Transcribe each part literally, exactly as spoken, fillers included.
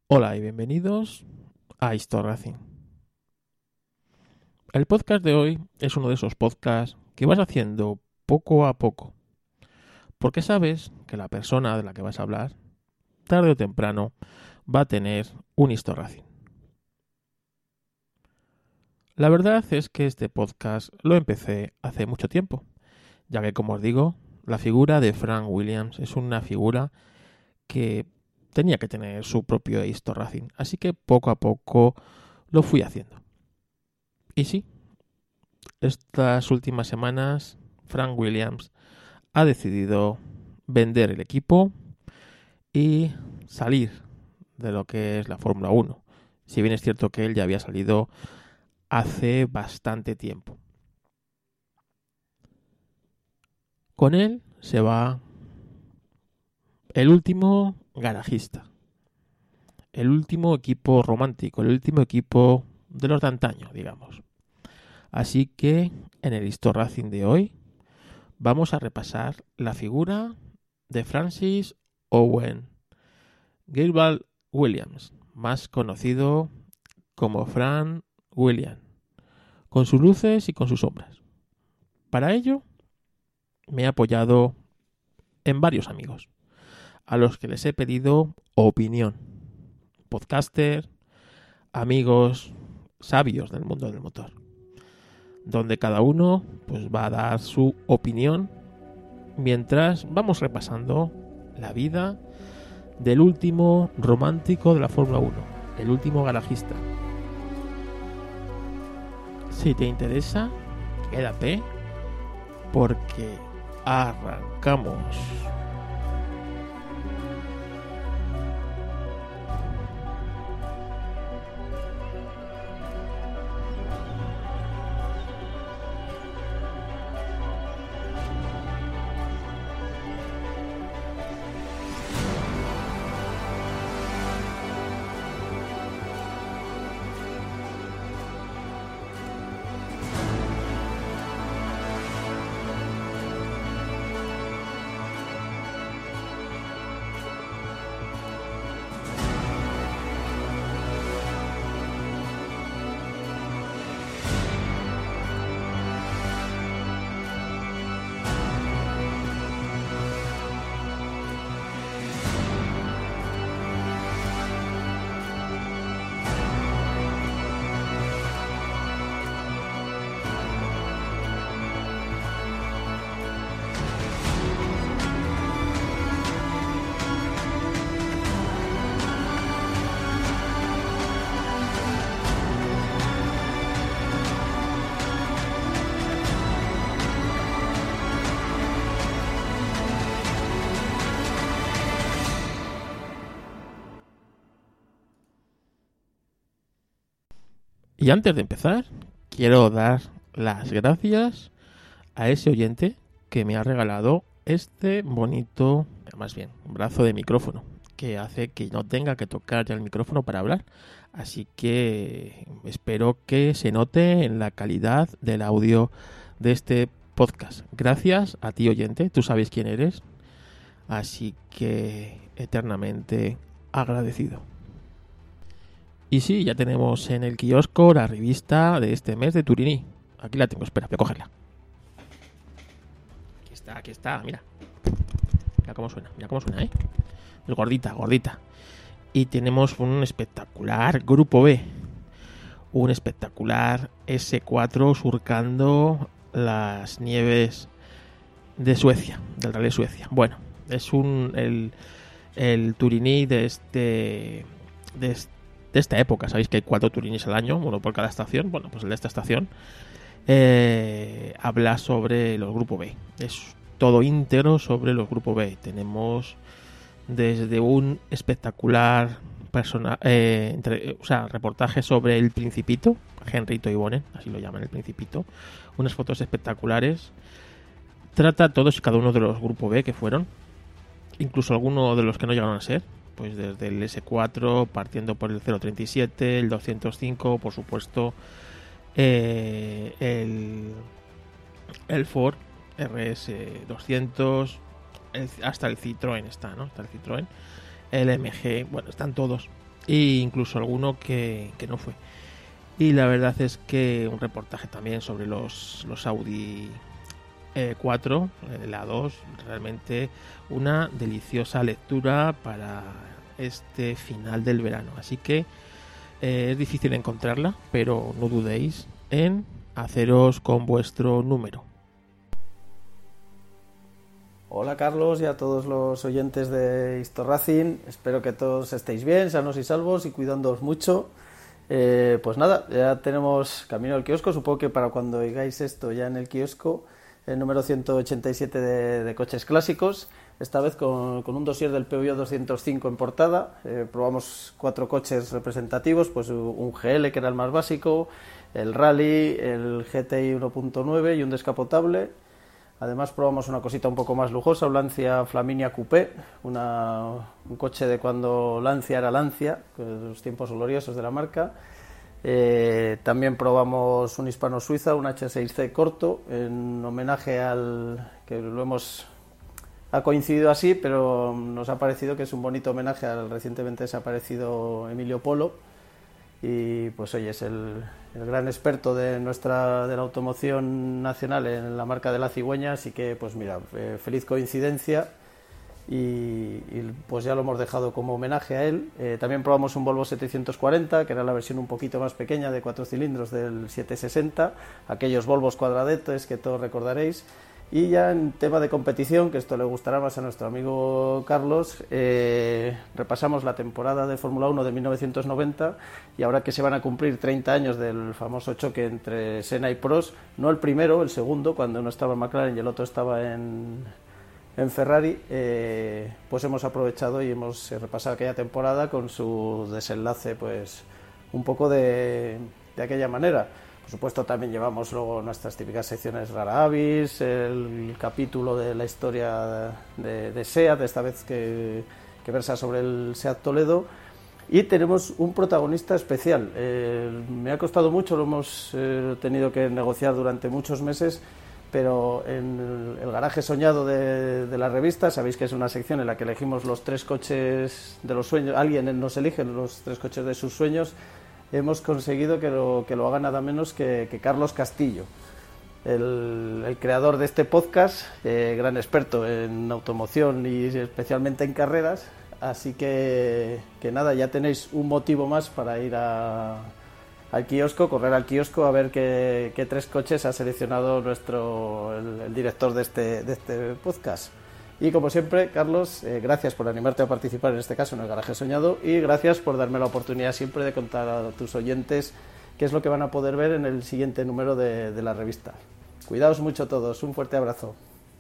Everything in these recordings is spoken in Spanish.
Hola y bienvenidos a Historracing. El podcast de hoy es uno de esos podcasts que vas haciendo poco a poco, porque sabes que la persona de la que vas a hablar, tarde o temprano, va a tener un Historracing. La verdad es que este podcast lo empecé hace mucho tiempo, ya que, como os digo, la figura de Frank Williams es una figura que tenía que tener su propio Historracing, así que poco a poco lo fui haciendo. Y sí, estas últimas semanas Frank Williams ha decidido vender el equipo y salir de lo que es la Fórmula uno. Si bien es cierto que él ya había salido hace bastante tiempo. Con él se va el último garajista, el último equipo romántico, el último equipo de los de antaño, digamos. Así que en el Historracing de hoy vamos a repasar la figura de Francis Owen Gilbert Williams, más conocido como Frank Williams, con sus luces y con sus sombras. Para ello, me he apoyado en varios amigos, a los que les he pedido opinión. Podcaster, amigos sabios del mundo del motor, donde cada uno pues, va a dar su opinión mientras vamos repasando la vida del último romántico de la Fórmula uno, el último garajista. Si te interesa, quédate porque arrancamos. Y antes de empezar, quiero dar las gracias a ese oyente que me ha regalado este bonito, más bien, brazo de micrófono, que hace que no tenga que tocar ya el micrófono para hablar. Así que espero que se note en la calidad del audio de este podcast. Gracias a ti, oyente, tú sabes quién eres, así que eternamente agradecido. Y sí, ya tenemos en el kiosco la revista de este mes de Turini. Aquí la tengo, espera, voy a cogerla. Aquí está, aquí está, mira. Mira cómo suena, mira cómo suena, ¿eh? Es gordita, gordita. Y tenemos un espectacular Grupo B. Un espectacular ese cuatro surcando las nieves de Suecia, del Rally Suecia. Bueno, es un el, el Turini de este... De este de esta época. Sabéis que hay cuatro Turinis al año, uno por cada estación. Bueno, pues el de esta estación eh, habla sobre los Grupo B. Es todo íntegro sobre los Grupo B. Tenemos desde un espectacular persona, eh, entre, o sea, reportaje sobre el Principito, Henry Toivonen, así lo llaman, el Principito. Unas fotos espectaculares. Trata todos y cada uno de los Grupo B que fueron, incluso algunos de los que no llegaron a ser. Pues desde el ese cuatro, partiendo por el cero treinta y siete, el doscientos cinco, por supuesto, eh, el, el Ford R S doscientos, el, hasta el Citroën está, ¿no? Está el Citroën, el M G, bueno, están todos. e incluso alguno que, que no fue. Y la verdad es que un reportaje también sobre los, los Audi eh, cuatro, el A dos, realmente una deliciosa lectura para este final del verano. Así que eh, es difícil encontrarla, pero no dudéis en haceros con vuestro número. Hola Carlos y a todos los oyentes de Histo Racing, espero que todos estéis bien, sanos y salvos y cuidándoos mucho. Eh, pues nada, ya tenemos camino al kiosco, supongo que para cuando oigáis esto ya en el kiosco, el número ciento ochenta y siete de, de coches clásicos, esta vez con, con un dossier del Peugeot doscientos cinco en portada. Eh, probamos cuatro coches representativos, pues un G L que era el más básico, el Rally, el G T I uno punto nueve y un descapotable. Además probamos una cosita un poco más lujosa, un Lancia Flaminia Coupé, una, un coche de cuando Lancia era Lancia, los tiempos gloriosos de la marca. Eh, también probamos un hispano-suiza, un H seis C corto, en homenaje al que lo hemos... ha coincidido así, pero nos ha parecido que es un bonito homenaje al recientemente desaparecido Emilio Polo. Y pues oye, es el, el gran experto de nuestra de la automoción nacional en la marca de la cigüeña, así que pues mira, eh, feliz coincidencia y, y pues ya lo hemos dejado como homenaje a él. Eh, también probamos un Volvo setecientos cuarenta, que era la versión un poquito más pequeña de cuatro cilindros del setecientos sesenta, aquellos Volvos cuadradetes que todos recordaréis. Y ya en tema de competición, que esto le gustará más a nuestro amigo Carlos, eh, repasamos la temporada de Fórmula uno de mil novecientos noventa y ahora que se van a cumplir treinta años del famoso choque entre Senna y Prost, no el primero, el segundo, cuando uno estaba en McLaren y el otro estaba en, en Ferrari, eh, pues hemos aprovechado y hemos repasado aquella temporada con su desenlace pues un poco de, de aquella manera. Por supuesto también llevamos luego nuestras típicas secciones Rara Avis, el capítulo de la historia de, de SEAT, esta vez que, que versa sobre el SEAT Toledo, y tenemos un protagonista especial. Eh, me ha costado mucho, lo hemos eh, tenido que negociar durante muchos meses, pero en el, el garaje soñado de, de la revista, sabéis que es una sección en la que elegimos los tres coches de los sueños, alguien nos elige los tres coches de sus sueños. Hemos conseguido que lo, que lo haga nada menos que, que Carlos Castillo, el, el creador de este podcast, eh, gran experto en automoción y especialmente en carreras, así que, que nada, ya tenéis un motivo más para ir a, al kiosco, correr al kiosco a ver qué, qué tres coches ha seleccionado nuestro el, el director de este, de este podcast. Y como siempre, Carlos, eh, gracias por animarte a participar en este caso en el Garaje Soñado y gracias por darme la oportunidad siempre de contar a tus oyentes qué es lo que van a poder ver en el siguiente número de, de la revista. Cuidaos mucho todos, un fuerte abrazo.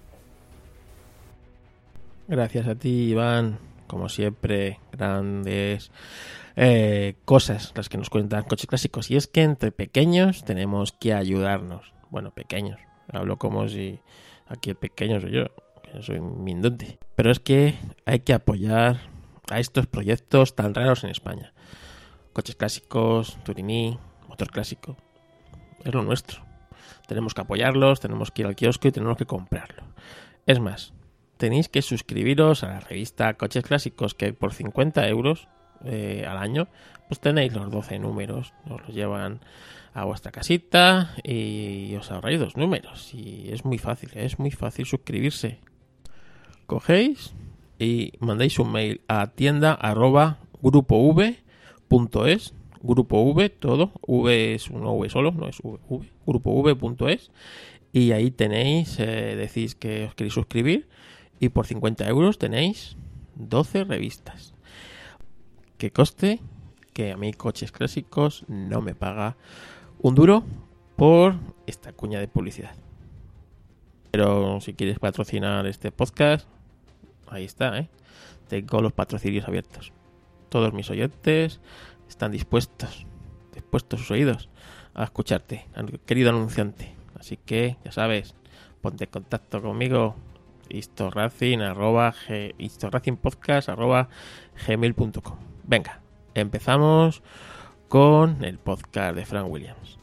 Gracias a ti, Iván, como siempre, grandes eh, cosas las que nos cuentan Coches Clásicos. Y es que entre pequeños tenemos que ayudarnos. Bueno, pequeños, hablo como si aquí el pequeño soy yo. Yo soy mindante. Pero es que hay que apoyar a estos proyectos tan raros en España. Coches Clásicos, Turini, Motor Clásico. Es lo nuestro. Tenemos que apoyarlos, tenemos que ir al kiosco y tenemos que comprarlo. Es más, tenéis que suscribiros a la revista Coches Clásicos, que por cincuenta euros eh, al año, pues tenéis los doce números. Os los llevan a vuestra casita y os ahorráis dos números. Y es muy fácil, es muy fácil suscribirse. Cogéis y mandáis un mail a tienda arroba grupov.es, grupo V, todo, V es una V solo, no es V, v grupov.es, y ahí tenéis, eh, decís que os queréis suscribir y por cincuenta euros tenéis doce revistas. Que coste que a mí Coches Clásicos no me paga un duro por esta cuña de publicidad. Pero si quieres patrocinar este podcast, ahí está, ¿eh? Tengo los patrocinios abiertos. Todos mis oyentes están dispuestos, dispuestos sus oídos a escucharte, querido anunciante. Así que, ya sabes, ponte en contacto conmigo, historracing, arroba, historracingpodcast, arroba, gmail punto com. Venga, empezamos con el podcast de Frank Williams.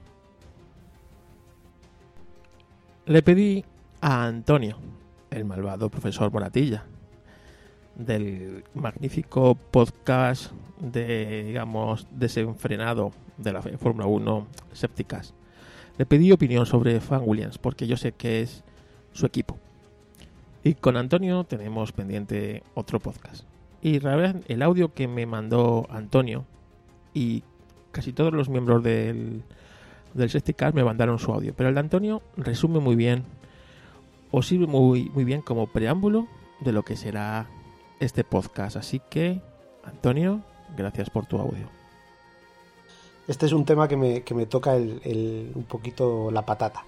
Le pedí a Antonio, el malvado profesor Moratilla, del magnífico podcast de, digamos, desenfrenado de la Fórmula uno Safety-Cars. Le pedí opinión sobre Frank Williams porque yo sé que es su equipo. Y con Antonio tenemos pendiente otro podcast. Y realmente el audio que me mandó Antonio y casi todos los miembros del, del Safety-Cars me mandaron su audio. Pero el de Antonio resume muy bien o sirve muy, muy bien como preámbulo de lo que será este podcast. Así que, Antonio, gracias por tu audio. Este es un tema que me, que me toca el, el, un poquito la patata.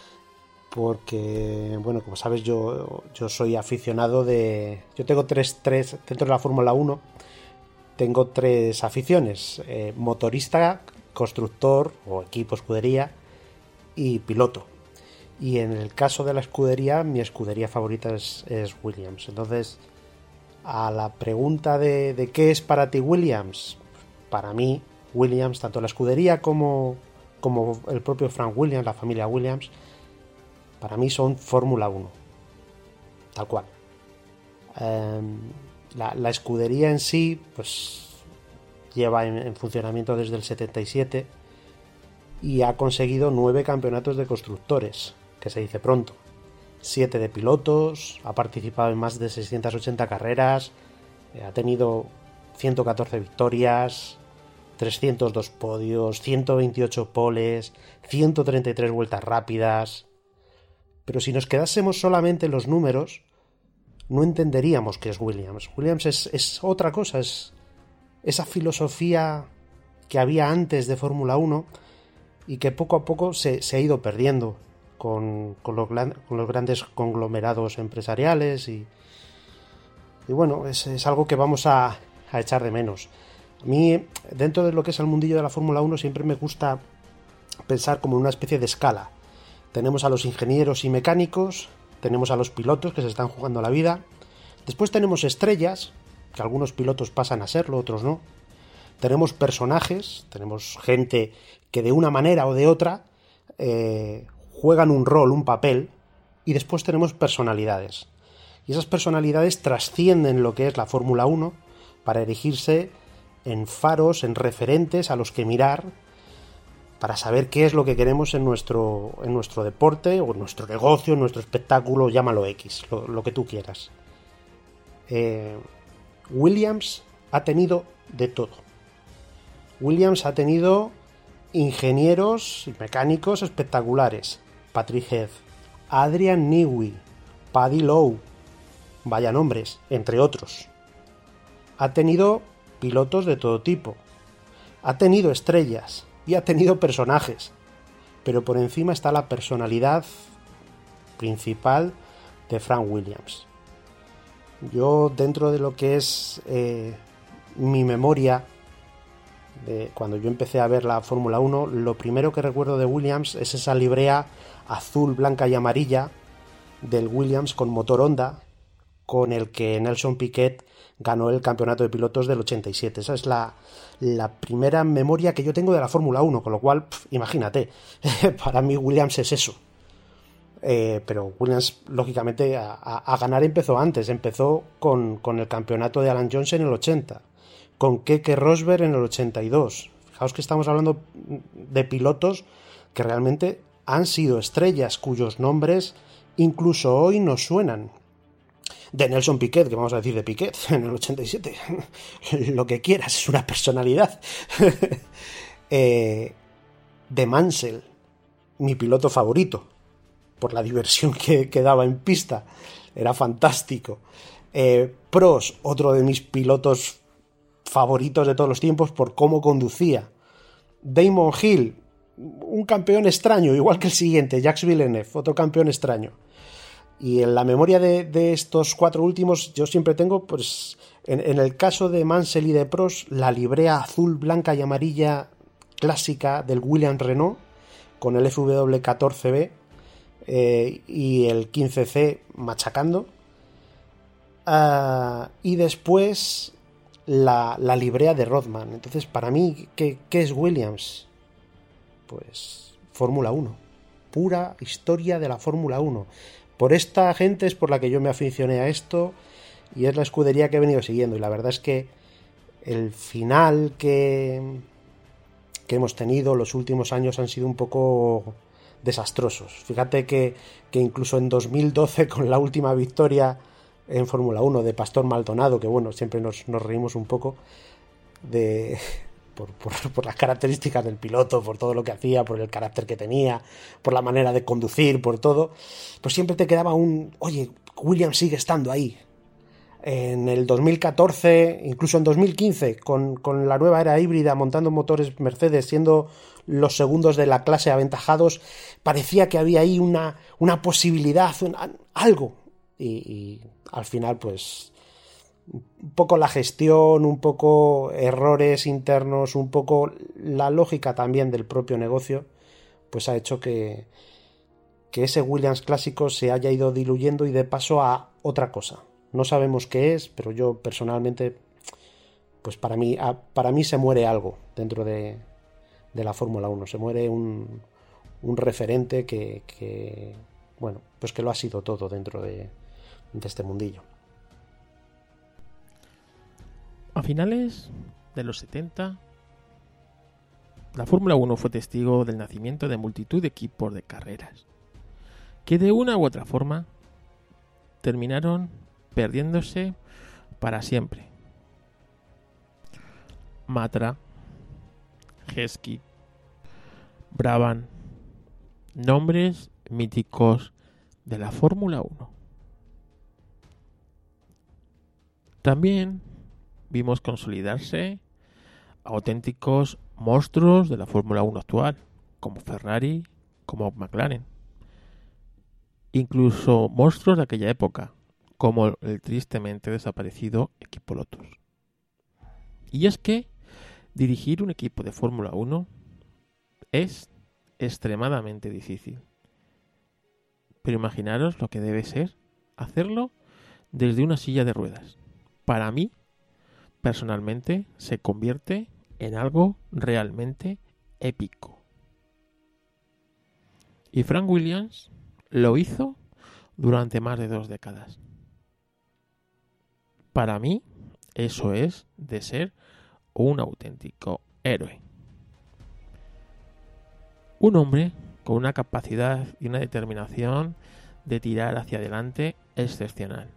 Porque, bueno, como sabes, yo, yo soy aficionado de... Yo tengo tres, tres dentro de la Fórmula uno, tengo tres aficiones. Eh, motorista, constructor o equipo, escudería y piloto. Y en el caso de la escudería, mi escudería favorita es, es Williams. Entonces, a la pregunta de, de qué es para ti Williams, para mí Williams, tanto la escudería como, como el propio Frank Williams, la familia Williams, para mí son Fórmula uno, tal cual. Eh, la, la escudería en sí, pues lleva en, en funcionamiento desde el setenta y siete y ha conseguido nueve campeonatos de constructores, que se dice pronto, siete de pilotos, ha participado en más de seiscientas ochenta carreras, eh, ha tenido ciento catorce victorias, trescientos dos podios, ciento veintiocho poles, ciento treinta y tres vueltas rápidas. Pero si nos quedásemos solamente en los números, no entenderíamos qué es Williams. Williams es, es otra cosa, es esa filosofía que había antes de Fórmula uno y que poco a poco se, se ha ido perdiendo con, con, los, con los grandes conglomerados empresariales y, y bueno, es, es algo que vamos a, a echar de menos. A mí, dentro de lo que es el mundillo de la Fórmula uno, siempre me gusta pensar como en una especie de escala. Tenemos a los ingenieros y mecánicos, tenemos a los pilotos que se están jugando la vida, después tenemos estrellas, que algunos pilotos pasan a serlo, otros no, tenemos personajes, tenemos gente que de una manera o de otra eh, juegan un rol, un papel, y después tenemos personalidades. Y esas personalidades trascienden lo que es la Fórmula uno para erigirse en faros, en referentes a los que mirar, para saber qué es lo que queremos en nuestro, en nuestro deporte, o en nuestro negocio, en nuestro espectáculo, llámalo X, lo, lo que tú quieras. Eh, Williams ha tenido de todo. Williams ha tenido ingenieros y mecánicos espectaculares. Patrick Heath, Adrian Newey, Paddy Lowe, vaya nombres, entre otros. Ha tenido pilotos de todo tipo. Ha tenido estrellas y ha tenido personajes. Pero por encima está la personalidad principal de Frank Williams. Yo, dentro de lo que es eh, mi memoria, de cuando yo empecé a ver la Fórmula uno, lo primero que recuerdo de Williams es esa librea azul, blanca y amarilla del Williams con motor Honda, con el que Nelson Piquet ganó el campeonato de pilotos del ochenta y siete. Esa es la, la primera memoria que yo tengo de la Fórmula uno, con lo cual, pf, imagínate, para mí Williams es eso. Eh, pero Williams, lógicamente, a, a, a ganar empezó antes. Empezó con, con el campeonato de Alan Jones en el ochenta, con Keke Rosberg en el ochenta y dos. Fijaos que estamos hablando de pilotos que realmente han sido estrellas, cuyos nombres incluso hoy nos suenan. De Nelson Piquet, que vamos a decir de Piquet, en el ochenta y siete. Lo que quieras, es una personalidad. eh, de Mansell, mi piloto favorito, por la diversión que, que daba en pista. Era fantástico. Eh, Prost, otro de mis pilotos favoritos de todos los tiempos por cómo conducía. Damon Hill, un campeón extraño, igual que el siguiente, Jacques Villeneuve, otro campeón extraño. Y en la memoria de, de estos cuatro últimos, yo siempre tengo, pues, en, en el caso de Mansell y de Prost, la librea azul, blanca y amarilla clásica del Williams Renault, con el F W catorce B eh, y el quince C machacando. Uh, y después la, la librea de Rodman. Entonces, para mí, ¿qué, qué es Williams? Pues Fórmula uno. Pura historia de la Fórmula uno. Por esta gente es por la que yo me aficioné a esto y es la escudería que he venido siguiendo. Y la verdad es que el final que, que hemos tenido los últimos años han sido un poco desastrosos. Fíjate que, que incluso en dos mil doce, con la última victoria en Fórmula uno de Pastor Maldonado, que bueno, siempre nos, nos reímos un poco de por, por, por las características del piloto, por todo lo que hacía, por el carácter que tenía, por la manera de conducir, por todo, pues siempre te quedaba un, oye, Williams sigue estando ahí. En el dos mil catorce, incluso en dos mil quince, con, con la nueva era híbrida, montando motores Mercedes, siendo los segundos de la clase aventajados, parecía que había ahí una, una posibilidad, una, algo. Y, y al final, pues, un poco la gestión, un poco errores internos, un poco la lógica también del propio negocio, pues ha hecho que, que ese Williams clásico se haya ido diluyendo y de paso a otra cosa. No sabemos qué es, pero yo personalmente, pues para mí, para mí se muere algo dentro de, de la Fórmula uno. Se muere un, un referente que, que, bueno, pues que lo ha sido todo dentro de, de este mundillo. A finales de los setenta, la Fórmula uno fue testigo del nacimiento de multitud de equipos de carreras, que de una u otra forma terminaron perdiéndose para siempre. Matra, Heskey, Brabham, nombres míticos de la Fórmula uno. También vimos consolidarse auténticos monstruos de la Fórmula uno actual, como Ferrari, como McLaren. Incluso monstruos de aquella época, como el tristemente desaparecido equipo Lotus. Y es que dirigir un equipo de Fórmula uno es extremadamente difícil. Pero imaginaros lo que debe ser hacerlo desde una silla de ruedas. Para mí, personalmente, se convierte en algo realmente épico. Y Frank Williams lo hizo durante más de dos décadas. Para mí, eso es de ser un auténtico héroe. Un hombre con una capacidad y una determinación de tirar hacia adelante excepcional.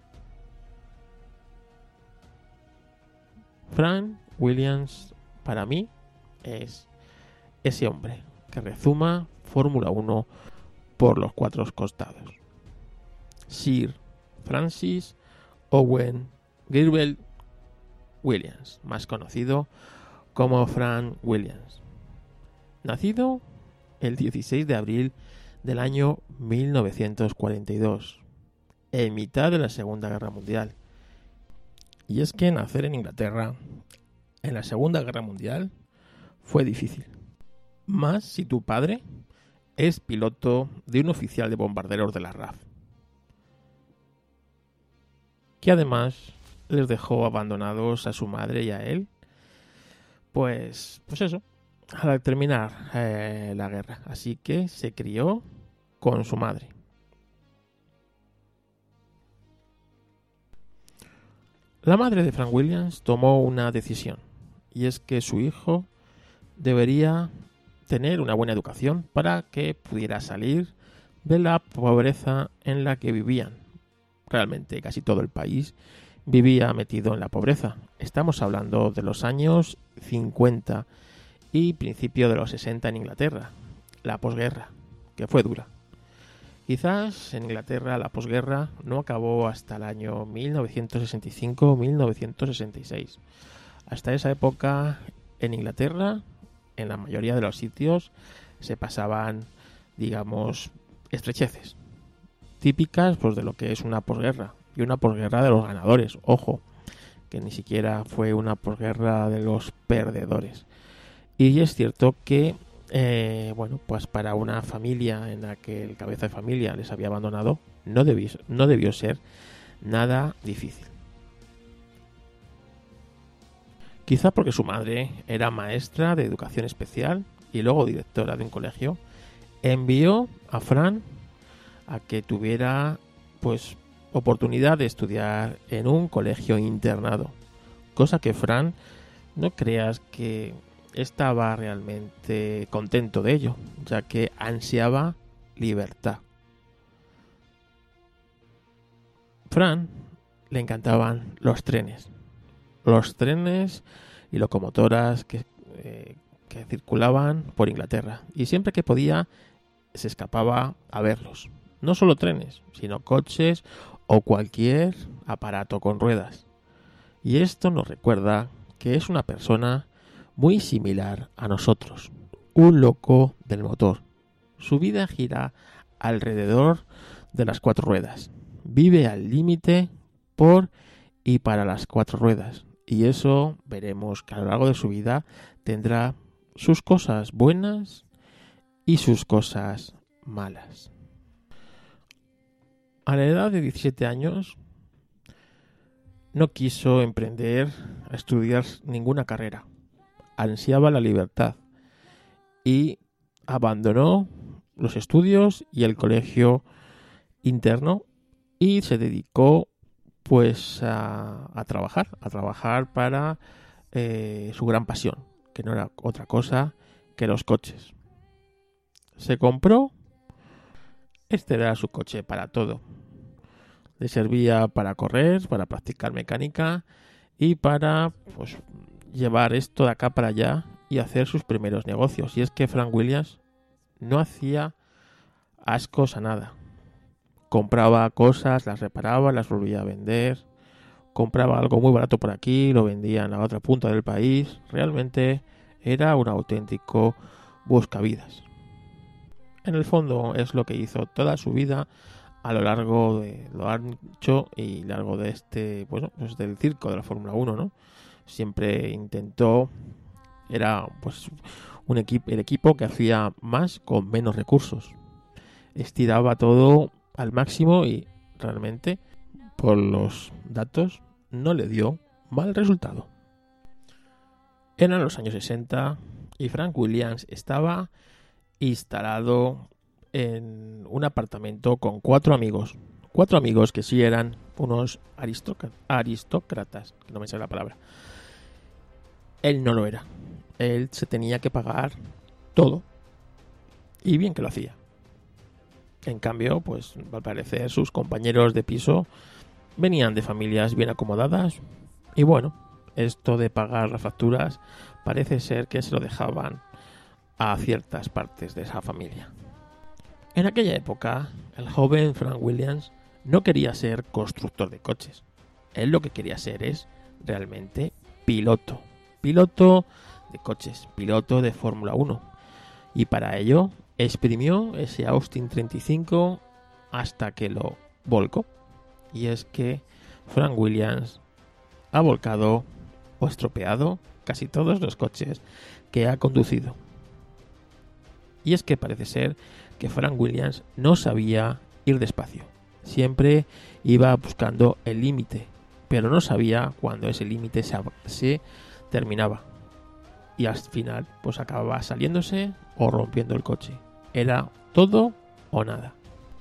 Frank Williams, para mí, es ese hombre que rezuma Fórmula uno por los cuatro costados. Sir Francis Owen Gilbert Williams, más conocido como Frank Williams. Nacido el dieciséis de abril del año mil novecientos cuarenta y dos, en mitad de la Segunda Guerra Mundial. Y es que nacer en Inglaterra en la Segunda Guerra Mundial fue difícil. Más si tu padre es piloto de un oficial de bombarderos de la R A F, que además les dejó abandonados a su madre y a él, pues, pues eso, al terminar eh, la guerra. Así que se crió con su madre. La madre de Frank Williams tomó una decisión, y es que su hijo debería tener una buena educación para que pudiera salir de la pobreza en la que vivían. Realmente casi todo el país vivía metido en la pobreza. Estamos hablando de los años cincuenta y principio de los sesenta en Inglaterra, la posguerra, que fue dura. Quizás en Inglaterra la posguerra no acabó hasta el año mil novecientos sesenta y cinco a mil novecientos sesenta y seis. Hasta esa época en Inglaterra, en la mayoría de los sitios, se pasaban, digamos, estrecheces típicas pues de lo que es una posguerra, y una posguerra de los ganadores. Ojo, que ni siquiera fue una posguerra de los perdedores. Y es cierto que Eh, bueno, pues para una familia en la que el cabeza de familia les había abandonado, no debió, no debió ser nada difícil. Quizá porque su madre era maestra de educación especial y luego directora de un colegio, envió a Fran a que tuviera pues oportunidad de estudiar en un colegio internado, cosa que Fran, no creas que estaba realmente contento de ello, ya que ansiaba libertad. Fran le encantaban los trenes, los trenes y locomotoras que, eh, que circulaban por Inglaterra, y siempre que podía se escapaba a verlos. No solo trenes, sino coches o cualquier aparato con ruedas. Y esto nos recuerda que es una persona muy similar a nosotros, un loco del motor. Su vida gira alrededor de las cuatro ruedas. Vive al límite por y para las cuatro ruedas. Y eso veremos que a lo largo de su vida tendrá sus cosas buenas y sus cosas malas. A la edad de diecisiete años no quiso emprender a estudiar ninguna carrera. Ansiaba la libertad y abandonó los estudios y el colegio interno y se dedicó pues a, a trabajar, a trabajar para eh, su gran pasión, que no era otra cosa que los coches. Se compró, este era su coche para todo. Le servía para correr, para practicar mecánica y para pues llevar esto de acá para allá y hacer sus primeros negocios. Y es que Frank Williams no hacía ascos a nada. Compraba cosas, las reparaba, las volvía a vender. Compraba algo muy barato por aquí, lo vendía en la otra punta del país. Realmente era un auténtico buscavidas. En el fondo es lo que hizo toda su vida a lo largo de lo ancho y largo de este, bueno, pues del circo de la Fórmula uno, ¿no? Siempre intentó, era pues un equipo, el equipo que hacía más con menos recursos. Estiraba todo al máximo y realmente, por los datos, no le dio mal resultado. Eran los años sesenta y Frank Williams estaba instalado en un apartamento con cuatro amigos. Cuatro amigos que sí eran unos aristócratas, que no me sale la palabra. Él no lo era. Él se tenía que pagar todo. Y bien que lo hacía. En cambio, pues al parecer sus compañeros de piso venían de familias bien acomodadas. Y bueno, esto de pagar las facturas parece ser que se lo dejaban a ciertas partes de esa familia. En aquella época, el joven Frank Williams no quería ser constructor de coches. Él lo que quería ser es realmente piloto. Piloto de coches, piloto de Fórmula uno. Y para ello exprimió ese Austin treinta y cinco hasta que lo volcó. Y es que Frank Williams ha volcado o estropeado casi todos los coches que ha conducido. Y es que parece ser que Frank Williams no sabía ir despacio. Siempre iba buscando el límite, pero no sabía cuándo ese límite se, se terminaba. Y al final, pues acababa saliéndose o rompiendo el coche. Era todo o nada.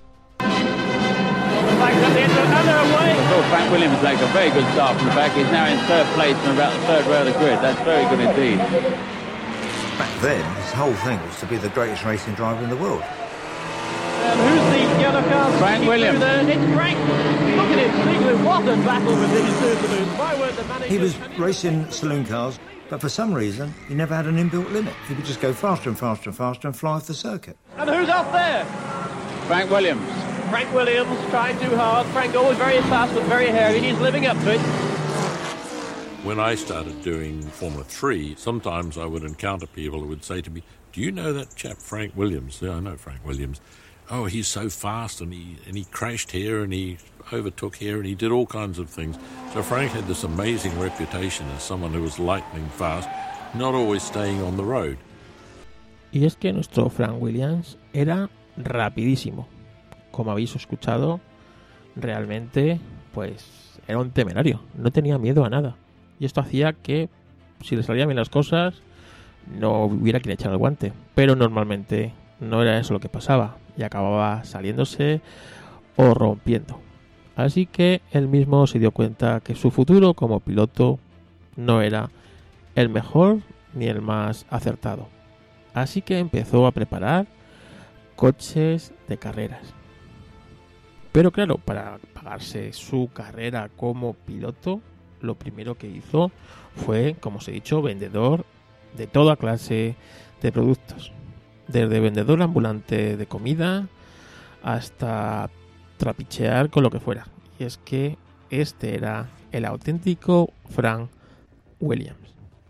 Frank Williams takes a very good start from the back. He's now in third place from about the third row of the grid. That's very good indeed. Back then, his whole thing was to be the greatest racing driver in the world. And who's the yellow car? Frank Williams. It's Frank. Look at him, Ziegler. What a battle with these two saloons. Why weren't the managers... He was racing saloon cars, but for some reason, he never had an inbuilt limit. He would just go faster and faster and faster and fly off the circuit. And who's up there? Frank Williams. Frank Williams trying too hard. Frank always very fast but very hairy. He's living up to it. When I started doing Formula three, sometimes I would encounter people who would say to me, "Do you know that chap Frank Williams?" "Yeah, I know Frank Williams." "Oh, he's so fast, and he and he crashed here, and he overtook here, and he did all kinds of things." So Frank had this amazing reputation as someone who was lightning fast, not always staying on the road. Y es que nuestro Frank Williams era rapidísimo. Como habéis escuchado, realmente, pues, era un temerario. No tenía miedo a nada. Y esto hacía que, si le salían bien las cosas, no hubiera quien echar el guante. Pero normalmente no era eso lo que pasaba. Y acababa saliéndose o rompiendo. Así que él mismo se dio cuenta que su futuro como piloto no era el mejor ni el más acertado. Así que empezó a preparar coches de carreras. Pero claro, para pagarse su carrera como piloto, lo primero que hizo fue, como os he dicho, vendedor de toda clase de productos. Desde vendedor ambulante de comida hasta trapichear con lo que fuera. Y es que este era el auténtico Frank Williams.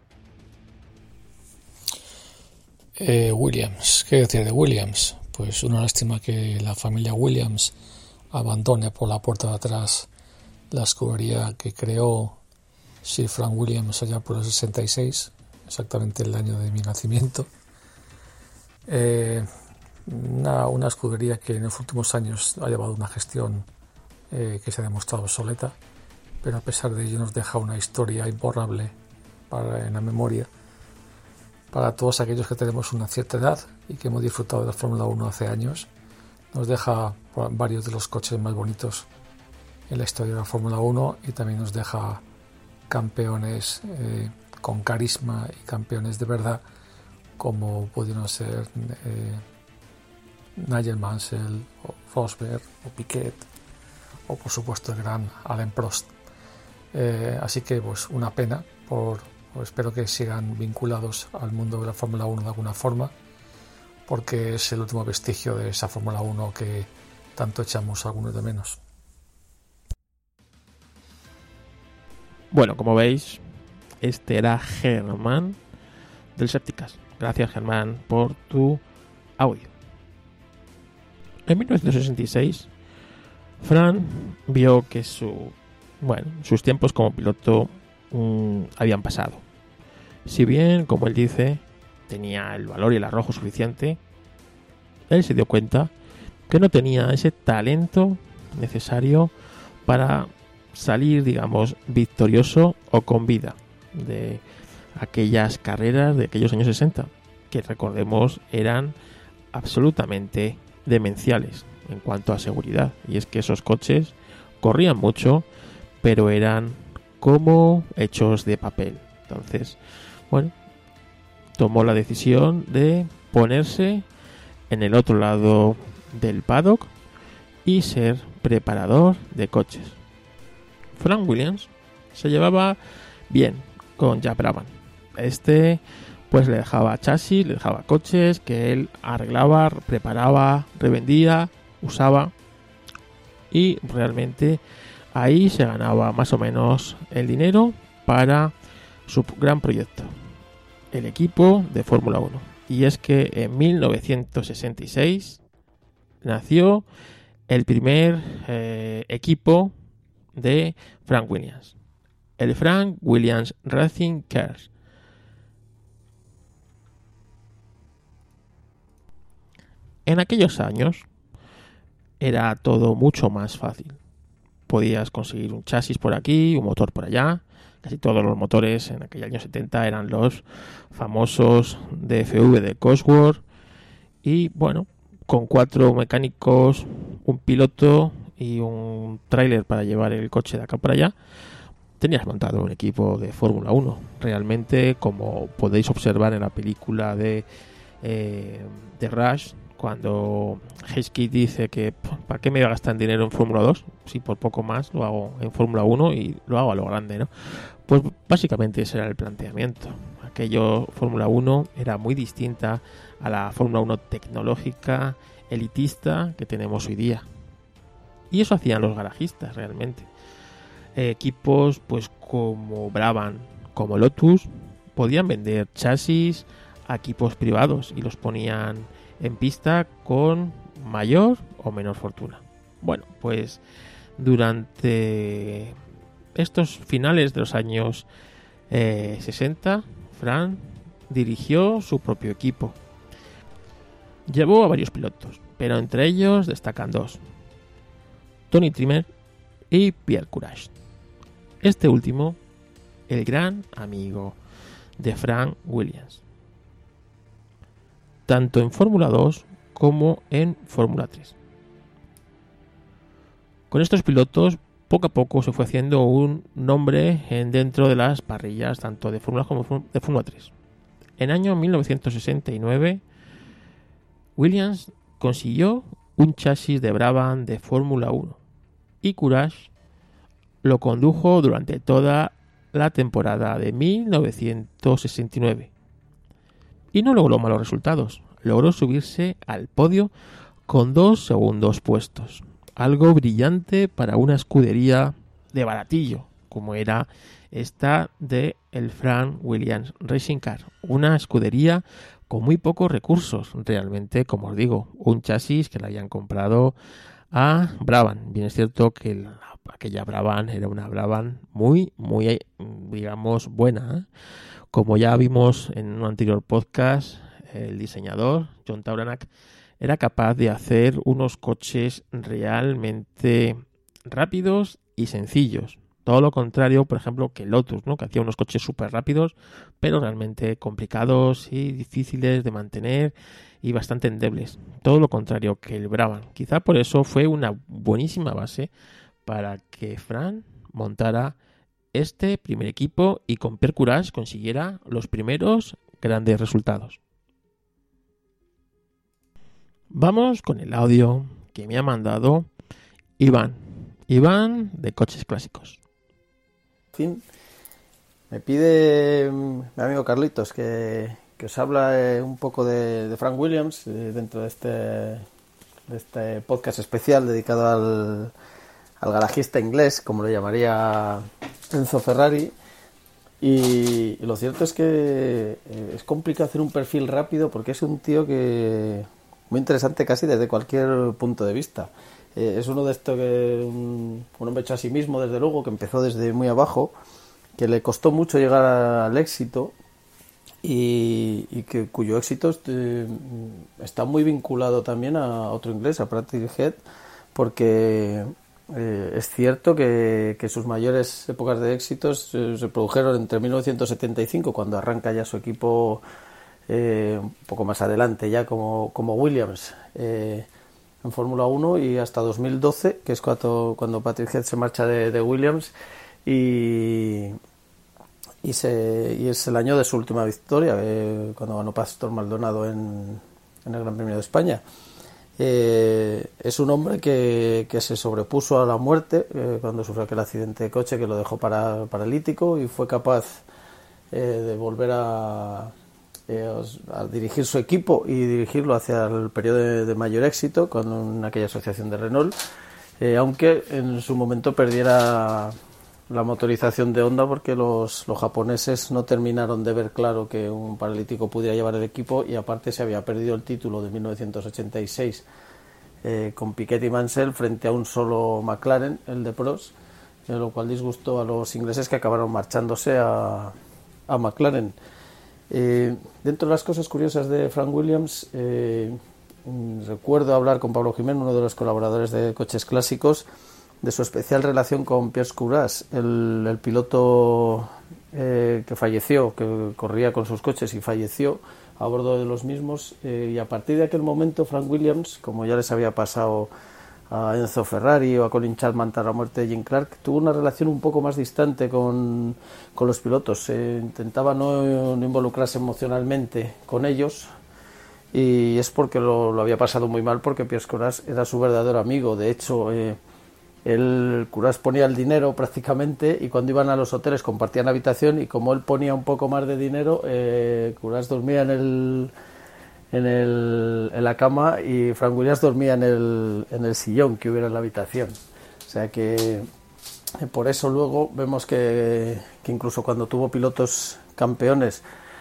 Eh, Williams, ¿qué decir de Williams? Pues una lástima que la familia Williams abandone por la puerta de atrás la escudería que creó Sir Frank Williams allá por el sesenta y seis, exactamente el año de mi nacimiento. Eh, una, una escudería que en los últimos años ha llevado una gestión eh, que se ha demostrado obsoleta, pero a pesar de ello nos deja una historia imborrable para, en la memoria para todos aquellos que tenemos una cierta edad y que hemos disfrutado de la Fórmula uno hace años. Nos deja varios de los coches más bonitos en la historia de la Fórmula uno y también nos deja campeones eh, con carisma y campeones de verdad, como pudieron ser eh, Nigel Mansell o Rosberg o Piquet o por supuesto el gran Alain Prost. Eh, así que pues una pena, por, pues espero que sigan vinculados al mundo de la Fórmula uno de alguna forma, porque es el último vestigio de esa Fórmula uno que tanto echamos algunos de menos. Bueno, como veis, este era Germán del Septicast. Gracias, Germán, por tu audio. En mil novecientos sesenta y seis, Fran vio que su, bueno, sus tiempos como piloto mmm, habían pasado. Si bien, como él dice, tenía el valor y el arrojo suficiente, él se dio cuenta que no tenía ese talento necesario para salir, digamos, victorioso o con vida de aquellas carreras de aquellos años sesenta, que recordemos eran absolutamente demenciales en cuanto a seguridad. Y es que esos coches corrían mucho, pero eran como hechos de papel. Entonces, bueno, tomó la decisión de ponerse en el otro lado del paddock y ser preparador de coches. Frank Williams se llevaba bien con Jack Brabham. Este pues le dejaba chasis, le dejaba coches que él arreglaba, preparaba, revendía, usaba, y realmente ahí se ganaba más o menos el dinero para su gran proyecto, el equipo de Fórmula uno. Y es que en mil novecientos sesenta y seis nació el primer eh, equipo de Frank Williams, el Frank Williams Racing Cars. En aquellos años era todo mucho más fácil. Podías conseguir un chasis por aquí, un motor por allá. Casi todos los motores en aquel año setenta eran los famosos D F V de Cosworth. Y bueno, con cuatro mecánicos, un piloto y un tráiler para llevar el coche de acá para allá, tenías montado un equipo de Fórmula uno. Realmente, como podéis observar en la película de, eh, de Rush, cuando Heskey dice que ¿para qué me voy a gastar dinero en Fórmula dos? Si por poco más lo hago en Fórmula uno y lo hago a lo grande, ¿no? Pues básicamente ese era el planteamiento. Aquello Fórmula uno era muy distinta a la Fórmula uno tecnológica, elitista que tenemos hoy día. Y eso hacían los garajistas realmente. Eh, equipos pues como Brabham, como Lotus, podían vender chasis a equipos privados y los ponían en pista con mayor o menor fortuna. Bueno, pues durante estos finales de los años eh, sesenta, Frank dirigió su propio equipo. Llevó a varios pilotos, pero entre ellos destacan dos: Tony Trimmer y Pierre Courage. Este último, el gran amigo de Frank Williams, tanto en Fórmula dos como en Fórmula tres. Con estos pilotos poco a poco se fue haciendo un nombre en, dentro de las parrillas tanto de Fórmula como de Fórmula tres. En año mil novecientos sesenta y nueve, Williams consiguió un chasis de Brabham de Fórmula uno y Courage lo condujo durante toda la temporada de mil novecientos sesenta y nueve y no logró malos resultados. Logró subirse al podio con dos segundos puestos, algo brillante para una escudería de baratillo como era esta de el Frank Williams Racing Car, una escudería con muy pocos recursos, realmente, como os digo, un chasis que le habían comprado a Brabham. Bien es cierto que la, aquella Brabham era una Brabham muy, muy, digamos, buena, ¿eh? Como ya vimos en un anterior podcast, el diseñador, John Tauranak, era capaz de hacer unos coches realmente rápidos y sencillos. Todo lo contrario, por ejemplo, que Lotus, ¿no? Que hacía unos coches súper rápidos, pero realmente complicados y difíciles de mantener y bastante endebles. Todo lo contrario que el Brabham. Quizá por eso fue una buenísima base para que Frank montara este primer equipo y con Pierre Courage consiguiera los primeros grandes resultados. Vamos con el audio que me ha mandado Iván. Iván de Coches Clásicos. Fin, me pide mi amigo Carlitos que, que os habla eh, un poco de, de Frank Williams eh, dentro de este, de este podcast especial dedicado al, al garajista inglés, como lo llamaría Enzo Ferrari. Y, y lo cierto es que eh, es complicado hacer un perfil rápido porque es un tío que muy interesante casi desde cualquier punto de vista. Eh, es uno de estos que un, un hombre hecho a sí mismo, desde luego, que empezó desde muy abajo, que le costó mucho llegar al éxito y, y que cuyo éxito este, está muy vinculado también a otro inglés, a Patrick Head, porque eh, es cierto que, que sus mayores épocas de éxitos eh, se produjeron entre mil novecientos setenta y cinco, cuando arranca ya su equipo eh, un poco más adelante, ya como, como Williams, eh, en Fórmula uno, y hasta dos mil doce, que es cuando, cuando Patrick Head se marcha de, de Williams y, y, se, y es el año de su última victoria, eh, cuando ganó Pastor Maldonado en, en el Gran Premio de España. Eh, es un hombre que, que se sobrepuso a la muerte eh, cuando sufrió aquel accidente de coche que lo dejó para, paralítico, y fue capaz eh, de volver a a dirigir su equipo y dirigirlo hacia el periodo de, de mayor éxito con aquella asociación de Renault, eh, aunque en su momento perdiera la motorización de Honda porque los, los japoneses no terminaron de ver claro que un paralítico pudiera llevar el equipo, y aparte se había perdido el título de mil novecientos ochenta y seis eh, con Piquet y Mansell frente a un solo McLaren, el de Prost, eh, lo cual disgustó a los ingleses, que acabaron marchándose a, a McLaren. Eh, dentro de las cosas curiosas de Frank Williams, eh, recuerdo hablar con Pablo Jiménez, uno de los colaboradores de Coches Clásicos, de su especial relación con Pierre Courage, el, el piloto eh, que falleció, que corría con sus coches y falleció a bordo de los mismos, eh, y a partir de aquel momento Frank Williams, como ya les había pasado a Enzo Ferrari o a Colin Chapman tras la muerte de Jim Clark, tuvo una relación un poco más distante con, con los pilotos. Eh, intentaba no, no involucrarse emocionalmente con ellos, y es porque lo, lo había pasado muy mal, porque Pierre Courage era su verdadero amigo. De hecho, eh, él, Courage ponía el dinero prácticamente, y cuando iban a los hoteles compartían habitación, y como él ponía un poco más de dinero, eh, Courage dormía en el En, el, en la cama y Frank Williams dormía en el, en el sillón que hubiera en la habitación. O sea que por eso luego vemos que, que incluso cuando tuvo pilotos campeones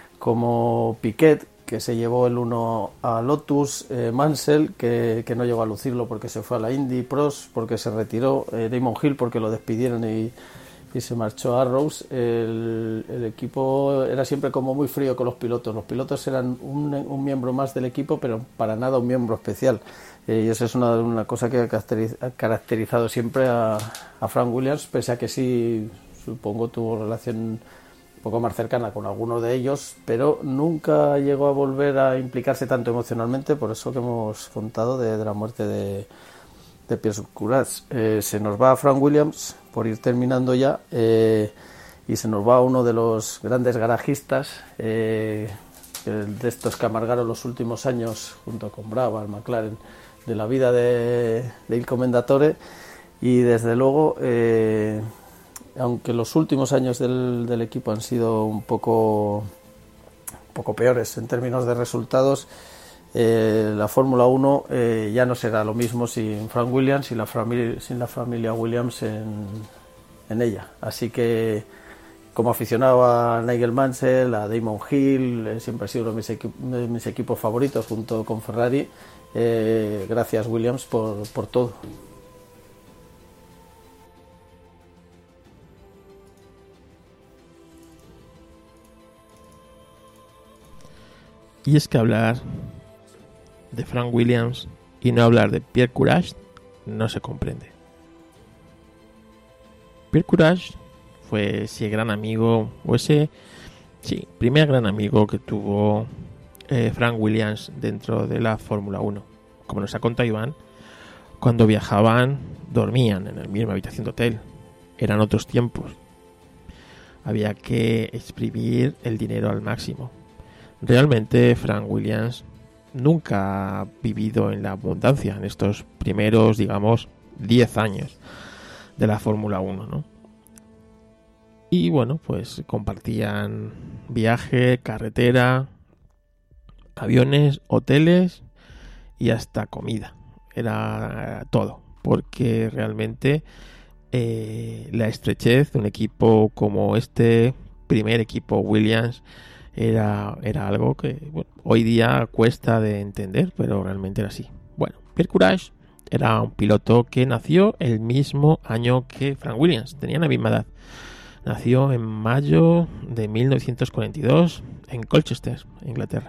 como Piquet, que se llevó el uno a Lotus, eh, Mansell, que, que no llegó a lucirlo porque se fue a la Indy, Prost porque se retiró, eh, Damon Hill porque lo despidieron y y se marchó a Arrows, el, el equipo era siempre como muy frío con los pilotos. Los pilotos eran un, un miembro más del equipo, pero para nada un miembro especial. Eh, y eso es una, una cosa que ha caracterizado siempre a, a Frank Williams, pese a que sí, supongo, tuvo relación un poco más cercana con algunos de ellos, pero nunca llegó a volver a implicarse tanto emocionalmente, por eso que hemos contado de, de la muerte de, de Pierre Courage. Eh, se nos va Frank Williams, por ir terminando ya, eh, y se nos va uno de los grandes garajistas, eh, de estos que amargaron los últimos años junto con Brabham, McLaren, de la vida de, de Il Commendatore. Y desde luego, eh, aunque los últimos años del, del equipo han sido un poco, un poco peores en términos de resultados, eh, la Fórmula uno eh, ya no será lo mismo sin Frank Williams y la familia, sin la familia Williams en, en ella. Así que, como aficionado a Nigel Mansell, a Damon Hill, eh, siempre ha sido uno de mis, equi- de mis equipos favoritos junto con Ferrari. Eh, gracias, Williams, por, por todo. Y es que hablar de Frank Williams y no hablar de Pierre Courage no se comprende. Pierre Courage fue ese gran amigo, o ese sí, primer gran amigo que tuvo eh, Frank Williams dentro de la Fórmula uno. Como nos ha contado Iván, cuando viajaban dormían en la misma habitación de hotel. Eran otros tiempos. Había que exprimir el dinero al máximo. Realmente Frank Williams nunca ha vivido en la abundancia en estos primeros, digamos, diez años de la Fórmula uno, ¿no? Y bueno, pues compartían viaje, carretera, aviones, hoteles y hasta comida. Era todo, porque realmente eh, la estrechez de un equipo como este primer equipo Williams era, era algo que bueno, hoy día cuesta de entender, pero realmente era así. Bueno, Pierre Courage era un piloto que nació el mismo año que Frank Williams, tenían la misma edad. Nació en mayo de mil novecientos cuarenta y dos en Colchester, Inglaterra.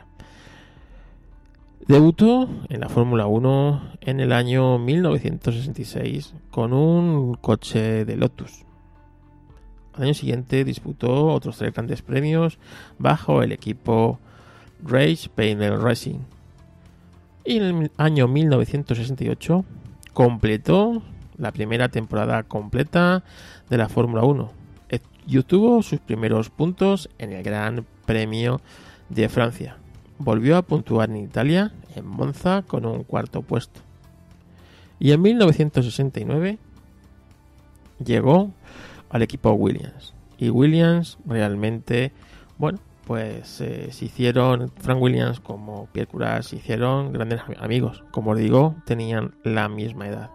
Debutó en la Fórmula uno en el año mil novecientos sesenta y seis con un coche de Lotus. Al año siguiente disputó otros tres grandes premios bajo el equipo Rage Panel Racing. Y en el año mil novecientos sesenta y ocho completó la primera temporada completa de la Fórmula uno y obtuvo sus primeros puntos en el Gran Premio de Francia. Volvió a puntuar en Italia, en Monza, con un cuarto puesto. Y en mil novecientos sesenta y nueve llegó al equipo Williams. Y Williams realmente, bueno, pues eh, se hicieron, Frank Williams como Pierre Courage, se hicieron grandes amigos. Como os digo, tenían la misma edad.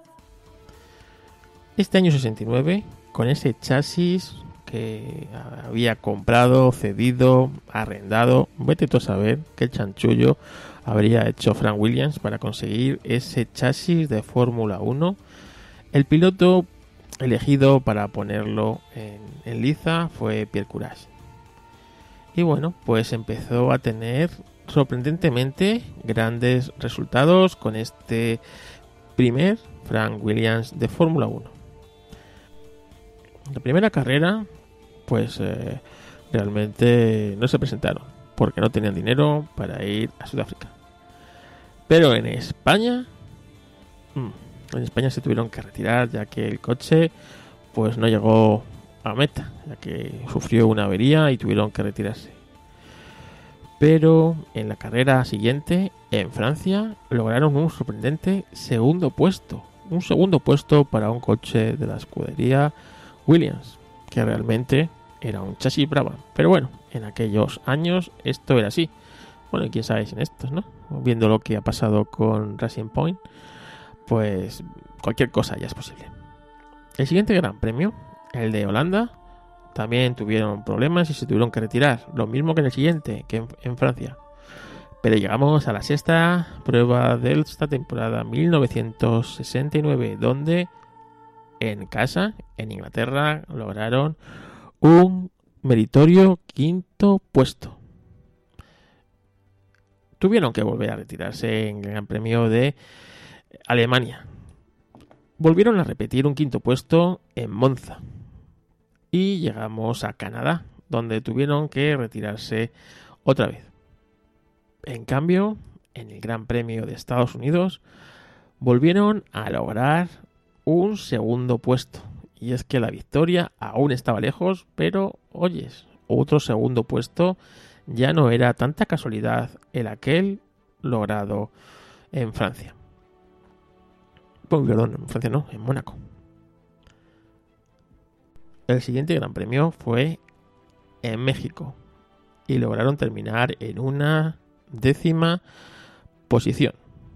Este año sesenta y nueve, con ese chasis que había comprado, cedido, arrendado, vete tú a saber qué chanchullo habría hecho Frank Williams para conseguir ese chasis de Fórmula uno. El piloto elegido para ponerlo en, en liza fue Pierre Courage. Y bueno, pues empezó a tener sorprendentemente grandes resultados con este primer Frank Williams de Fórmula uno. La primera carrera, pues eh, realmente no se presentaron porque no tenían dinero para ir a Sudáfrica. Pero en España, mmm, en España se tuvieron que retirar ya que el coche pues no llegó a meta, ya que sufrió una avería y tuvieron que retirarse. Pero en la carrera siguiente, en Francia, lograron un sorprendente segundo puesto. Un segundo puesto para un coche de la escudería Williams, que realmente era un chasis Brabham. Pero bueno, en aquellos años esto era así. Bueno, y quién sabe en estos, ¿no? Viendo lo que ha pasado con Racing Point, pues cualquier cosa ya es posible. El siguiente gran premio, el de Holanda, también tuvieron problemas y se tuvieron que retirar. Lo mismo que en el siguiente, que en, en Francia. Pero llegamos a la sexta prueba de esta temporada, mil novecientos sesenta y nueve, donde en casa, en Inglaterra, lograron un meritorio quinto puesto. Tuvieron que volver a retirarse en el Gran Premio de Alemania. Volvieron a repetir un quinto puesto en Monza. Y llegamos a Canadá, donde tuvieron que retirarse otra vez. En cambio, en el Gran Premio de Estados Unidos, volvieron a lograr un segundo puesto. Y es que la victoria aún estaba lejos, pero, oyes, otro segundo puesto ya no era tanta casualidad el aquel logrado en Francia. Pues, perdón, en Francia no, en Mónaco. El siguiente Gran Premio fue en México y lograron terminar en una décima posición.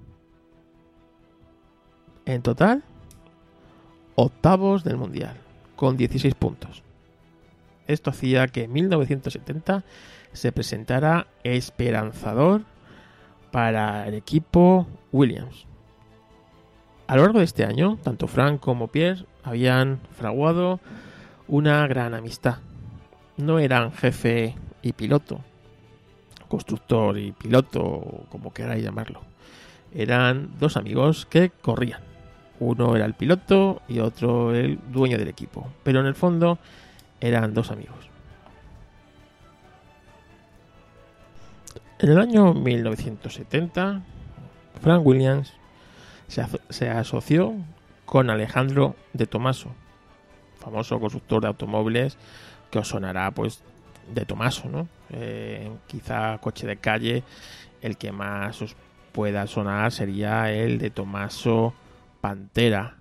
En total, octavos del Mundial, con dieciséis puntos. Esto hacía que en mil novecientos setenta se presentara esperanzador para el equipo Williams. A lo largo de este año, tanto Frank como Pierre habían fraguado una gran amistad. No eran jefe y piloto, constructor y piloto, como queráis llamarlo. Eran dos amigos que corrían. Uno era el piloto y otro el dueño del equipo. Pero en el fondo eran dos amigos. En el año mil novecientos setenta, Frank Williams se, aso- se asoció con Alejandro de Tomaso, famoso constructor de automóviles que os sonará pues de Tomaso, ¿no? Eh, quizá coche de calle, el que más os pueda sonar sería el de Tomaso Pantera.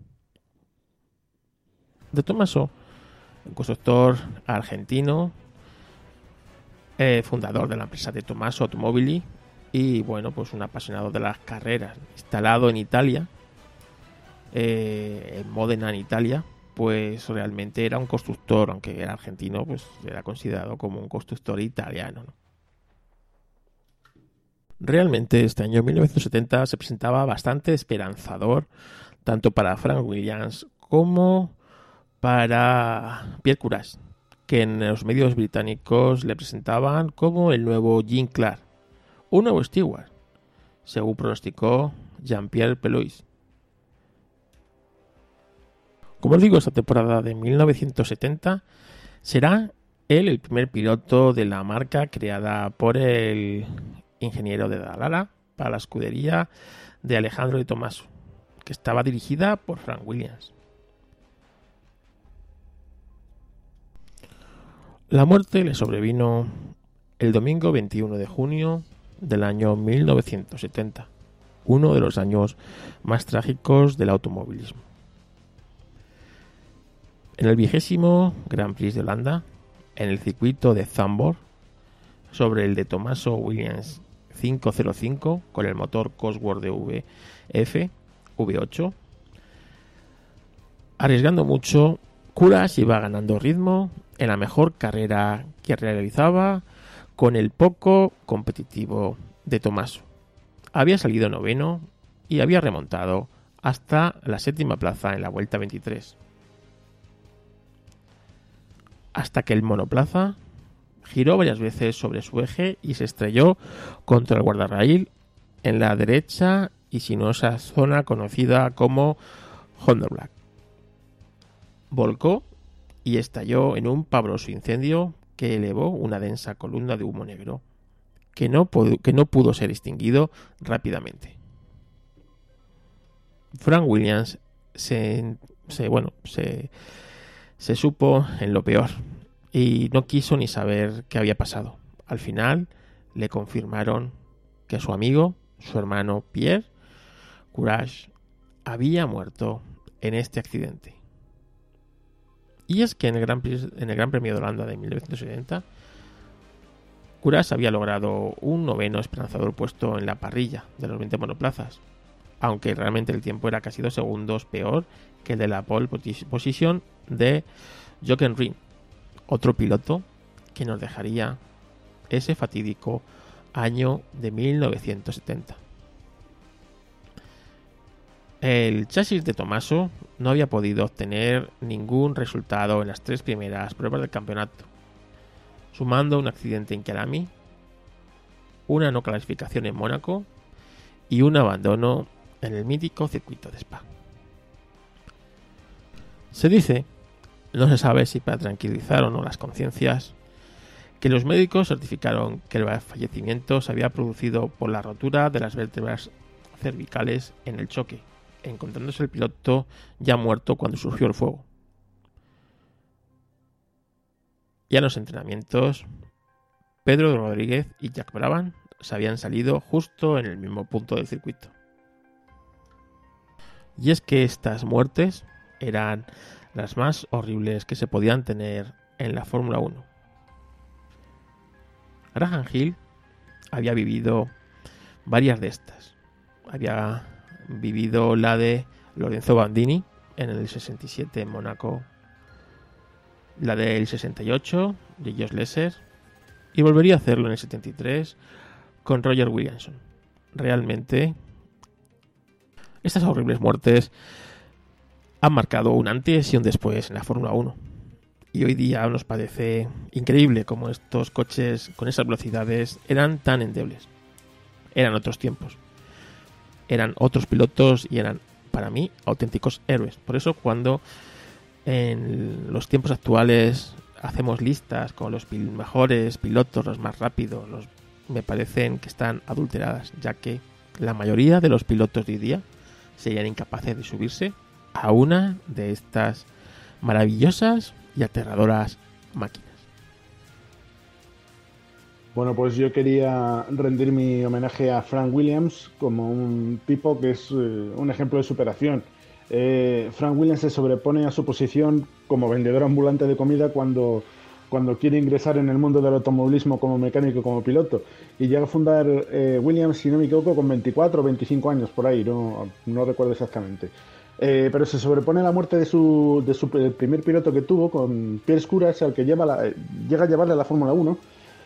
De Tomaso, un constructor argentino, eh, fundador de la empresa de Tomaso Automobili y bueno, pues un apasionado de las carreras, instalado en Italia, eh, en Módena, en Italia. Pues realmente era un constructor, aunque era argentino, pues era considerado como un constructor italiano, ¿no? Realmente este año mil novecientos setenta se presentaba bastante esperanzador, tanto para Frank Williams como para Pierre Courage, que en los medios británicos le presentaban como el nuevo Jim Clark, un nuevo Stewart, según pronosticó Jean-Pierre Pelois. Como os digo, esta temporada de mil novecientos setenta será él el primer piloto de la marca creada por el ingeniero de Dallara para la escudería de Alejandro de Tomaso, que estaba dirigida por Frank Williams. La muerte le sobrevino el domingo veintiuno de junio del año mil novecientos setenta, uno de los años más trágicos del automovilismo. En el vigésimo Grand Prix de Holanda, en el circuito de Zandvoort, sobre el de Tomaso Williams quinientos cinco con el motor Cosworth de V F V ocho, arriesgando mucho, Courage iba ganando ritmo en la mejor carrera que realizaba con el poco competitivo de Tomaso. Había salido noveno y había remontado hasta la séptima plaza en la vuelta veintitrés. Hasta que el monoplaza giró varias veces sobre su eje y se estrelló contra el guardarraíl en la derecha y sinuosa zona conocida como Honderblack. Volcó y estalló en un pavoroso incendio que elevó una densa columna de humo negro que no, pudo, que no pudo ser extinguido rápidamente. Frank Williams se, se, bueno, se, se supo en lo peor y no quiso ni saber qué había pasado. Al final le confirmaron que su amigo, su hermano Pierre Courage, había muerto en este accidente. Y es que en el Gran, en el Gran Premio de Holanda de mil novecientos setenta, Courage había logrado un noveno esperanzador puesto en la parrilla de los veinte monoplazas, aunque realmente el tiempo era casi dos segundos peor que el de la pole position de Jochen Rindt, otro piloto que nos dejaría ese fatídico año de mil novecientos setenta. El chasis de Tomaso no había podido obtener ningún resultado en las tres primeras pruebas del campeonato, sumando un accidente en Kialami, una no clasificación en Mónaco y un abandono en el mítico circuito de Spa. Se dice, no se sabe si para tranquilizar o no las conciencias, que los médicos certificaron que el fallecimiento se había producido por la rotura de las vértebras cervicales en el choque, encontrándose el piloto ya muerto cuando surgió el fuego. Ya en los entrenamientos, Pedro Rodríguez y Jack Brabham se habían salido justo en el mismo punto del circuito. Y es que estas muertes eran las más horribles que se podían tener en la Fórmula uno. Graham Hill había vivido varias de estas. Había vivido la de Lorenzo Bandini en el sesenta y siete en Mónaco, la del sesenta y ocho de Josh Lesser, y volvería a hacerlo en el setenta y tres con Roger Williamson. Realmente, estas horribles muertes han marcado un antes y un después en la Fórmula uno. Y hoy día nos parece increíble cómo estos coches con esas velocidades eran tan endebles. Eran otros tiempos. Eran otros pilotos y eran, para mí, auténticos héroes. Por eso cuando en los tiempos actuales hacemos listas con los pil- mejores pilotos, los más rápidos, los, me parecen que están adulteradas, ya que la mayoría de los pilotos de hoy día serían incapaces de subirse a una de estas maravillosas y aterradoras máquinas. Bueno, pues yo quería rendir mi homenaje a Frank Williams como un tipo que es eh, un ejemplo de superación. Eh, Frank Williams se sobrepone a su posición como vendedor ambulante de comida cuando, cuando quiere ingresar en el mundo del automovilismo como mecánico, como piloto, y llega a fundar eh, Williams, si no me equivoco, con veinticuatro o veinticinco años por ahí, no, no recuerdo exactamente. Eh, pero se sobrepone a la muerte de su, de su el primer piloto que tuvo, con Pierre Courage, al que lleva la, llega a llevarle a la Fórmula uno,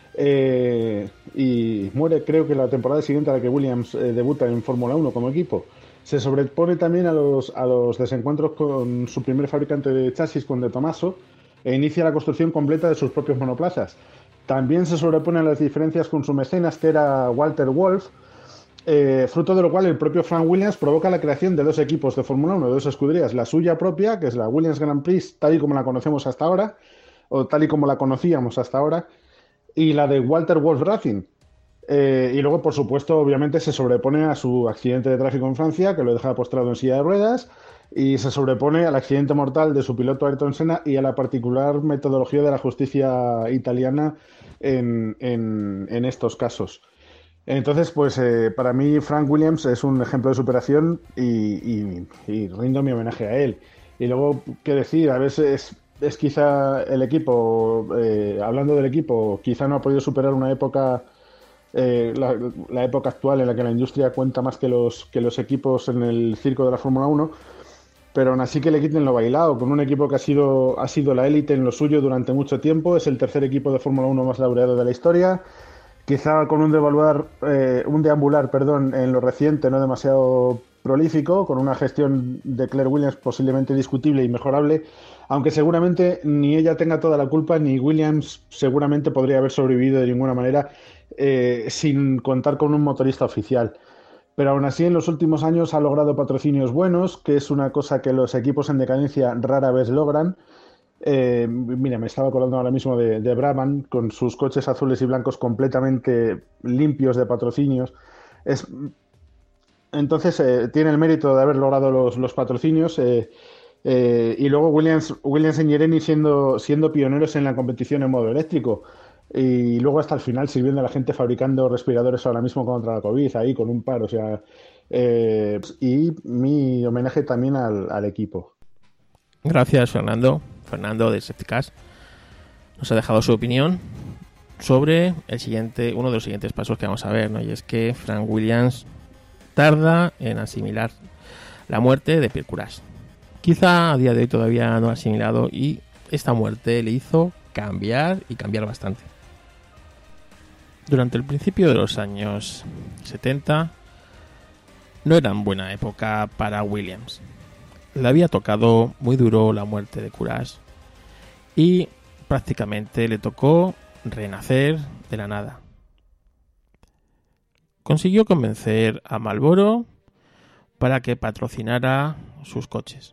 eh, y muere creo que la temporada siguiente a la que Williams eh, debuta en Fórmula uno como equipo. Se sobrepone también a los, a los desencuentros con su primer fabricante de chasis, con De Tomaso, e inicia la construcción completa de sus propios monoplazas. También se sobrepone a las diferencias con su mecenas, que era Walter Wolf, Eh, fruto de lo cual el propio Frank Williams provoca la creación de dos equipos de Fórmula uno, de dos escuderías, la suya propia, que es la Williams Grand Prix, tal y como la conocemos hasta ahora, o tal y como la conocíamos hasta ahora, y la de Walter Wolf Racing. Eh, y luego, por supuesto, obviamente se sobrepone a su accidente de tráfico en Francia, que lo deja postrado en silla de ruedas, y se sobrepone al accidente mortal de su piloto Ayrton Senna y a la particular metodología de la justicia italiana en, en, en estos casos. Entonces, pues eh, para mí Frank Williams es un ejemplo de superación y, y, y rindo mi homenaje a él. Y luego, ¿qué decir? A veces es quizá el equipo, eh, hablando del equipo, quizá no ha podido superar una época, eh, la, la época actual en la que la industria cuenta más que los, que los equipos en el circo de la Fórmula uno, pero aún así que le quiten lo bailado, con un equipo que ha sido, ha sido la élite en lo suyo durante mucho tiempo, es el tercer equipo de Fórmula uno más laureado de la historia. Quizá con un deambular, eh, un deambular perdón, en lo reciente no demasiado prolífico, con una gestión de Claire Williams posiblemente discutible y mejorable, aunque seguramente ni ella tenga toda la culpa, ni Williams seguramente podría haber sobrevivido de ninguna manera eh, sin contar con un motorista oficial. Pero aún así en los últimos años ha logrado patrocinios buenos, que es una cosa que los equipos en decadencia rara vez logran. Eh, mira, me estaba acordando ahora mismo de, de Brabham, con sus coches azules y blancos completamente limpios de patrocinios. Es, entonces eh, tiene el mérito de haber logrado los, los patrocinios, eh, eh, y luego Williams, Williams en Yereni siendo, siendo pioneros en la competición en modo eléctrico, y luego hasta el final sirviendo a la gente fabricando respiradores ahora mismo contra la COVID, ahí con un par, o sea, eh, y mi homenaje también al, al equipo. Gracias, Fernando. Fernando de Safetycast nos ha dejado su opinión sobre el siguiente, uno de los siguientes pasos que vamos a ver, ¿no? Y es que Frank Williams tarda en asimilar la muerte de Pierre Courage. Quizá a día de hoy todavía no ha asimilado, y esta muerte le hizo cambiar y cambiar bastante. Durante el principio de los años setenta no era en buena época para Williams. Le había tocado muy duro la muerte de Courage y prácticamente le tocó renacer de la nada. Consiguió convencer a Marlboro para que patrocinara sus coches.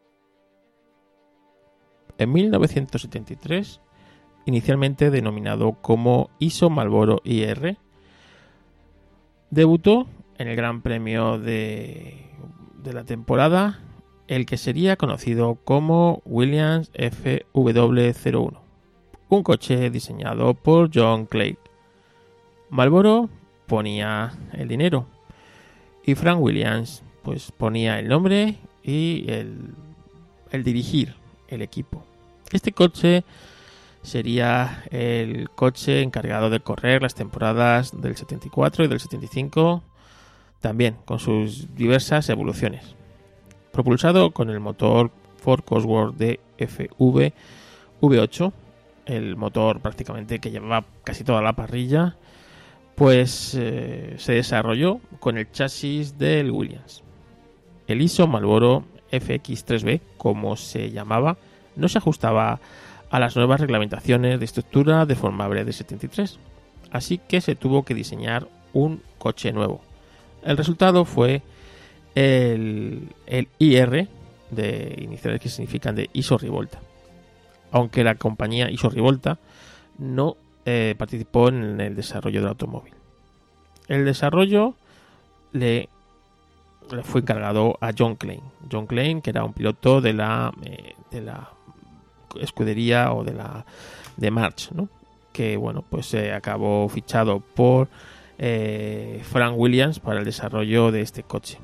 En mil novecientos setenta y tres, inicialmente denominado como I S O Marlboro I R, debutó en el Gran Premio de, de la temporada el que sería conocido como Williams F W cero uno, un coche diseñado por John Clegg. Marlboro ponía el dinero y Frank Williams pues ponía el nombre y el, el dirigir el equipo. Este coche sería el coche encargado de correr las temporadas del setenta y cuatro y del setenta y cinco, también con sus diversas evoluciones. Propulsado con el motor Ford Cosworth D F V V ocho, el motor prácticamente que llevaba casi toda la parrilla, pues eh, se desarrolló con el chasis del Williams. El I S O Marlboro F X tres B, como se llamaba, no se ajustaba a las nuevas reglamentaciones de estructura deformable de setenta y tres, así que se tuvo que diseñar un coche nuevo. El resultado fue el, el I R, de iniciales que significan de Iso Rivolta, aunque la compañía Iso Rivolta no eh, participó en el desarrollo del automóvil. El desarrollo le, le fue encargado a John Clegg. John Clegg, que era un piloto de la eh, de la escudería o de la de March, ¿no? Que bueno, pues se eh, acabó fichado por eh, Frank Williams para el desarrollo de este coche.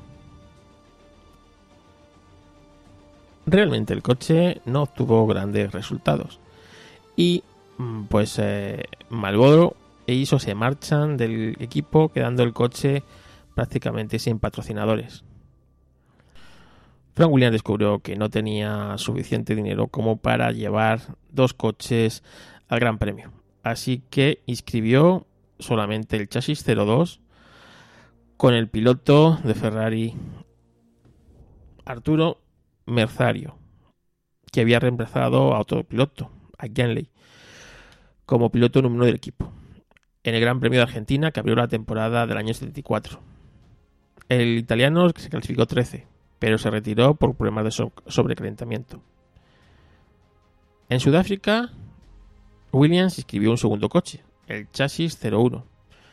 Realmente el coche no obtuvo grandes resultados y pues eh, Marlboro e I S O se marchan del equipo, quedando el coche prácticamente sin patrocinadores. Frank Williams descubrió que no tenía suficiente dinero como para llevar dos coches al Gran Premio, así que inscribió solamente el chasis cero dos con el piloto de Ferrari Arturo Merzario, que había reemplazado a otro piloto, a Ganley, como piloto número uno del equipo, en el Gran Premio de Argentina, que abrió la temporada del año setenta y cuatro. El italiano se clasificó trece, pero se retiró por problemas de so- sobrecalentamiento. En Sudáfrica, Williams inscribió un segundo coche, el chasis cero uno,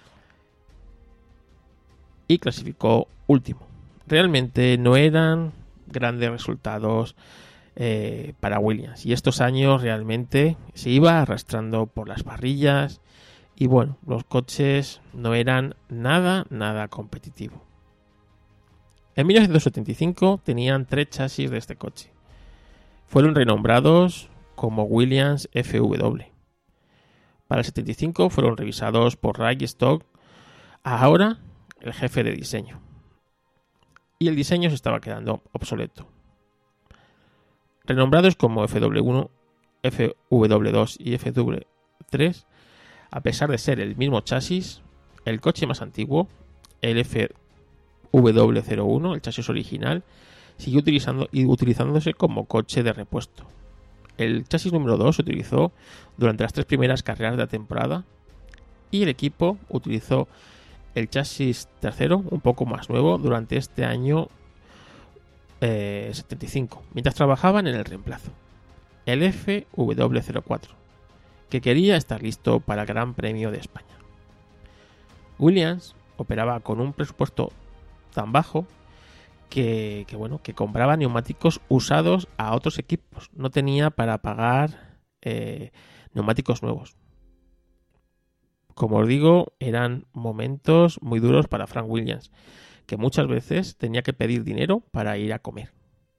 y clasificó último. Realmente no eran grandes resultados eh, para Williams, y estos años realmente se iba arrastrando por las parrillas y bueno, los coches no eran nada, nada competitivos. En mil novecientos setenta y cinco tenían tres chasis de este coche. Fueron renombrados como Williams F W. Para el setenta y cinco fueron revisados por Ray Stock, ahora el jefe de diseño. Y el diseño se estaba quedando obsoleto. Renombrados como F W uno, F W dos y F W tres, a pesar de ser el mismo chasis, el coche más antiguo, el F W cero uno, el chasis original, siguió utilizando y utilizándose como coche de repuesto. El chasis número dos se utilizó durante las tres primeras carreras de la temporada y el equipo utilizó el chasis tercero, un poco más nuevo, durante este año eh, setenta y cinco, mientras trabajaban en el reemplazo, el F W cero cuatro, que quería estar listo para el Gran Premio de España. Williams operaba con un presupuesto tan bajo que, que bueno, que compraba neumáticos usados a otros equipos, no tenía para pagar eh, neumáticos nuevos. Como os digo, eran momentos muy duros para Frank Williams, que muchas veces tenía que pedir dinero para ir a comer.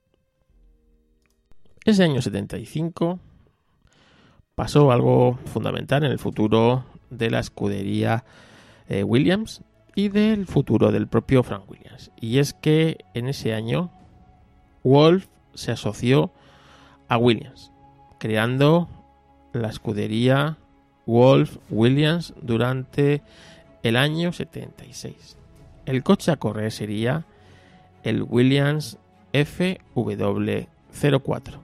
Ese año setenta y cinco pasó algo fundamental en el futuro de la escudería eh, Williams y del futuro del propio Frank Williams. Y es que en ese año Wolf se asoció a Williams, creando la escudería Wolf Williams durante el año setenta y seis. El coche a correr sería el Williams F W cero cuatro.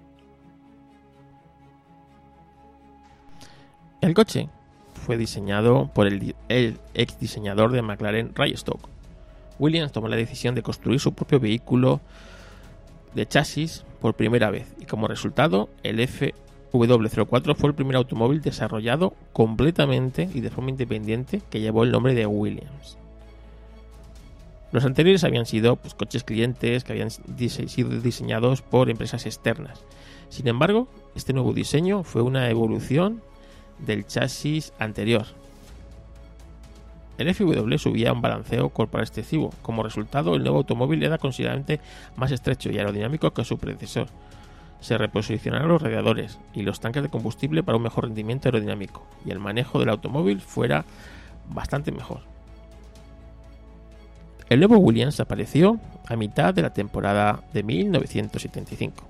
El coche fue diseñado por el, el ex diseñador de McLaren, Ray Stock. Williams tomó la decisión de construir su propio vehículo de chasis por primera vez y como resultado el F W cero cuatro fue el primer automóvil desarrollado completamente y de forma independiente que llevó el nombre de Williams. Los anteriores habían sido pues, coches clientes que habían dise- sido diseñados por empresas externas. Sin embargo, este nuevo diseño fue una evolución del chasis anterior. El F W subía un balanceo corporal excesivo. Como resultado, el nuevo automóvil era considerablemente más estrecho y aerodinámico que su predecesor. Se reposicionaron los radiadores y los tanques de combustible para un mejor rendimiento aerodinámico, y el manejo del automóvil fuera bastante mejor. El nuevo Williams apareció a mitad de la temporada de mil novecientos setenta y cinco.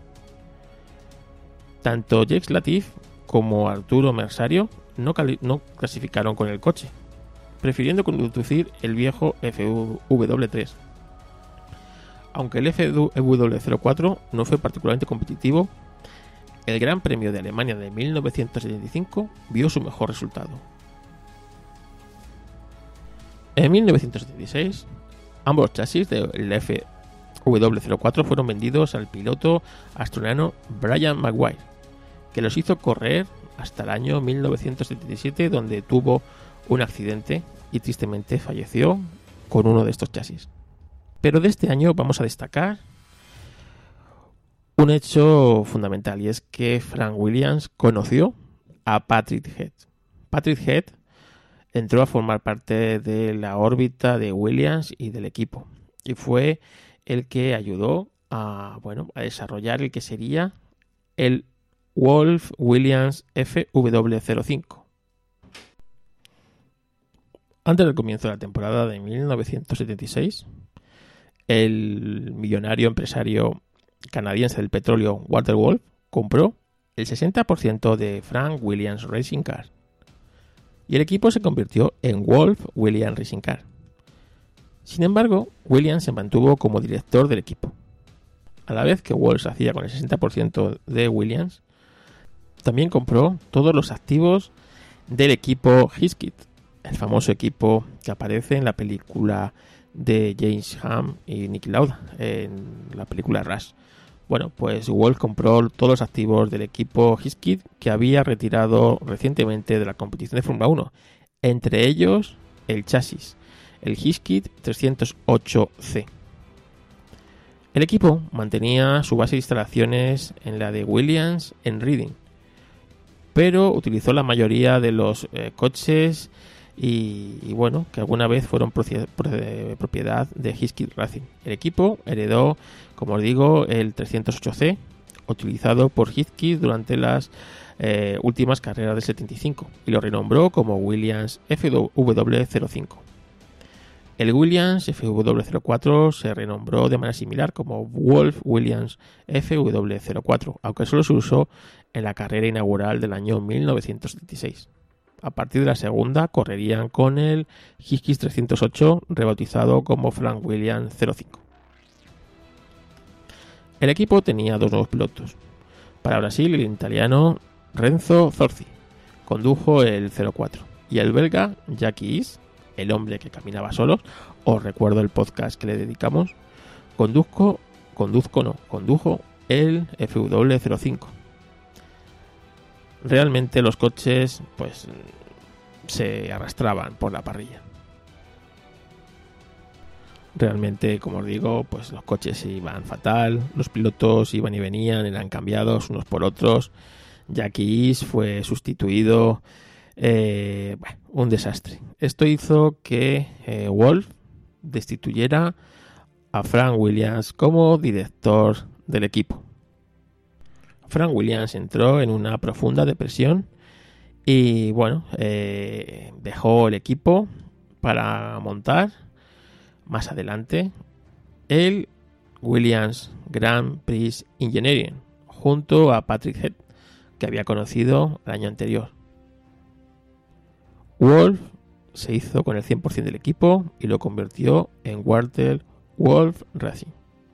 Tanto Jacques Latif como Arturo Mersario no, cali- no clasificaron con el coche, prefiriendo conducir el viejo F W tres. Aunque el F W cero cuatro no fue particularmente competitivo, el Gran Premio de Alemania de mil novecientos setenta y cinco vio su mejor resultado. En mil novecientos setenta y seis, ambos chasis del F W cero cuatro fueron vendidos al piloto australiano Brian Maguire, que los hizo correr hasta el año mil novecientos setenta y siete, donde tuvo un accidente y tristemente falleció con uno de estos chasis. Pero de este año vamos a destacar un hecho fundamental, y es que Frank Williams conoció a Patrick Head. Patrick Head entró a formar parte de la órbita de Williams y del equipo, y fue el que ayudó a, bueno, a desarrollar el que sería el Wolf Williams F W cero cinco. Antes del comienzo de la temporada de mil novecientos setenta y seis, el millonario empresario canadiense del petróleo Walter Wolf compró el sesenta por ciento de Frank Williams Racing Car, y el equipo se convirtió en Wolf Williams Racing Car. Sin embargo, Williams se mantuvo como director del equipo. A la vez que Wolf se hacía con el sesenta por ciento de Williams, también compró todos los activos del equipo Hesketh, el famoso equipo que aparece en la película de James Hamm y Niki Lauda, en la película Rush. Bueno, pues Wolf compró todos los activos del equipo Hesketh, que había retirado recientemente de la competición de Fórmula uno, entre ellos el chasis, el Hesketh trescientos ocho C. El equipo mantenía su base de instalaciones en la de Williams en Reading, pero utilizó la mayoría de los eh, coches y, y bueno, que alguna vez fueron propiedad de Hesketh Racing. El equipo heredó, como os digo, el trescientos ocho C, utilizado por Hesketh durante las eh, últimas carreras del setenta y cinco, y lo renombró como Williams F W cero cinco. El Williams F W cero cuatro se renombró de manera similar como Wolf Williams F W cero cuatro, aunque solo se usó en la carrera inaugural del año mil novecientos setenta y seis. A partir de la segunda correrían con el Hesketh trescientos ocho, rebautizado como Frank Williams cero cinco. El equipo tenía dos nuevos pilotos. Para Brasil, el italiano Renzo Zorzi condujo el cero cuatro, y el belga Jackie Is, el hombre que caminaba solo, os recuerdo el podcast que le dedicamos, conduzco, conduzco no, condujo el F W cero cinco. Realmente los coches pues se arrastraban por la parrilla. Realmente, como os digo, pues los coches iban fatal, los pilotos iban y venían, eran cambiados unos por otros. Jackie Is fue sustituido, eh, bueno, un desastre. Esto hizo que eh, Wolf destituyera a Frank Williams como director del equipo. Frank Williams entró en una profunda depresión y bueno, eh, dejó el equipo para montar más adelante el Williams Grand Prix Engineering junto a Patrick Head, que había conocido el año anterior. Wolf se hizo con el cien por ciento del equipo y lo convirtió en Walter Wolf Racing.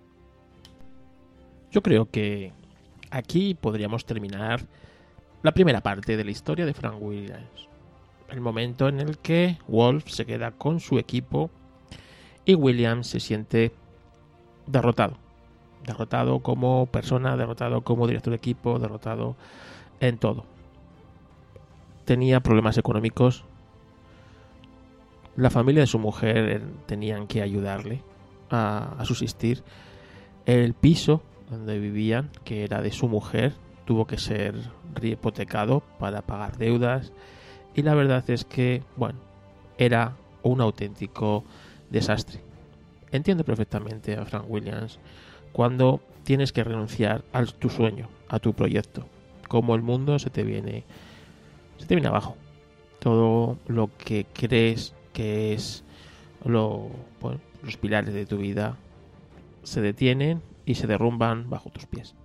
Yo creo que aquí podríamos terminar la primera parte de la historia de Frank Williams. El momento en el que Wolf se queda con su equipo y Williams se siente derrotado. Derrotado como persona, derrotado como director de equipo, derrotado en todo. Tenía problemas económicos la familia de su mujer tenían que ayudarle a, a subsistir. El piso donde vivían, que era de su mujer, tuvo que ser hipotecado para pagar deudas, y la verdad es que, bueno, era un auténtico desastre. Entiendo perfectamente a Frank Williams cuando tienes que renunciar a tu sueño, a tu proyecto, como el mundo se te viene, se te viene abajo. Todo lo que crees que es lo, bueno, los pilares de tu vida se detienen y se derrumban bajo tus pies.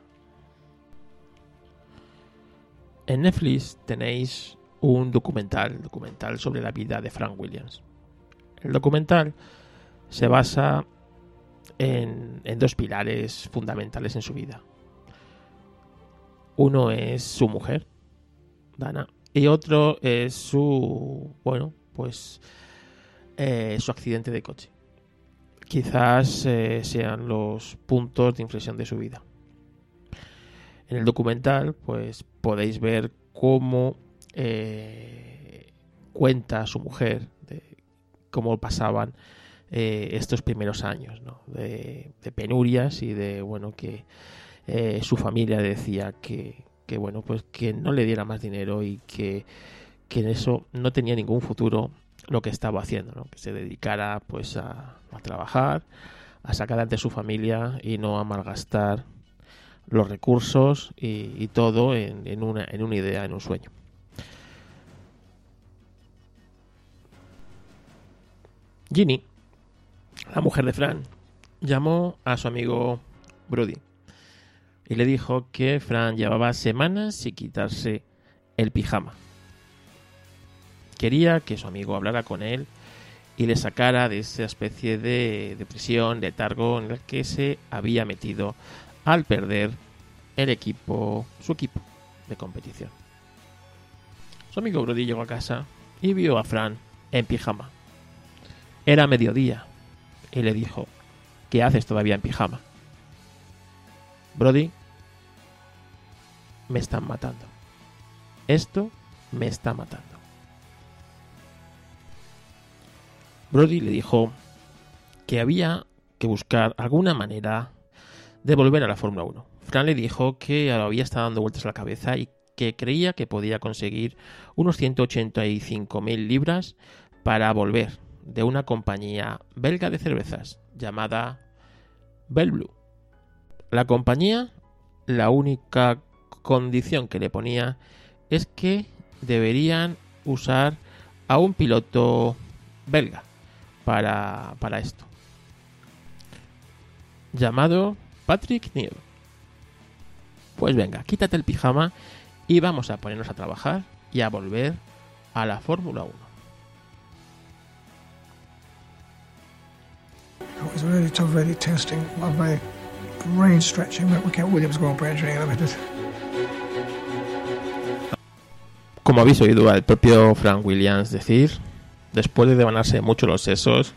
En Netflix tenéis un documental, documental sobre la vida de Frank Williams. El documental se basa en, en dos pilares fundamentales en su vida. Uno es su mujer, Dana, y otro es su, bueno, pues eh, su accidente de coche. Quizás eh, sean los puntos de inflexión de su vida. En el documental, pues podéis ver cómo eh, cuenta a su mujer de cómo pasaban eh, estos primeros años, ¿no? de, de penurias y de, bueno, que eh, su familia decía que, que, bueno, pues que no le diera más dinero y que, que en eso no tenía ningún futuro lo que estaba haciendo, ¿no? Que se dedicara pues a, a trabajar, a sacar adelante su familia y no a malgastar los recursos y, y todo en, en, una, en una idea, en un sueño. Ginny, la mujer de Fran, llamó a su amigo Brody y le dijo que Fran llevaba semanas sin quitarse el pijama. Quería que su amigo hablara con él y le sacara de esa especie de depresión, de letargo en el que se había metido al perder el equipo, su equipo de competición. Su amigo Brody llegó a casa y vio a Fran en pijama. Era mediodía y le dijo: ¿qué haces todavía en pijama? Brody, me están matando. Esto me está matando. Brody le dijo que había que buscar alguna manera de volver a la Fórmula uno. Fran le dijo que había estado dando vueltas a la cabeza y que creía que podía conseguir unos ciento ochenta y cinco mil libras para volver de una compañía belga de cervezas llamada Belle Blue. La compañía, la única condición que le ponía es que deberían usar a un piloto belga para, para esto, llamado Patrick Newell. Pues venga, quítate el pijama y vamos a ponernos a trabajar y a volver a la Fórmula uno. It was really tough, really testing. One very brain stretching that we kept Williams Grand Prix engineering limited. Como habéis oído al propio Frank Williams decir, después de devanarse mucho los sesos,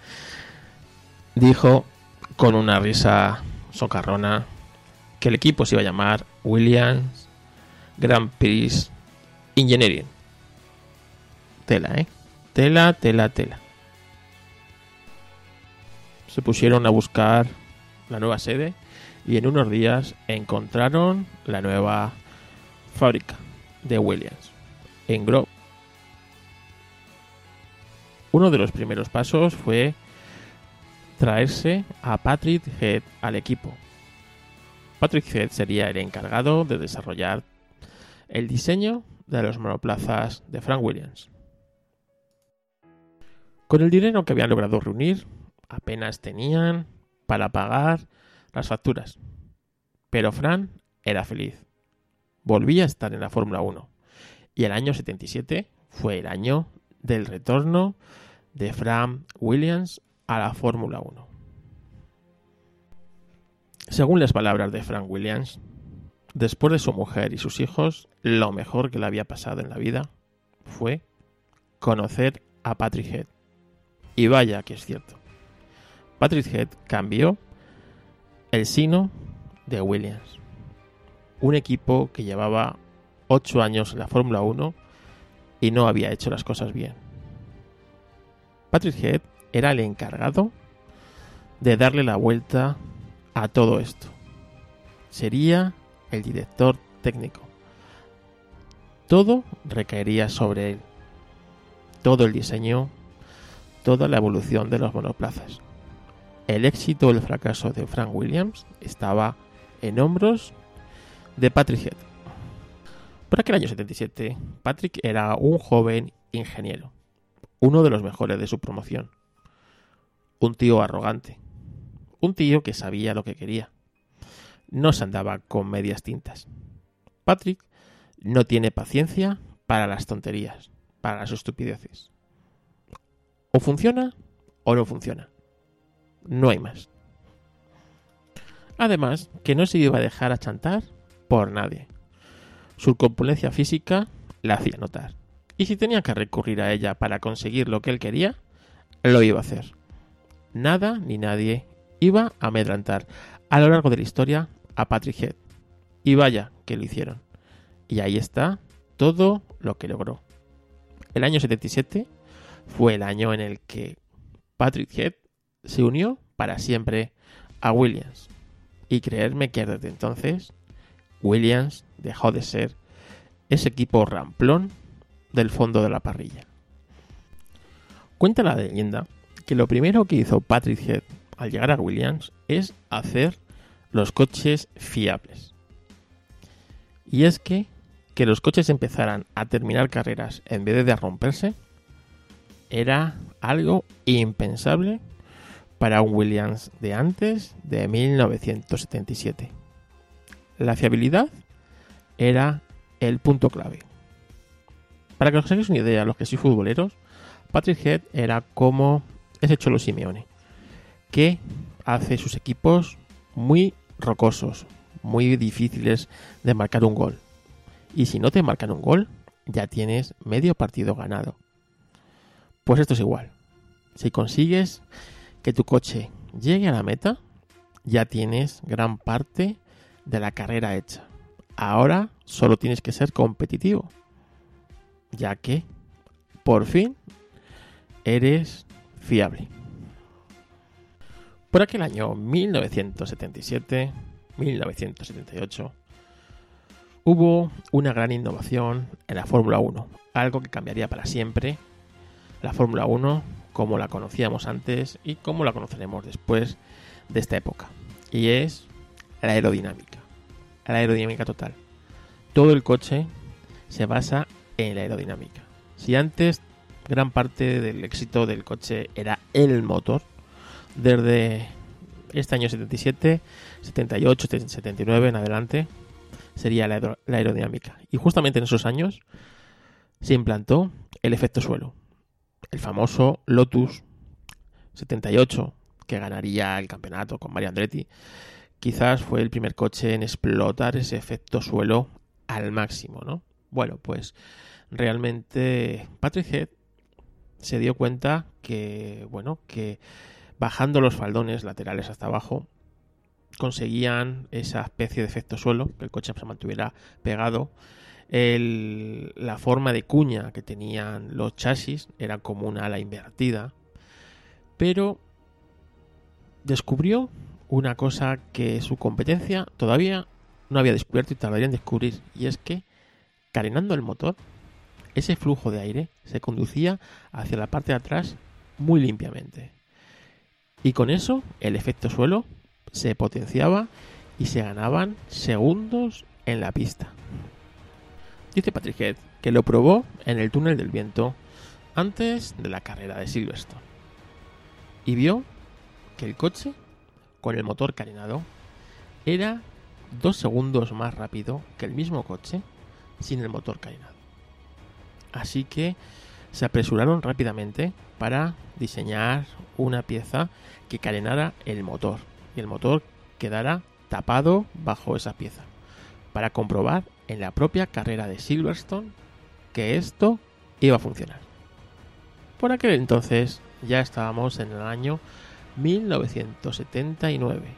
dijo con una risa socarrona que el equipo se iba a llamar Williams Grand Prix Engineering. Tela, ¿eh? Tela, tela, tela. Se pusieron a buscar la nueva sede y en unos días encontraron la nueva fábrica de Williams en Grove. Uno de los primeros pasos fue traerse a Patrick Head al equipo. Patrick Head sería el encargado de desarrollar el diseño de los monoplazas de Frank Williams. Con el dinero que habían logrado reunir, apenas tenían para pagar las facturas. Pero Fran era feliz. Volvía a estar en la Fórmula uno. Y el año setenta y siete fue el año del retorno de Frank Williams a la Fórmula uno. Según las palabras de Frank Williams, después de su mujer y sus hijos, lo mejor que le había pasado en la vida fue conocer a Patrick Head. Y vaya que es cierto. Patrick Head cambió el sino de Williams. Un equipo que llevaba ocho años en la Fórmula uno y no había hecho las cosas bien. Patrick Head era el encargado de darle la vuelta a todo esto. Sería el director técnico. Todo recaería sobre él. Todo el diseño, toda la evolución de los monoplazas. El éxito o el fracaso de Frank Williams estaba en hombros de Patrick Head. Por aquel año setenta y siete, Patrick era un joven ingeniero, uno de los mejores de su promoción. Un tío arrogante, un tío que sabía lo que quería. No se andaba con medias tintas. Patrick no tiene paciencia para las tonterías, para las estupideces. O funciona o no funciona. No hay más. Además, que no se iba a dejar achantar por nadie. Su corpulencia física la hacía notar. Y si tenía que recurrir a ella para conseguir lo que él quería, lo iba a hacer. Nada ni nadie iba a amedrentar a lo largo de la historia a Patrick Head. Y vaya que lo hicieron. Y ahí está todo lo que logró. El año setenta y siete fue el año en el que Patrick Head se unió para siempre a Williams. Y creerme que desde entonces Williams dejó de ser ese equipo ramplón del fondo de la parrilla. Cuenta la leyenda que lo primero que hizo Patrick Head al llegar a Williams es hacer los coches fiables. Y es que que los coches empezaran a terminar carreras en vez de romperse era algo impensable para un Williams de antes de mil novecientos setenta y siete. La fiabilidad era el punto clave. Para que os hagáis una idea, los que sois futboleros, Patrick Head era como ese Cholo Simeone, que hace sus equipos muy rocosos, muy difíciles de marcar un gol. Y si no te marcan un gol, ya tienes medio partido ganado. Pues esto es igual. Si consigues que tu coche llegue a la meta, ya tienes gran parte de la carrera hecha. Ahora solo tienes que ser competitivo, ya que por fin eres fiable. Por aquel año mil novecientos setenta y siete, mil novecientos setenta y ocho, hubo una gran innovación en la Fórmula uno, algo que cambiaría para siempre la Fórmula uno como la conocíamos antes y como la conoceremos después de esta época. Y es la aerodinámica. La aerodinámica total. Todo el coche se basa en la aerodinámica. Si antes gran parte del éxito del coche era el motor, desde este año setenta y siete, setenta y ocho, setenta y nueve en adelante sería la, aer- la aerodinámica. Y justamente en esos años se implantó el efecto suelo. El famoso Lotus setenta y ocho, que ganaría el campeonato con Mario Andretti, quizás fue el primer coche en explotar ese efecto suelo al máximo, ¿no? Bueno, pues realmente Patrick Head se dio cuenta que, bueno, que bajando los faldones laterales hasta abajo conseguían esa especie de efecto suelo, que el coche se mantuviera pegado. El, la forma de cuña que tenían los chasis era como una ala invertida, pero descubrió una cosa que su competencia todavía no había descubierto y tardaría en descubrir, y es que carenando el motor, ese flujo de aire se conducía hacia la parte de atrás muy limpiamente, y con eso el efecto suelo se potenciaba y se ganaban segundos en la pista. Dice Patrick Head que lo probó en el túnel del viento antes de la carrera de Silverstone y vio que el coche con el motor carenado era dos segundos más rápido que el mismo coche sin el motor carenado. Así que se apresuraron rápidamente para diseñar una pieza que carenara el motor y el motor quedara tapado bajo esa pieza, para comprobar en la propia carrera de Silverstone que esto iba a funcionar. Por aquel entonces ya estábamos en el año mil novecientos setenta y nueve.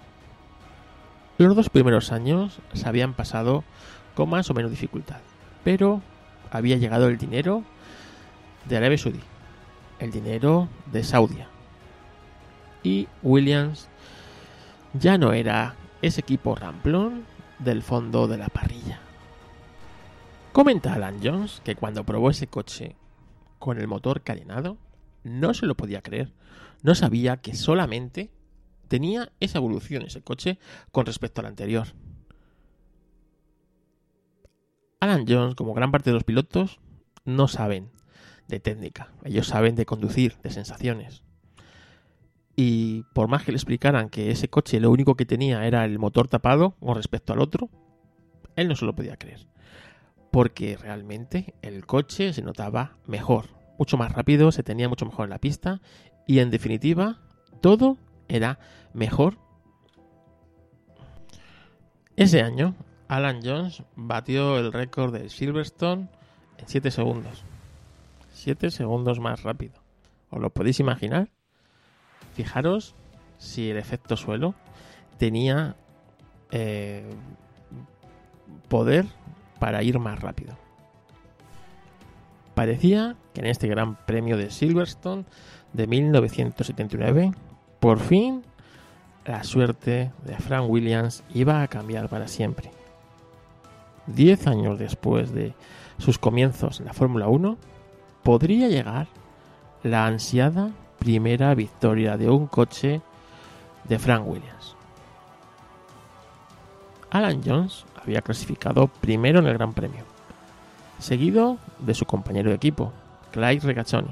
Los dos primeros años se habían pasado con más o menos dificultad, pero había llegado el dinero de Arabia Saudí el dinero de Saudia. Y Williams ya no era ese equipo ramplón del fondo de la parrilla. Comenta Alan Jones que cuando probó ese coche con el motor carenado, no se lo podía creer. No sabía que solamente tenía esa evolución ese coche con respecto al anterior. Alan Jones, como gran parte de los pilotos, no saben de técnica. Ellos saben de conducir, de sensaciones. Y por más que le explicaran que ese coche lo único que tenía era el motor tapado con respecto al otro, él no se lo podía creer. Porque realmente el coche se notaba mejor, mucho más rápido, se tenía mucho mejor en la pista y en definitiva todo era mejor. Ese año Alan Jones batió el récord de Silverstone en siete segundos. siete segundos más rápido. ¿Os lo podéis imaginar? Fijaros si el efecto suelo tenía eh, poder para ir más rápido. Parecía que en este Gran Premio de Silverstone de mil novecientos setenta y nueve, por fin la suerte de Frank Williams iba a cambiar para siempre. Diez años después de sus comienzos en la Fórmula uno, podría llegar la ansiada primera victoria de un coche de Frank Williams. Alan Jones había clasificado primero en el Gran Premio, seguido de su compañero de equipo, Clay Regazzoni.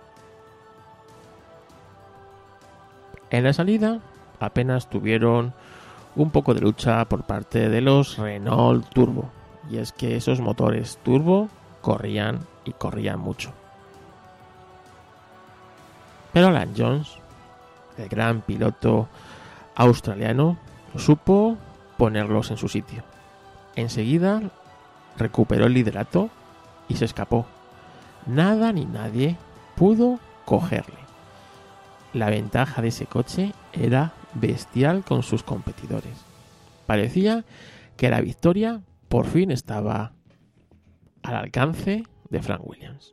En la salida apenas tuvieron un poco de lucha por parte de los Renault Turbo, y es que esos motores turbo corrían y corrían mucho. Pero Alan Jones, el gran piloto australiano, supo ponerlos en su sitio. Enseguida recuperó el liderato y se escapó. Nada ni nadie pudo cogerle. La ventaja de ese coche era bestial con sus competidores. Parecía que la victoria por fin estaba al alcance de Frank Williams.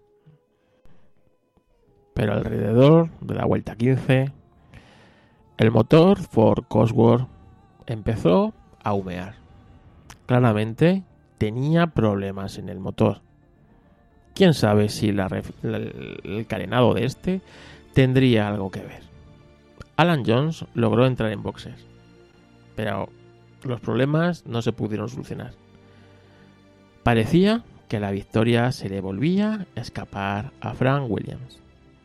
Pero alrededor de la vuelta quince, el motor Ford Cosworth empezó a humear. Claramente tenía problemas en el motor. Quién sabe si la ref- la, el carenado de este tendría algo que ver. Alan Jones logró entrar en boxes, pero los problemas no se pudieron solucionar. Parecía que la victoria se le volvía a escapar a Frank Williams.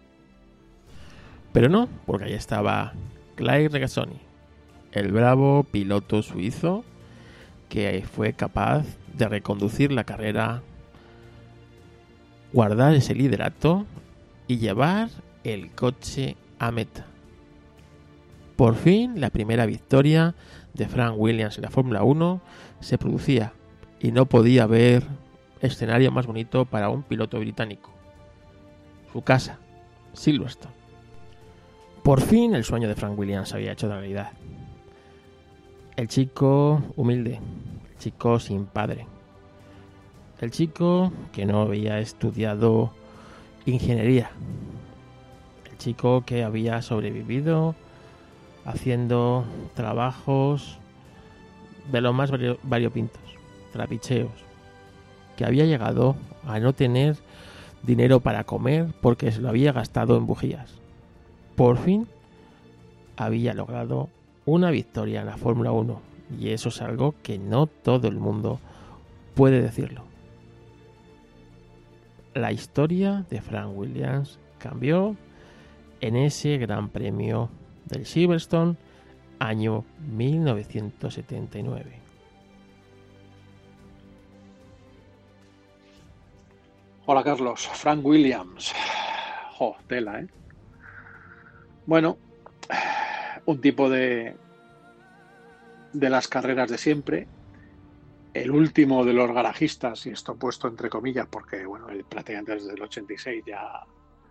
Pero no, porque ahí estaba Clay Regazzoni, el bravo piloto suizo que fue capaz de reconducir la carrera, guardar ese liderato y llevar el coche a meta. Por fin la primera victoria de Frank Williams en la Fórmula uno se producía y no podía haber escenario más bonito para un piloto británico. Su casa, Silverstone. Por fin el sueño de Frank Williams se había hecho realidad. El chico humilde, el chico sin padre, el chico que no había estudiado ingeniería, el chico que había sobrevivido haciendo trabajos de los más vario- variopintos, trapicheos, que había llegado a no tener dinero para comer porque se lo había gastado en bujías. Por fin había logrado una victoria en la Fórmula uno, y eso es algo que no todo el mundo puede decirlo. La historia de Frank Williams cambió en ese Gran Premio del Silverstone año mil novecientos setenta y nueve. Hola Carlos, Frank Williams. Jo, tela, ¿eh? Bueno, un tipo de de las carreras de siempre, el último de los garajistas, y esto puesto entre comillas porque bueno, él prácticamente desde el ochenta y seis ya,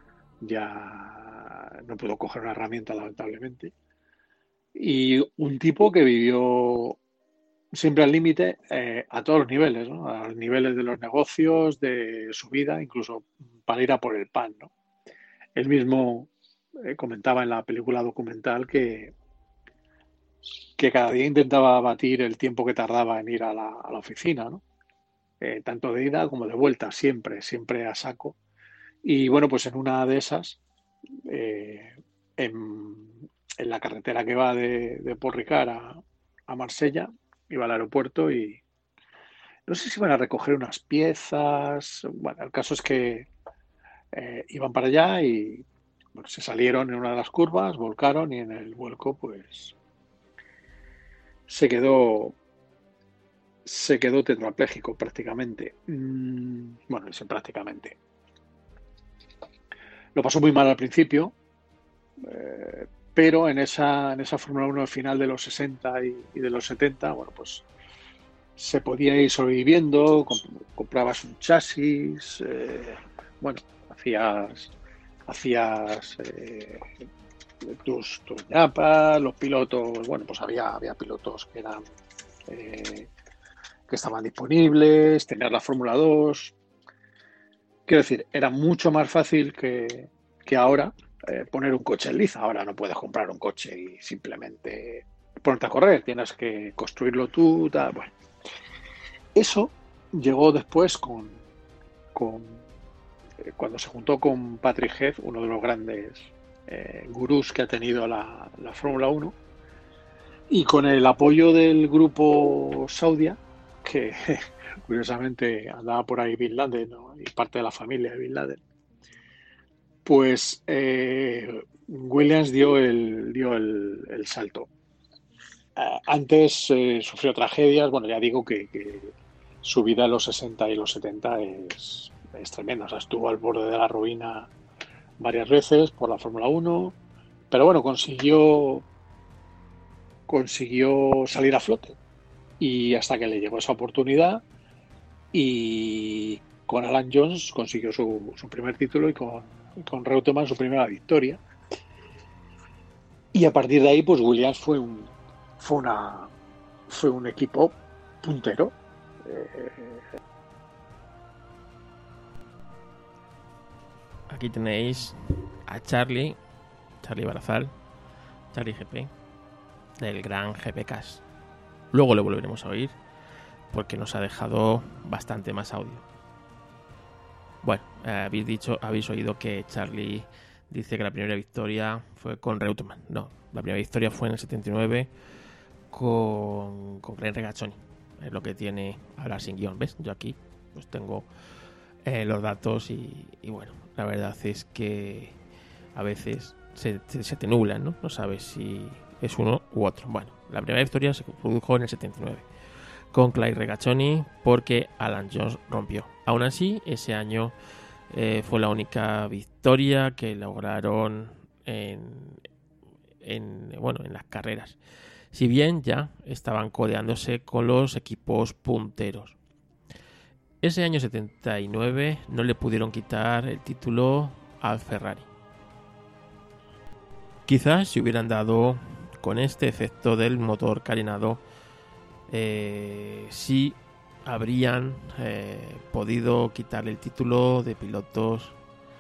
ya no pudo coger una herramienta, lamentablemente, y un tipo que vivió siempre al límite, eh, a todos los niveles, ¿no? A los niveles de los negocios, de su vida, incluso para ir a por el pan, ¿no? él mismo eh, comentaba en la película documental que, que cada día intentaba batir el tiempo que tardaba en ir a la, a la oficina, ¿no? Eh, tanto de ida como de vuelta, siempre, siempre a saco. Y bueno, pues en una de esas, eh, en, en la carretera que va de, de Port Ricard a, a Marsella, iba al aeropuerto y no sé si iban a recoger unas piezas. Bueno, el caso es que eh, iban para allá y bueno, se salieron en una de las curvas, volcaron y en el vuelco pues se quedó se quedó tetrapléjico prácticamente. Mm, bueno, ese prácticamente. Lo pasó muy mal al principio, eh, pero en esa, en esa Fórmula uno final de los sesenta y, y de los setenta, bueno, pues se podía ir sobreviviendo, comp- comprabas un chasis, eh, bueno, hacías, hacías eh, tus, tus ñapas, los pilotos, bueno, pues había, había pilotos que eran eh, que estaban disponibles, tenías la Fórmula dos. Quiero decir, era mucho más fácil que, que ahora eh, poner un coche en liza. Ahora no puedes comprar un coche y simplemente ponerte a correr, tienes que construirlo tú, tal. Bueno, eso llegó después con, con eh, cuando se juntó con Patrick Heath, uno de los grandes eh, gurús que ha tenido la, la Fórmula uno, y con el apoyo del grupo Saudia, que curiosamente andaba por ahí Bin Laden, ¿no? Y parte de la familia de Bin Laden, pues eh, Williams dio el, dio el, el salto. Uh, antes eh, sufrió tragedias, bueno, ya digo que, que su vida en los sesenta y los setenta es, es tremenda, o sea, estuvo al borde de la ruina varias veces por la Fórmula uno, pero bueno, consiguió consiguió salir a flote y hasta que le llegó esa oportunidad y con Alan Jones consiguió su, su primer título y con, con Reutemann su primera victoria, y a partir de ahí pues Williams fue un fue una fue un equipo puntero. eh, Aquí tenéis a Charlie Charlie Barazal, Charlie G P, del gran G P Cash. Luego le volveremos a oír porque nos ha dejado bastante más audio. Bueno, eh, habéis dicho, habéis oído que Charlie dice que la primera victoria fue con Reutemann. No, la primera victoria fue en el setenta y nueve con, con Glenn Regazzoni. Es lo que tiene hablar sin guión, ¿ves? Yo aquí pues tengo eh, los datos y, y bueno, la verdad es que a veces se, se, se te nublan, ¿no? No sabes si es uno u otro. Bueno, la primera victoria se produjo en el setenta y nueve con Clay Regazzoni porque Alan Jones rompió. Aún así, ese año eh, fue la única victoria que lograron en, en, bueno, en las carreras. Si bien ya estaban codeándose con los equipos punteros. Ese año setenta y nueve no le pudieron quitar el título al Ferrari. Quizás si hubieran dado con este efecto del motor carenado, eh, sí habrían eh, podido quitarle el título de pilotos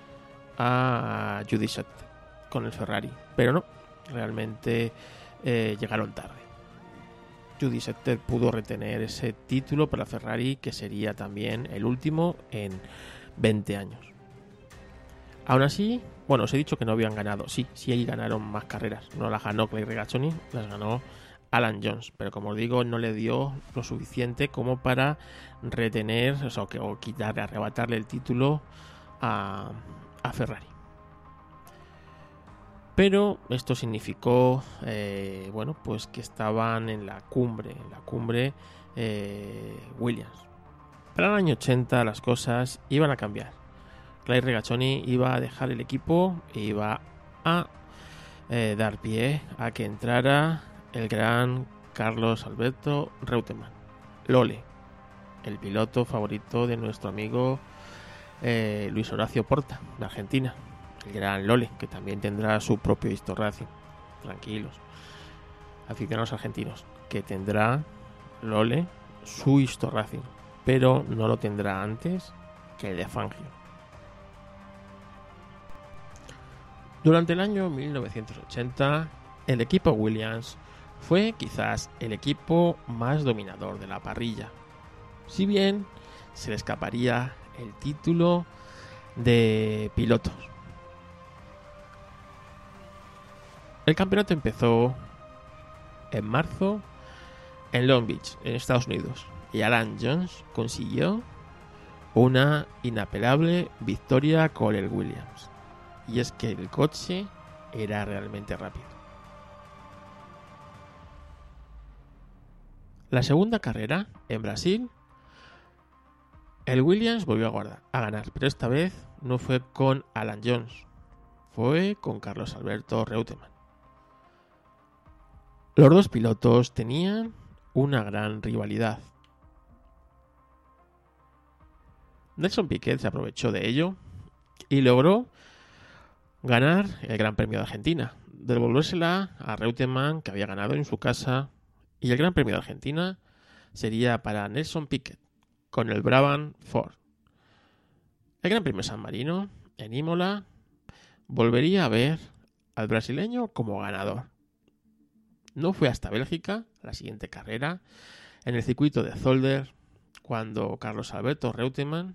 a Judy Scheckter con el Ferrari, pero no, realmente eh, llegaron tarde. Judy Scheckter pudo retener ese título para Ferrari, que sería también el último en veinte años. Aún así, bueno, os he dicho que no habían ganado. Sí, sí ahí ganaron más carreras. No las ganó Clay Regazzoni, las ganó Alan Jones. Pero como os digo, no le dio lo suficiente como para retener, o sea, o quitarle, arrebatarle el título a, a Ferrari. Pero esto significó, eh, bueno, pues que estaban en la cumbre, en la cumbre eh, Williams. Para el año ochenta las cosas iban a cambiar. Clay Regazzoni iba a dejar el equipo e iba a eh, dar pie a que entrara el gran Carlos Alberto Reutemann, Lole, el piloto favorito de nuestro amigo eh, Luis Horacio Porta, de Argentina. El gran Lole, que también tendrá su propio Histo Racing. Tranquilos, aficionados argentinos, que tendrá Lole su Histo Racing, pero no lo tendrá antes que el de Fangio. Durante el año mil novecientos ochenta, el equipo Williams fue quizás el equipo más dominador de la parrilla, si bien se le escaparía el título de pilotos. El campeonato empezó en marzo en Long Beach, en Estados Unidos, y Alan Jones consiguió una inapelable victoria con el Williams. Y es que el coche era realmente rápido. La segunda carrera, en Brasil, el Williams volvió a, guardar, a ganar, pero esta vez no fue con Alan Jones, fue con Carlos Alberto Reutemann. Los dos pilotos tenían una gran rivalidad. Nelson Piquet se aprovechó de ello y logró ganar el Gran Premio de Argentina, devolvérsela a Reutemann, que había ganado en su casa, y el Gran Premio de Argentina sería para Nelson Piquet con el Brabham Ford. El Gran Premio de San Marino, en Imola, volvería a ver al brasileño como ganador. No fue hasta Bélgica, la siguiente carrera, en el circuito de Zolder, cuando Carlos Alberto Reutemann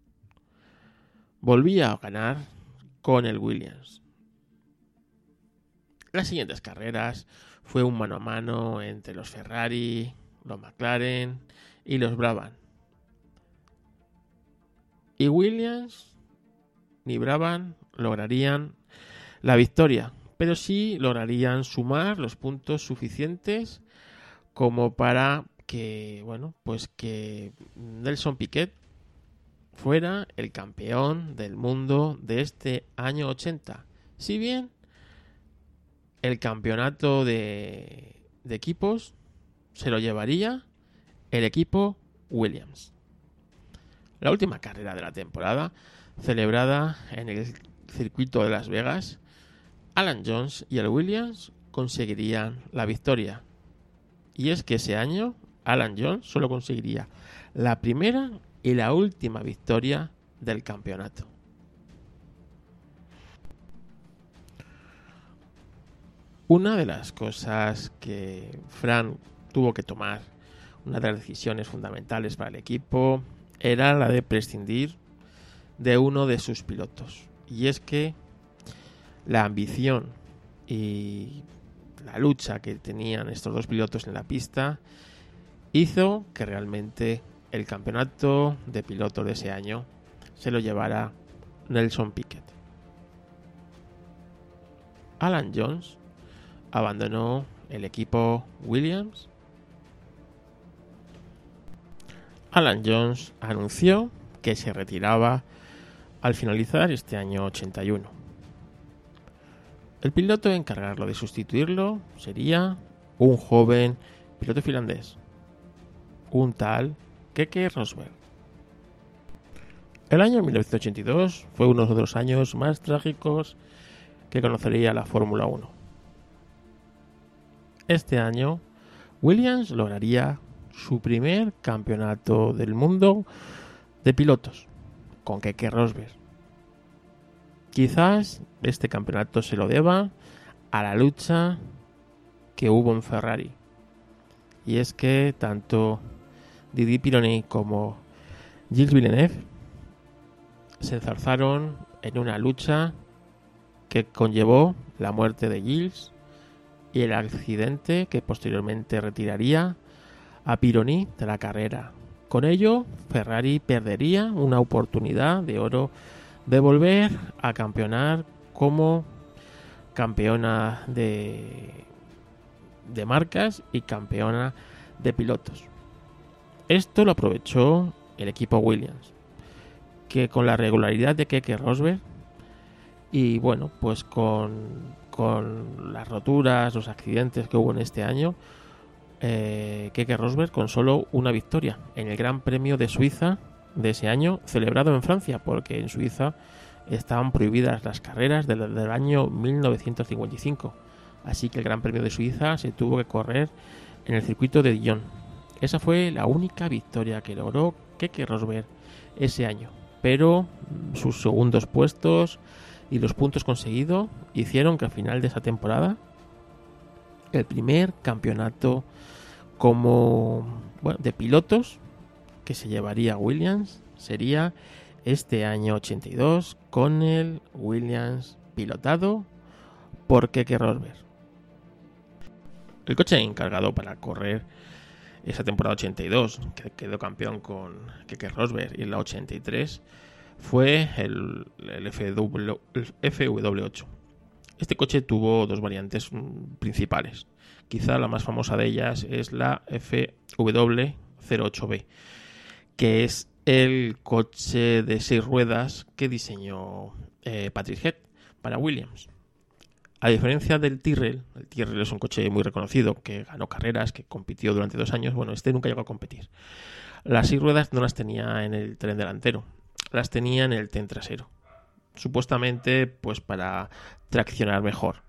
volvía a ganar con el Williams. Las siguientes carreras fue un mano a mano entre los Ferrari, los McLaren y los Brabham. Y Williams ni Brabham lograrían la victoria, pero sí lograrían sumar los puntos suficientes como para que, bueno, pues que Nelson Piquet fuera el campeón del mundo de este año ochenta. Si bien el campeonato de, de equipos se lo llevaría el equipo Williams. La última carrera de la temporada, celebrada en el circuito de Las Vegas, Alan Jones y el Williams conseguirían la victoria. Y es que ese año Alan Jones solo conseguiría la primera y la última victoria del campeonato. Una de las cosas que Frank tuvo que tomar, una de las decisiones fundamentales para el equipo, era la de prescindir de uno de sus pilotos. Y es que la ambición y la lucha que tenían estos dos pilotos en la pista hizo que realmente el campeonato de pilotos de ese año se lo llevara Nelson Piquet. Alan Jones abandonó el equipo Williams. Alan Jones anunció que se retiraba al finalizar este año ochenta y uno. El piloto a encargarlo de sustituirlo sería un joven piloto finlandés, un tal Keke Rosberg. El año mil novecientos ochenta y dos fue uno de los años más trágicos que conocería la Fórmula uno. Este año, Williams lograría su primer campeonato del mundo de pilotos, con Keke Rosberg. Quizás este campeonato se lo deba a la lucha que hubo en Ferrari. Y es que tanto Didier Pironi como Gilles Villeneuve se enzarzaron en una lucha que conllevó la muerte de Gilles y el accidente que posteriormente retiraría a Pironi de la carrera. Con ello, Ferrari perdería una oportunidad de oro de volver a campeonar como campeona de, de marcas y campeona de pilotos. Esto lo aprovechó el equipo Williams, que con la regularidad de Keke Rosberg y bueno, pues con, con las roturas, los accidentes que hubo en este año, eh, Keke Rosberg con solo una victoria en el Gran Premio de Suiza de ese año, celebrado en Francia, porque en Suiza estaban prohibidas las carreras del, del año mil novecientos cincuenta y cinco. Así que el Gran Premio de Suiza se tuvo que correr en el circuito de Dijon. Esa fue la única victoria que logró Keke Rosberg ese año. Pero sus segundos puestos y los puntos conseguidos hicieron que al final de esa temporada el primer campeonato como bueno, de pilotos que se llevaría Williams sería este año ochenta y dos con el Williams pilotado por Keke Rosberg. El coche encargado para correr esa temporada ochenta y dos, que quedó campeón con Keke Rosberg, y en la ochenta y tres fue el, el F W, el F W ocho. Este coche tuvo dos variantes principales. Quizá la más famosa de ellas es la F W cero ocho B, que es el coche de seis ruedas que diseñó eh, Patrick Head para Williams. A diferencia del Tyrrell, el Tyrrell es un coche muy reconocido, que ganó carreras, que compitió durante dos años. Bueno, este nunca llegó a competir. Las seis ruedas no las tenía en el tren delantero, las tenía en el tren trasero. Supuestamente, pues para traccionar mejor.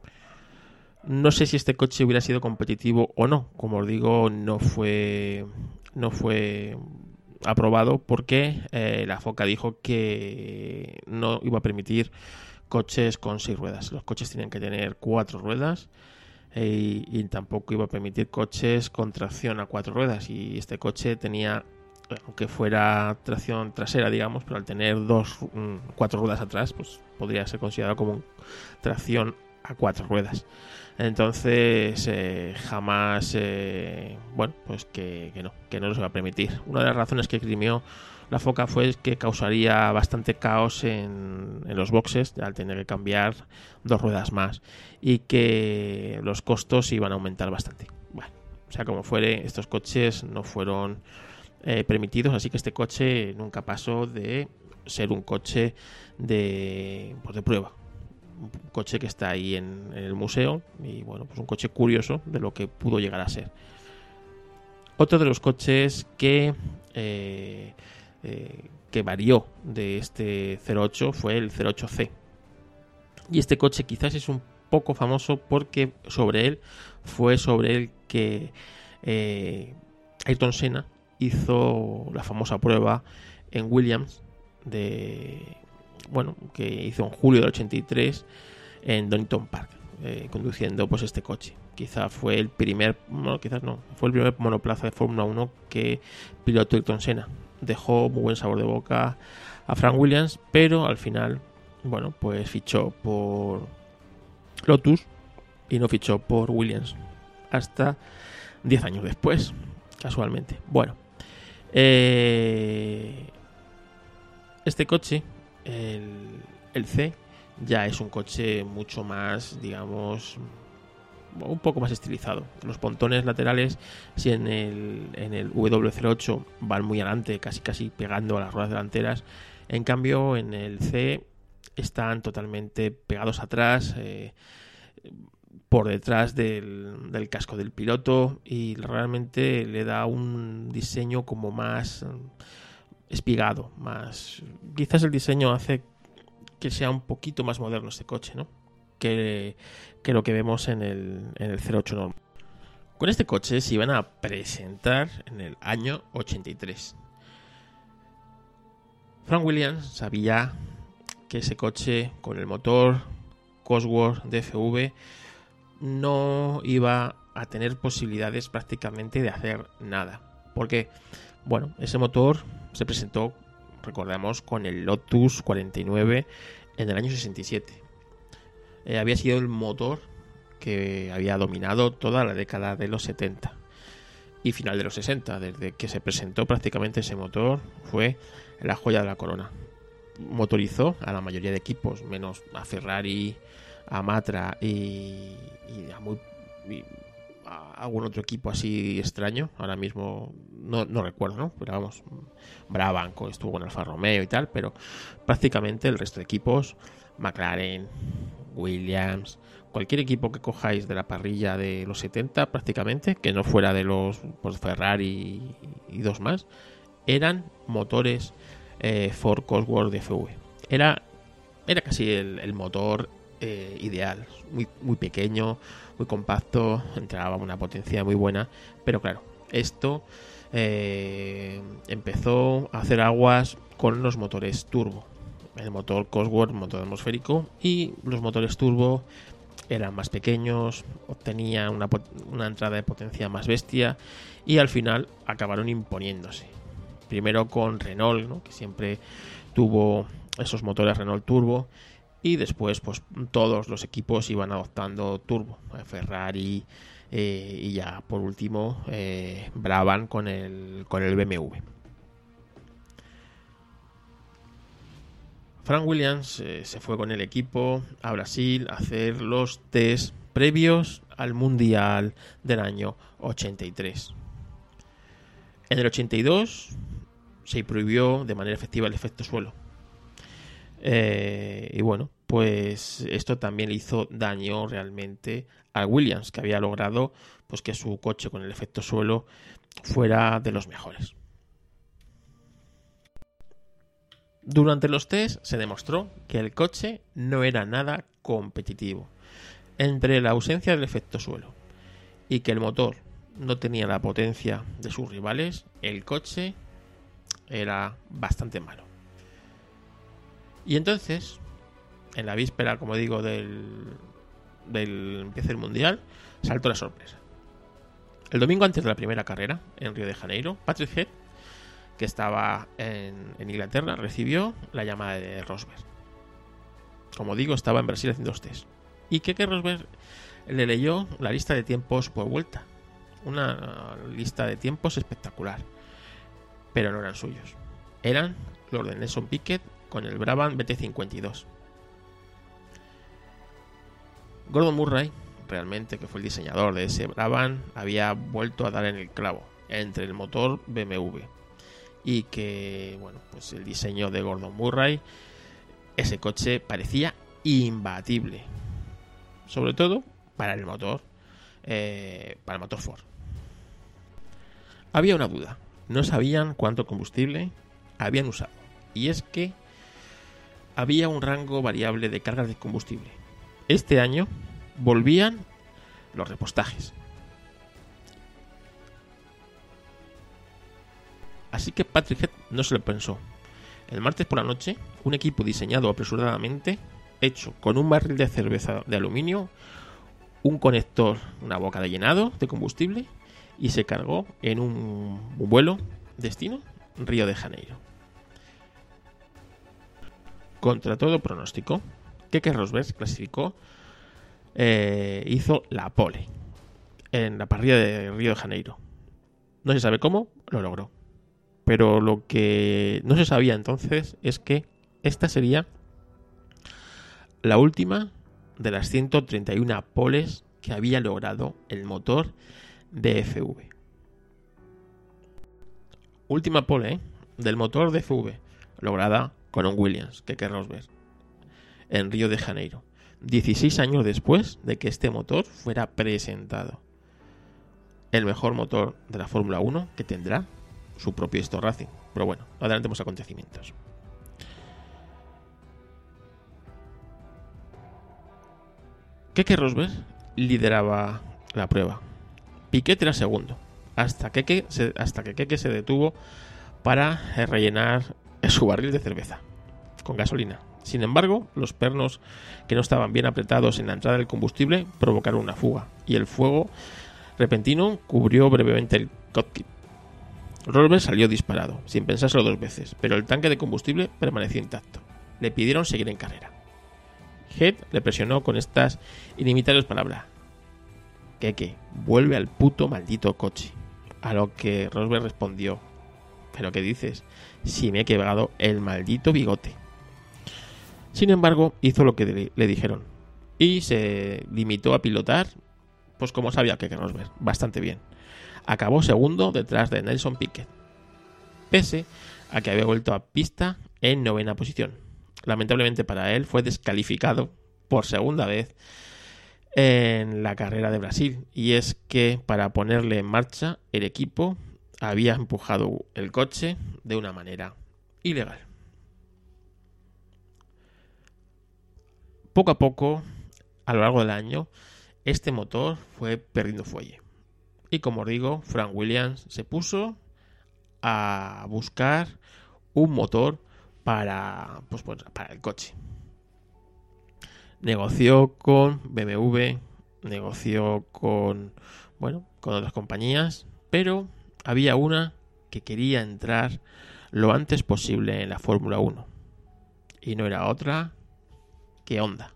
No sé si este coche hubiera sido competitivo o no. Como os digo, no fue, no fue aprobado porque eh, la FOCA dijo que no iba a permitir coches con seis ruedas. Los coches tenían que tener cuatro ruedas eh, y, y tampoco iba a permitir coches con tracción a cuatro ruedas. Y este coche tenía, aunque fuera tracción trasera, digamos, pero al tener dos, mm, cuatro ruedas atrás, pues podría ser considerado como un tracción a cuatro ruedas. Entonces eh, jamás eh, bueno pues que, que no que no se va a permitir. Una de las razones que esgrimió la FOCA fue que causaría bastante caos en, en los boxes al tener que cambiar dos ruedas más y que los costos iban a aumentar bastante. Bueno, o sea como fuere, estos coches no fueron eh, permitidos, así que este coche nunca pasó de ser un coche de, pues de prueba. Un coche que está ahí en, en el museo y bueno, pues un coche curioso de lo que pudo llegar a ser. Otro de los coches que eh, eh, que varió de este cero ocho fue el cero ocho C, y este coche quizás es un poco famoso porque sobre él fue sobre el que eh, Ayrton Senna hizo la famosa prueba en Williams de bueno, que hizo en julio del ochenta y tres en Donington Park, eh, conduciendo pues este coche. Quizá fue el primer, no, quizás no, fue el primer monoplaza de Fórmula uno que pilotó Ayrton Senna. Dejó muy buen sabor de boca a Frank Williams, pero al final, bueno, pues fichó por Lotus y no fichó por Williams hasta diez años después, casualmente. Bueno, eh, este coche, El, el C, ya es un coche mucho más, digamos, un poco más estilizado. Los pontones laterales, si en el, en el W cero ocho van muy adelante, casi casi pegando a las ruedas delanteras, en cambio en el C están totalmente pegados atrás, eh, por detrás del, del casco del piloto, y realmente le da un diseño como más espigado, más, quizás el diseño hace que sea un poquito más moderno este coche, ¿no? Que, que lo que vemos en el, en el cero ocho normal. Con este coche se iban a presentar en el año ochenta y tres. Frank Williams sabía que ese coche con el motor Cosworth D F V no iba a tener posibilidades prácticamente de hacer nada, porque bueno, ese motor se presentó, recordamos, con el Lotus cuarenta y nueve en el año sesenta y siete. Eh, había sido el motor que había dominado toda la década de los setenta y final de los sesenta. Desde que se presentó prácticamente ese motor fue la joya de la corona. Motorizó a la mayoría de equipos, menos a Ferrari, a Matra y, y a muy... Y, algún otro equipo así extraño, ahora mismo no, no recuerdo, ¿no? Pero vamos, Brabham estuvo con Alfa Romeo y tal, pero prácticamente el resto de equipos, McLaren, Williams, cualquier equipo que cojáis de la parrilla de los setenta prácticamente, que no fuera de los pues, Ferrari y, y dos más, eran motores eh, Ford Cosworth D F V. Era, era casi el, el motor eh, ideal, muy, muy pequeño, muy compacto, entraba una potencia muy buena, pero claro, esto eh, empezó a hacer aguas con los motores turbo. el motor Cosworth, motor atmosférico, y los motores turbo eran más pequeños, obtenían una, una entrada de potencia más bestia y al final acabaron imponiéndose. Primero con Renault, ¿no?, que siempre tuvo esos motores Renault turbo, y después pues todos los equipos iban adoptando turbo, Ferrari eh, y ya por último eh, Brabham con el, con el B M W. Frank Williams eh, se fue con el equipo a Brasil a hacer los test previos al Mundial del año ochenta y tres. En el ochenta y dos se prohibió de manera efectiva el efecto suelo. Eh, y bueno, pues esto también le hizo daño realmente a Williams, que había logrado pues que su coche con el efecto suelo fuera de los mejores. Durante los test se demostró que el coche no era nada competitivo. Entre la ausencia del efecto suelo y que el motor no tenía la potencia de sus rivales, el coche era bastante malo. Y entonces, en la víspera, como digo, del, del empiece el Mundial, saltó la sorpresa. El domingo antes de la primera carrera, en Río de Janeiro, Patrick Head, que estaba en, en Inglaterra, recibió la llamada de Rosberg. Como digo, estaba en Brasil haciendo los test. Y Keke Rosberg le leyó la lista de tiempos por vuelta. Una lista de tiempos espectacular. Pero no eran suyos. Eran los de Nelson Piquet con el Brabham B T cincuenta y dos. Gordon Murray, realmente, que fue el diseñador de ese Brabham, había vuelto a dar en el clavo entre el motor B M W y que, bueno, pues el diseño de Gordon Murray, ese coche parecía imbatible, sobre todo para el motor, eh, para el motor Ford. Había una duda, no sabían cuánto combustible habían usado, y es que había un rango variable de cargas de combustible. Este año volvían los repostajes. Así que Patrick Head no se lo pensó. El martes por la noche, un equipo diseñado apresuradamente, hecho con un barril de cerveza de aluminio, un conector, una boca de llenado de combustible, y se cargó en un vuelo destino Río de Janeiro. Contra todo pronóstico, Keke Rosberg clasificó, eh, hizo la pole en la parrilla de Río de Janeiro. No se sabe cómo, lo logró. Pero lo que no se sabía entonces es que esta sería la última de las ciento treinta y una poles que había logrado el motor D F V. Última pole, ¿eh?, del motor D F V, lograda con un Williams, Keke Rosberg, en Río de Janeiro, dieciséis años después de que este motor fuera presentado. El mejor motor de la Fórmula uno que tendrá su propio Aston Racing. Pero bueno, adelantemos acontecimientos. Keke Rosberg lideraba la prueba. Piquet era segundo, hasta que Keke se, hasta que Keke se detuvo para rellenar su barril de cerveza con gasolina. Sin embargo, los pernos que no estaban bien apretados en la entrada del combustible provocaron una fuga, y el fuego repentino cubrió brevemente el cockpit. Rosberg salió disparado, sin pensárselo dos veces, pero el tanque de combustible permaneció intacto. Le pidieron seguir en carrera. Head le presionó con estas inimitables palabras: Keke, vuelve al puto maldito coche. A lo que Rosberg respondió: ¿pero qué dices? Si me he quebrado el maldito bigote. Sin embargo, hizo lo que le dijeron y se limitó a pilotar, pues como sabía Keke Rosberg, bastante bien. Acabó segundo detrás de Nelson Piquet, pese a que había vuelto a pista en novena posición. Lamentablemente para él, fue descalificado por segunda vez en la carrera de Brasil, y es que para ponerle en marcha el equipo había empujado el coche de una manera ilegal. Poco a poco, a lo largo del año, este motor fue perdiendo fuelle. Y como os digo, Frank Williams se puso a buscar un motor para, pues, pues, para el coche. Negoció con B M W, negoció con, bueno, con otras compañías, pero había una que quería entrar lo antes posible en la Fórmula uno. Y no era otra que Honda.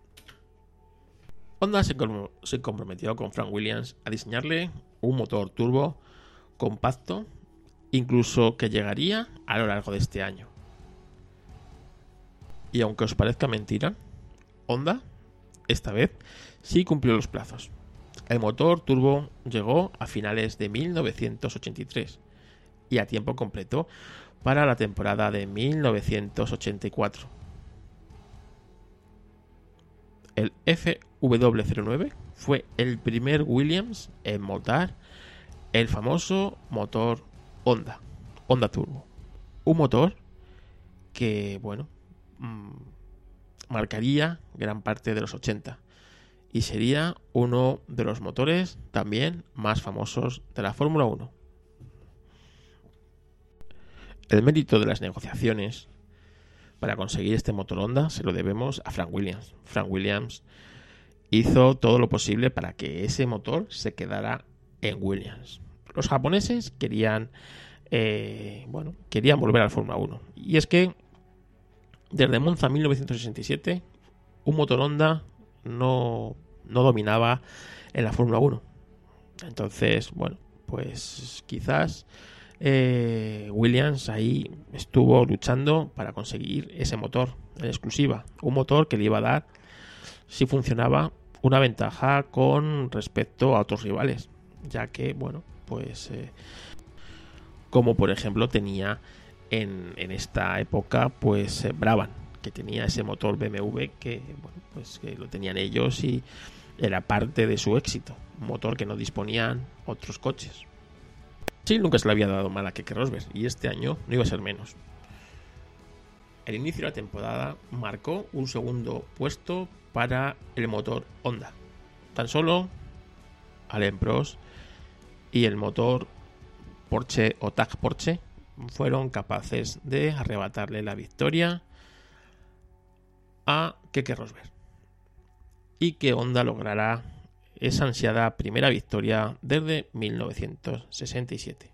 Honda se, com- se comprometió con Frank Williams a diseñarle un motor turbo compacto, incluso que llegaría a lo largo de este año. Y aunque os parezca mentira, Honda, esta vez, sí cumplió los plazos. El motor turbo llegó a finales de mil novecientos ochenta y tres y a tiempo completo para la temporada de mil novecientos ochenta y cuatro. El F W cero nueve fue el primer Williams en montar el famoso motor Honda, Honda Turbo. Un motor que, bueno, mmm, marcaría gran parte de los ochenta y sería uno de los motores también más famosos de la Fórmula uno. El mérito de las negociaciones para conseguir este motor Honda se lo debemos a Frank Williams. Frank Williams hizo todo lo posible para que ese motor se quedara en Williams. Los japoneses querían, eh, bueno, querían volver a la Fórmula uno. Y es que desde Monza mil novecientos sesenta y siete, un motor Honda no, no dominaba en la Fórmula uno. Entonces, bueno, pues quizás eh, Williams ahí estuvo luchando para conseguir ese motor en exclusiva. Un motor que le iba a dar, si funcionaba, una ventaja con respecto a otros rivales. Ya que, bueno, pues eh, como por ejemplo tenía en, en esta época, pues eh, Brabham, que tenía ese motor B M W que, bueno, pues que lo tenían ellos y era parte de su éxito. Un motor que no disponían otros coches. Sí, nunca se le había dado mal a Keke Rosberg y este año no iba a ser menos. El inicio de la temporada marcó un segundo puesto para el motor Honda. Tan solo Alain Prost y el motor Porsche o Tag Porsche fueron capaces de arrebatarle la victoria a Keke Rosberg y que Honda logrará esa ansiada primera victoria desde mil novecientos sesenta y siete.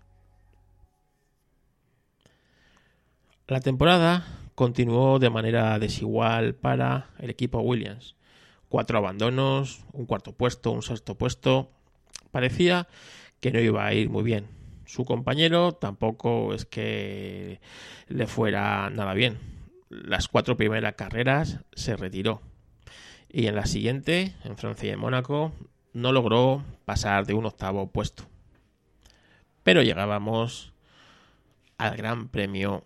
La temporada continuó de manera desigual para el equipo Williams. Cuatro abandonos, un cuarto puesto, un sexto puesto. Parecía que no iba a ir muy bien. Su compañero tampoco es que le fuera nada bien. Las cuatro primeras carreras se retiró. Y en la siguiente, en Francia y en Mónaco, no logró pasar de un octavo puesto. Pero llegábamos al Gran Premio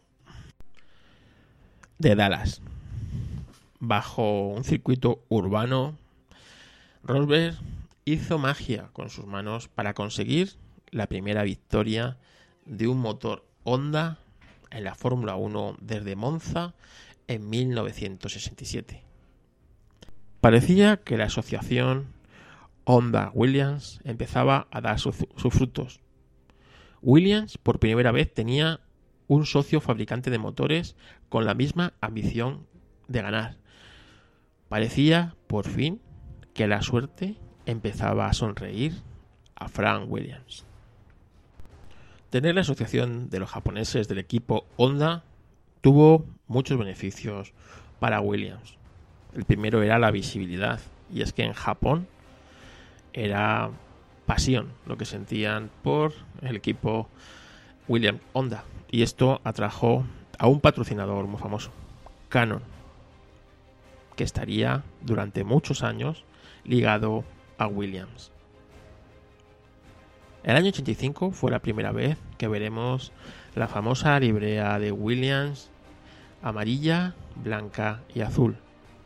de Dallas. Bajo un circuito urbano, Rosberg hizo magia con sus manos para conseguir la primera victoria de un motor Honda en la Fórmula uno desde Monza en mil novecientos sesenta y siete. Parecía que la asociación Honda-Williams empezaba a dar sus su frutos. Williams por primera vez tenía un socio fabricante de motores con la misma ambición de ganar. Parecía, por fin, que la suerte empezaba a sonreír a Frank Williams. Tener la asociación de los japoneses del equipo Honda tuvo muchos beneficios para Williams. El primero era la visibilidad, y es que en Japón era pasión lo que sentían por el equipo Williams Honda, y esto atrajo a un patrocinador muy famoso, Canon, que estaría durante muchos años ligado a Williams. El año ochenta y cinco fue la primera vez que veremos la famosa librea de Williams amarilla, blanca y azul.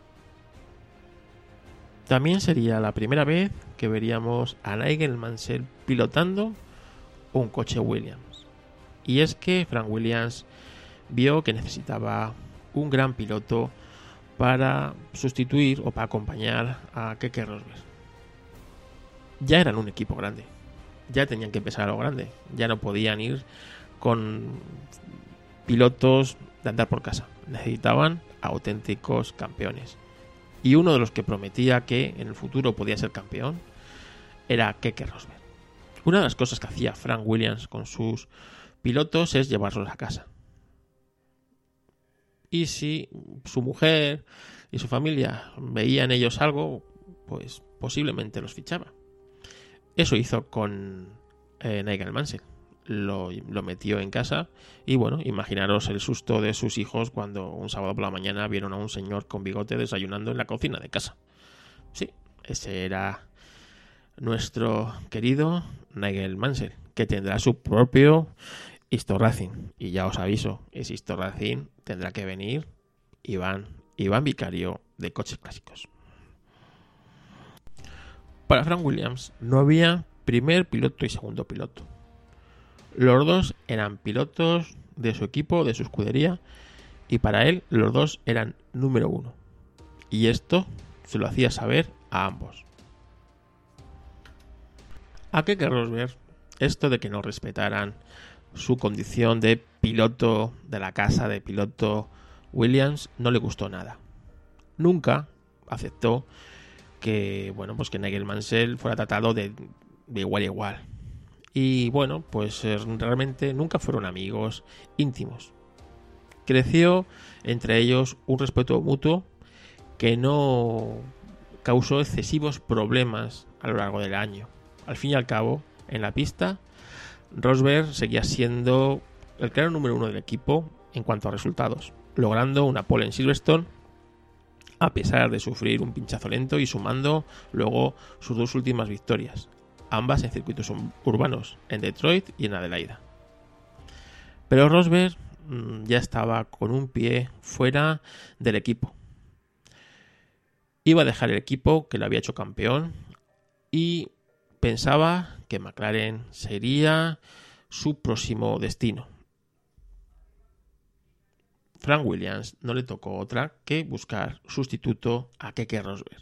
También sería la primera vez que veríamos a Nigel Mansell pilotando un coche Williams. Y es que Frank Williams vio que necesitaba un gran piloto para sustituir o para acompañar a Keke Rosberg. Ya eran un equipo grande, ya tenían que empezar a lo grande, ya no podían ir con pilotos de andar por casa, necesitaban auténticos campeones. Y uno de los que prometía que en el futuro podía ser campeón era Keke Rosberg. Una de las cosas que hacía Frank Williams con sus pilotos es llevarlos a casa. Y si su mujer y su familia veían en ellos algo, pues posiblemente los fichaba. Eso hizo con eh, Nigel Mansell. Lo, lo metió en casa y bueno, imaginaros el susto de sus hijos cuando un sábado por la mañana vieron a un señor con bigote desayunando en la cocina de casa. Sí, ese era nuestro querido Nigel Mansell, que tendrá su propio Histo Racing. Y ya os aviso, ese Histo Racing tendrá que venir Iván, Iván Vicario de Coches Clásicos. Para Frank Williams no había primer piloto y segundo piloto. Los dos eran pilotos de su equipo, de su escudería, y para él los dos eran número uno. Y esto se lo hacía saber a ambos. A Keke Rosberg, esto de que no respetaran su condición de piloto de la casa, de piloto Williams, no le gustó nada. Nunca aceptó que, bueno, pues que Nigel Mansell fuera tratado de, de igual a igual. Y bueno, pues realmente nunca fueron amigos íntimos. Creció entre ellos un respeto mutuo que no causó excesivos problemas a lo largo del año. Al fin y al cabo, en la pista, Rosberg seguía siendo el claro número uno del equipo en cuanto a resultados, logrando una pole en Silverstone a pesar de sufrir un pinchazo lento y sumando luego sus dos últimas victorias, ambas en circuitos urbanos, en Detroit y en Adelaida. Pero Rosberg mmm, ya estaba con un pie fuera del equipo. Iba a dejar el equipo que lo había hecho campeón y pensaba que McLaren sería su próximo destino. Frank Williams no le tocó otra que buscar sustituto a Keke Rosberg.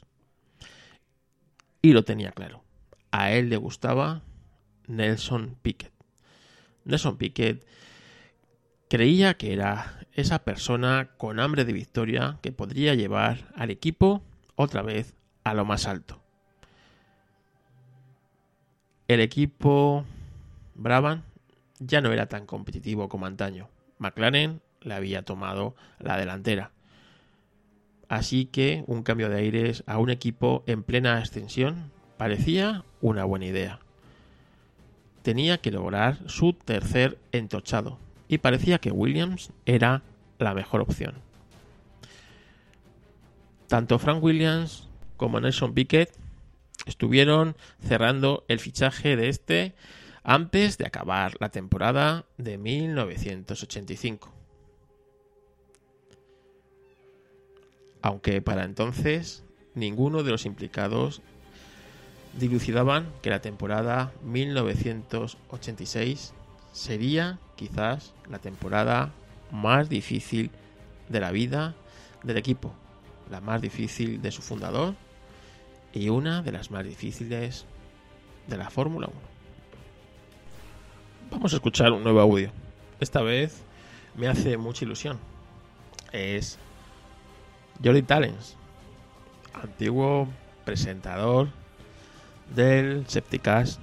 Y lo tenía claro. A él le gustaba Nelson Piquet. Nelson Piquet creía que era esa persona con hambre de victoria que podría llevar al equipo otra vez a lo más alto. El equipo Brabham ya no era tan competitivo como antaño. McLaren le había tomado la delantera. Así que un cambio de aires a un equipo en plena ascensión parecía una buena idea. Tenía que lograr su tercer entochado y parecía que Williams era la mejor opción. Tanto Frank Williams como Nelson Piquet estuvieron cerrando el fichaje de este antes de acabar la temporada de mil novecientos ochenta y cinco. Aunque para entonces ninguno de los implicados dilucidaban que la temporada mil novecientos ochenta y seis sería quizás la temporada más difícil de la vida del equipo, la más difícil de su fundador y una de las más difíciles de la Fórmula uno. Vamos a escuchar un nuevo audio. Esta vez me hace mucha ilusión. Es Jordi Tallens, antiguo presentador del Septicast,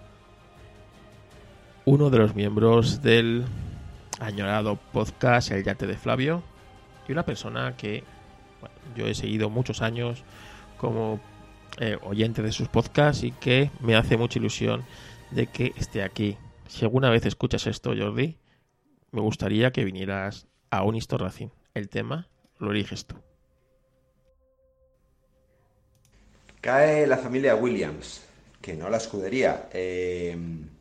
uno de los miembros del añorado podcast El Yate de Flavio y una persona que bueno, yo he seguido muchos años como eh, oyente de sus podcasts y que me hace mucha ilusión de que esté aquí. Si alguna vez escuchas esto, Jordi, me gustaría que vinieras a un Histo Racing. El tema lo eliges tú. Cae la familia Williams, que no la escudería. Eh,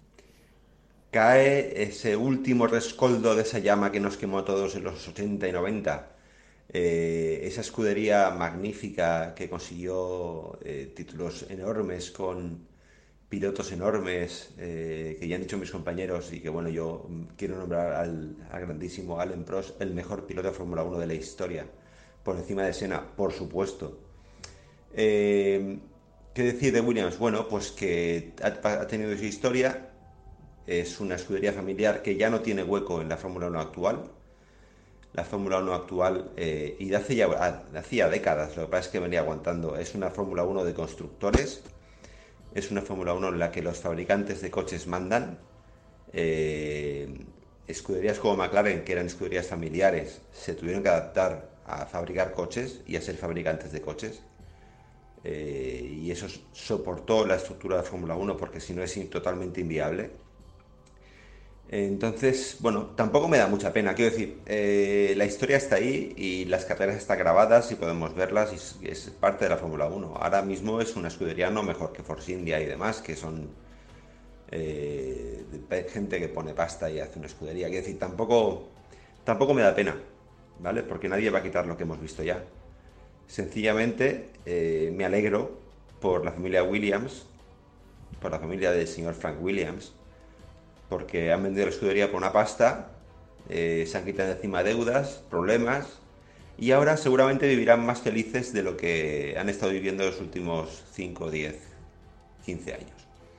cae ese último rescoldo de esa llama que nos quemó a todos en los ochenta y noventa. Eh, esa escudería magnífica que consiguió eh, títulos enormes con pilotos enormes, eh, que ya han dicho mis compañeros y que bueno, yo quiero nombrar al, al grandísimo Alain Prost, el mejor piloto de Fórmula uno de la historia, por encima de Senna, por supuesto. Eh, ¿Qué decir de Williams? Bueno, pues que ha, ha tenido su historia, es una escudería familiar que ya no tiene hueco en la Fórmula uno actual, la Fórmula uno actual, eh, y de hace ya de hacía décadas, lo que pasa es que venía aguantando. Es una Fórmula uno de constructores, es una Fórmula uno en la que los fabricantes de coches mandan. Eh, escuderías como McLaren, que eran escuderías familiares, se tuvieron que adaptar a fabricar coches y a ser fabricantes de coches. Eh, y eso soportó la estructura de Fórmula uno, porque si no es totalmente inviable. Entonces, bueno, tampoco me da mucha pena. Quiero decir, eh, la historia está ahí y las carreras están grabadas y podemos verlas, y es, es parte de la Fórmula uno. Ahora mismo es una escudería no mejor que Force India y demás, que son eh, gente que pone pasta y hace una escudería. Quiero decir, tampoco, tampoco me da pena, ¿vale? Porque nadie va a quitar lo que hemos visto ya. Sencillamente eh, me alegro por la familia Williams, por la familia del señor Frank Williams, porque han vendido la escudería por una pasta, eh, se han quitado encima deudas, problemas, y ahora seguramente vivirán más felices de lo que han estado viviendo los últimos cinco, diez, quince años.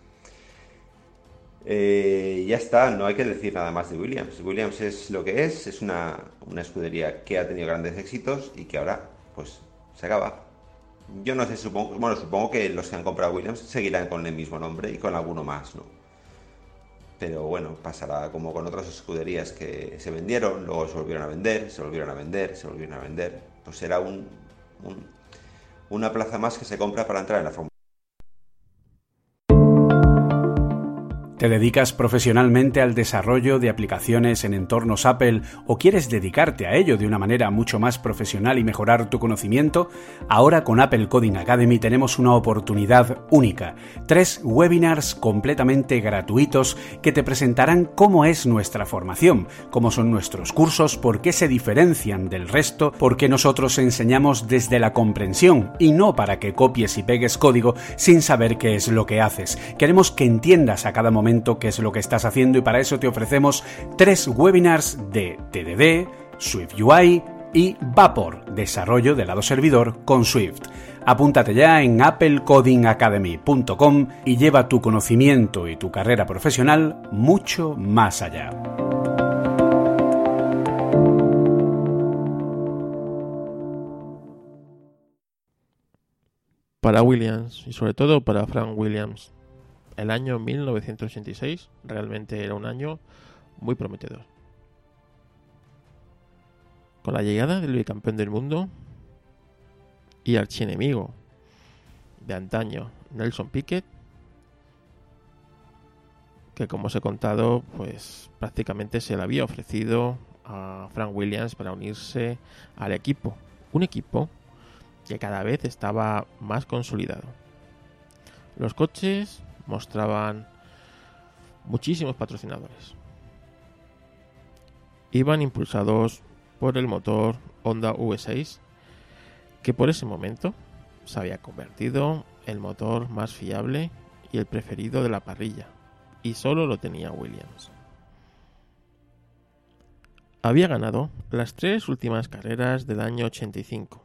Eh, ya está, no hay que decir nada más de Williams. Williams es lo que es, es una, una escudería que ha tenido grandes éxitos y que ahora, pues, se acaba. Yo no sé, supongo, bueno, supongo que los que han comprado Williams seguirán con el mismo nombre y con alguno más, ¿no? Pero bueno, pasará como con otras escuderías que se vendieron, luego se volvieron a vender, se volvieron a vender, se volvieron a vender. Pues será un, un, una plaza más que se compra para entrar en la Fórmula. ¿Te dedicas profesionalmente al desarrollo de aplicaciones en entornos Apple o quieres dedicarte a ello de una manera mucho más profesional y mejorar tu conocimiento? Ahora con Apple Coding Academy tenemos una oportunidad única. Tres webinars completamente gratuitos que te presentarán cómo es nuestra formación, cómo son nuestros cursos, por qué se diferencian del resto, por qué nosotros enseñamos desde la comprensión y no para que copies y pegues código sin saber qué es lo que haces. Queremos que entiendas a cada momento qué es lo que estás haciendo y para eso te ofrecemos tres webinars de T D D, Swift U I y Vapor, desarrollo de lado servidor con Swift. Apúntate ya en apple coding academy punto com y lleva tu conocimiento y tu carrera profesional mucho más allá. Para Williams y sobre todo para Frank Williams, el año mil novecientos ochenta y seis realmente era un año muy prometedor. Con la llegada del bicampeón del mundo y archienemigo de antaño, Nelson Piquet, que como os he contado, pues prácticamente se le había ofrecido a Frank Williams para unirse al equipo. Un equipo que cada vez estaba más consolidado. Los coches mostraban muchísimos patrocinadores. Iban impulsados por el motor Honda V seis, que por ese momento se había convertido en el motor más fiable y el preferido de la parrilla, y solo lo tenía Williams. Había ganado las tres últimas carreras del año ochenta y cinco,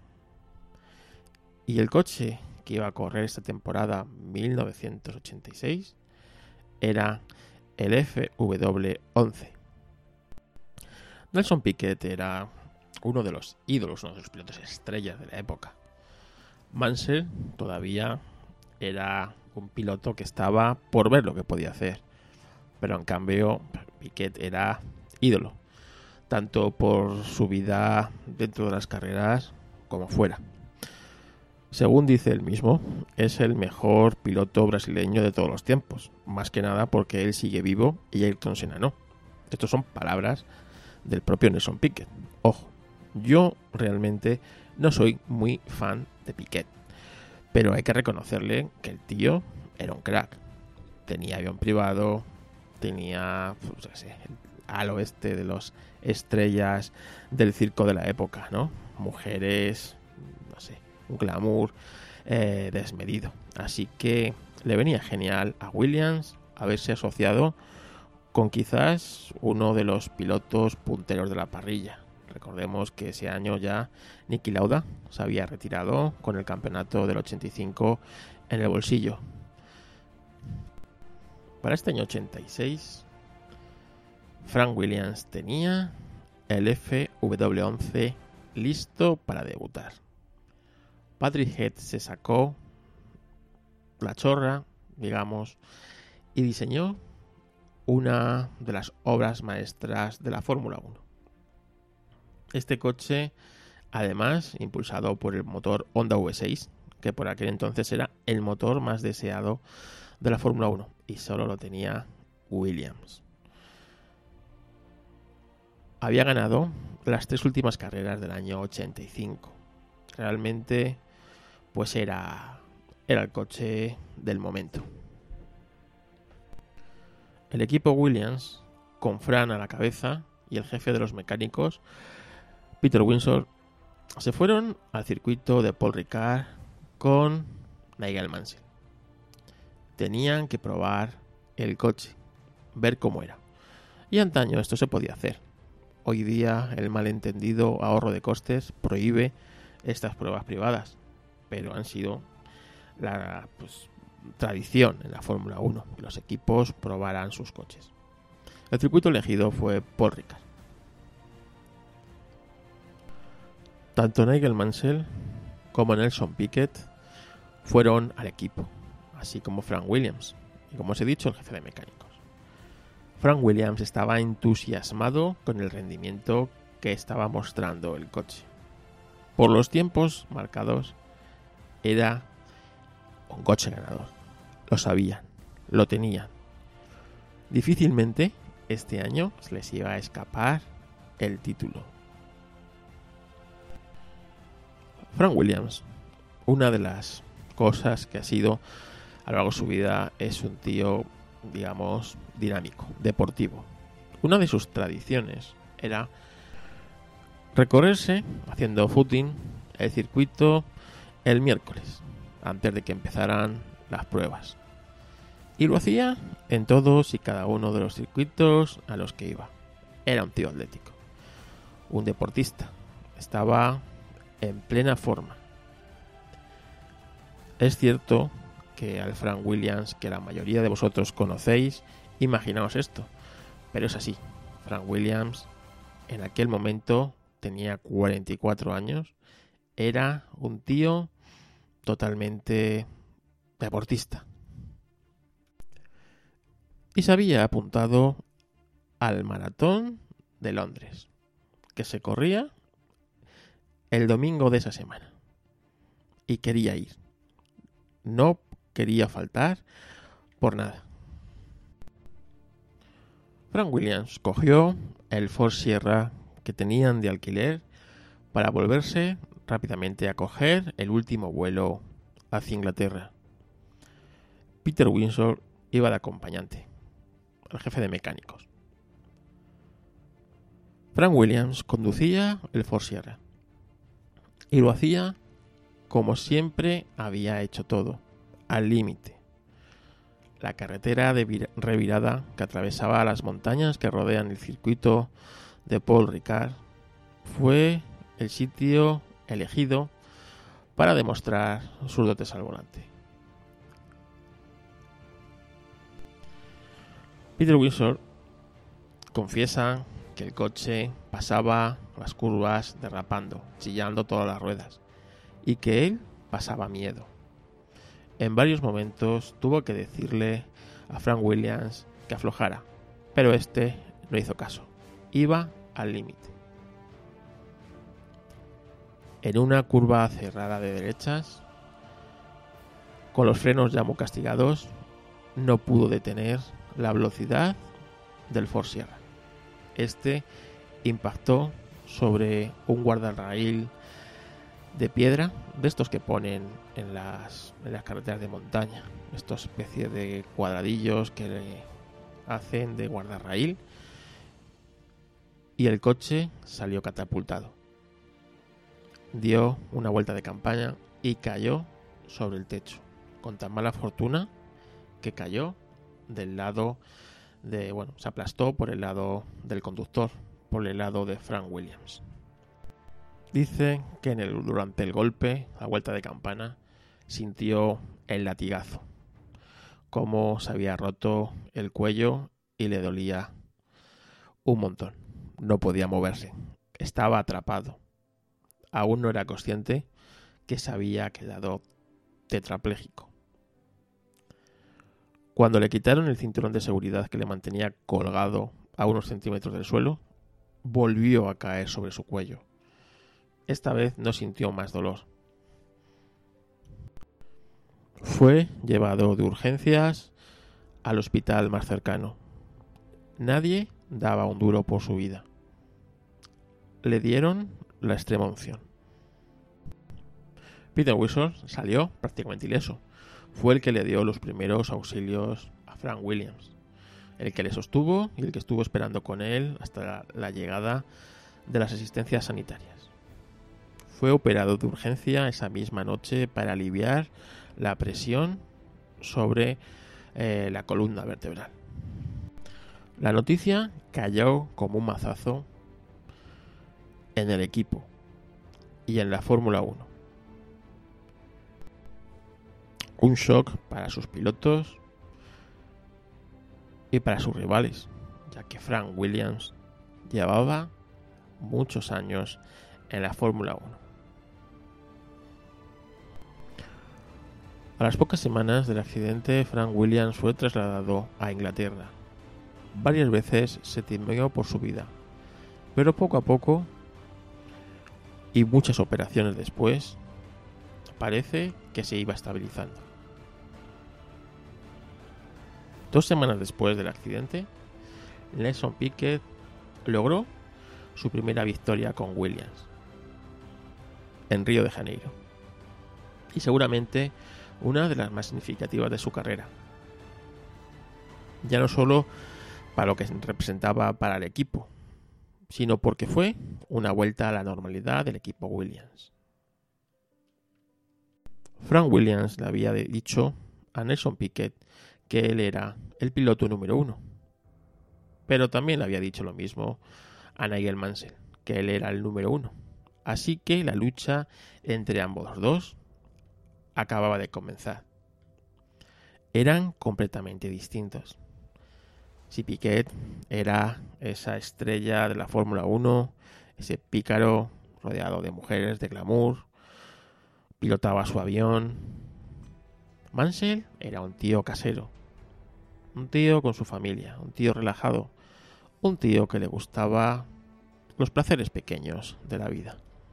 y el coche que iba a correr esta temporada mil novecientos ochenta y seis era el F W once. Nelson Piquet era uno de los ídolos, uno de los pilotos estrellas de la época. Mansell todavía era un piloto que estaba por ver lo que podía hacer, pero en cambio Piquet era ídolo, tanto por su vida dentro de las carreras como fuera. Según dice él mismo, es el mejor piloto brasileño de todos los tiempos, más que nada porque él sigue vivo y Ayrton Senna no. Estas son palabras del propio Nelson Piquet. Ojo, yo realmente no soy muy fan de Piquet, pero hay que reconocerle que el tío era un crack. Tenía avión privado, tenía, pues, no sé, al oeste de las estrellas del circo de la época, ¿no? Mujeres, no sé, un glamour eh, desmedido. Así que le venía genial a Williams haberse asociado con quizás uno de los pilotos punteros de la parrilla. Recordemos que ese año ya Niki Lauda se había retirado con el campeonato del ochenta y cinco en el bolsillo. Para este año ochenta y seis, Frank Williams tenía el F W once listo para debutar. Patrick Head se sacó la chorra, digamos, y diseñó una de las obras maestras de la Fórmula uno. Este coche, además, impulsado por el motor Honda V seis, que por aquel entonces era el motor más deseado de la Fórmula uno, y solo lo tenía Williams. Había ganado las tres últimas carreras del año ochenta y cinco. Realmente, pues era, era el coche del momento. El equipo Williams, con Fran a la cabeza y el jefe de los mecánicos, Peter Windsor, se fueron al circuito de Paul Ricard con Nigel Mansell. Tenían que probar el coche, ver cómo era. Y antaño esto se podía hacer. Hoy día el malentendido ahorro de costes prohíbe estas pruebas privadas, pero han sido la pues, tradición en la Fórmula uno, que los equipos probaran sus coches. El circuito elegido fue Paul Ricard. Tanto Nigel Mansell como Nelson Piquet fueron al equipo, así como Frank Williams, y como os he dicho, el jefe de mecánicos. Frank Williams estaba entusiasmado con el rendimiento que estaba mostrando el coche. Por los tiempos marcados, era un coche ganador. Lo sabían, lo tenían. Difícilmente este año se les iba a escapar el título. Frank Williams, una de las cosas que ha sido a lo largo de su vida, es un tío, digamos, dinámico, deportivo. Una de sus tradiciones era recorrerse haciendo footing el circuito el miércoles, antes de que empezaran las pruebas. Y lo hacía en todos y cada uno de los circuitos a los que iba. Era un tío atlético, un deportista. Estaba en plena forma. Es cierto que al Frank Williams, que la mayoría de vosotros conocéis, imaginaos esto, pero es así. Frank Williams en aquel momento tenía cuarenta y cuatro años, era un tío totalmente deportista y se había apuntado al maratón de Londres, que se corría el domingo de esa semana, y quería ir. No quería faltar por nada. Frank Williams cogió el Ford Sierra que tenían de alquiler para volverse rápidamente a coger el último vuelo hacia Inglaterra. Peter Windsor iba de acompañante, el jefe de mecánicos. Frank Williams conducía el Ford Sierra y lo hacía como siempre había hecho todo, al límite. La carretera de vir- revirada que atravesaba las montañas que rodean el circuito de Paul Ricard fue el sitio elegido para demostrar sus dotes al volante. Peter Windsor confiesa que el coche pasaba las curvas derrapando, chillando todas las ruedas, y que él pasaba miedo. En varios momentos tuvo que decirle a Frank Williams que aflojara, pero este no hizo caso. Iba al límite. En una curva cerrada de derechas, con los frenos ya muy castigados, no pudo detener la velocidad del Ford Sierra. Este impactó sobre un guardarraíl de piedra, de estos que ponen en las, en las carreteras de montaña, estos especies de cuadradillos que le hacen de guardarraíl, y el coche salió catapultado. Dio una vuelta de campaña y cayó sobre el techo, con tan mala fortuna que cayó del lado de, bueno, se aplastó por el lado del conductor, por el lado de Frank Williams. Dice que en el, durante el golpe, a vuelta de campana, sintió el latigazo, como se había roto el cuello y le dolía un montón. no podía moverse. Estaba atrapado. Aún no era consciente que se había quedado tetrapléjico. Cuando le quitaron el cinturón de seguridad que le mantenía colgado a unos centímetros del suelo, volvió a caer sobre su cuello. Esta vez no sintió más dolor. Fue llevado de urgencias al hospital más cercano. Nadie daba un duro por su vida. Le dieron la extrema unción. Peter Wilson salió prácticamente ileso. Fue el que le dio los primeros auxilios a Frank Williams, el que le sostuvo y el que estuvo esperando con él hasta la, la llegada de las asistencias sanitarias. Fue operado de urgencia esa misma noche para aliviar la presión sobre eh, la columna vertebral. La noticia cayó como un mazazo en el equipo y en la Fórmula uno. Un shock para sus pilotos y para sus rivales, ya que Frank Williams llevaba muchos años en la Fórmula uno. A las pocas semanas del accidente, Frank Williams fue trasladado a Inglaterra. Varias veces se temió por su vida, pero poco a poco y muchas operaciones después, parece que se iba estabilizando. Dos semanas después del accidente, Nelson Piquet logró su primera victoria con Williams en Río de Janeiro, y seguramente una de las más significativas de su carrera, ya no solo para lo que representaba para el equipo, sino porque fue una vuelta a la normalidad del equipo Williams. Frank Williams le había dicho a Nelson Piquet que él era el piloto número uno, pero también le había dicho lo mismo a Nigel Mansell, que él era el número uno. Así que la lucha entre ambos dos acababa de comenzar. Eran completamente distintos. Si Piquet era esa estrella de la Fórmula uno, ese pícaro rodeado de mujeres, de glamour, pilotaba su avión, Mansell era un tío casero, un tío con su familia, un tío relajado, un tío que le gustaba los placeres pequeños de la vida.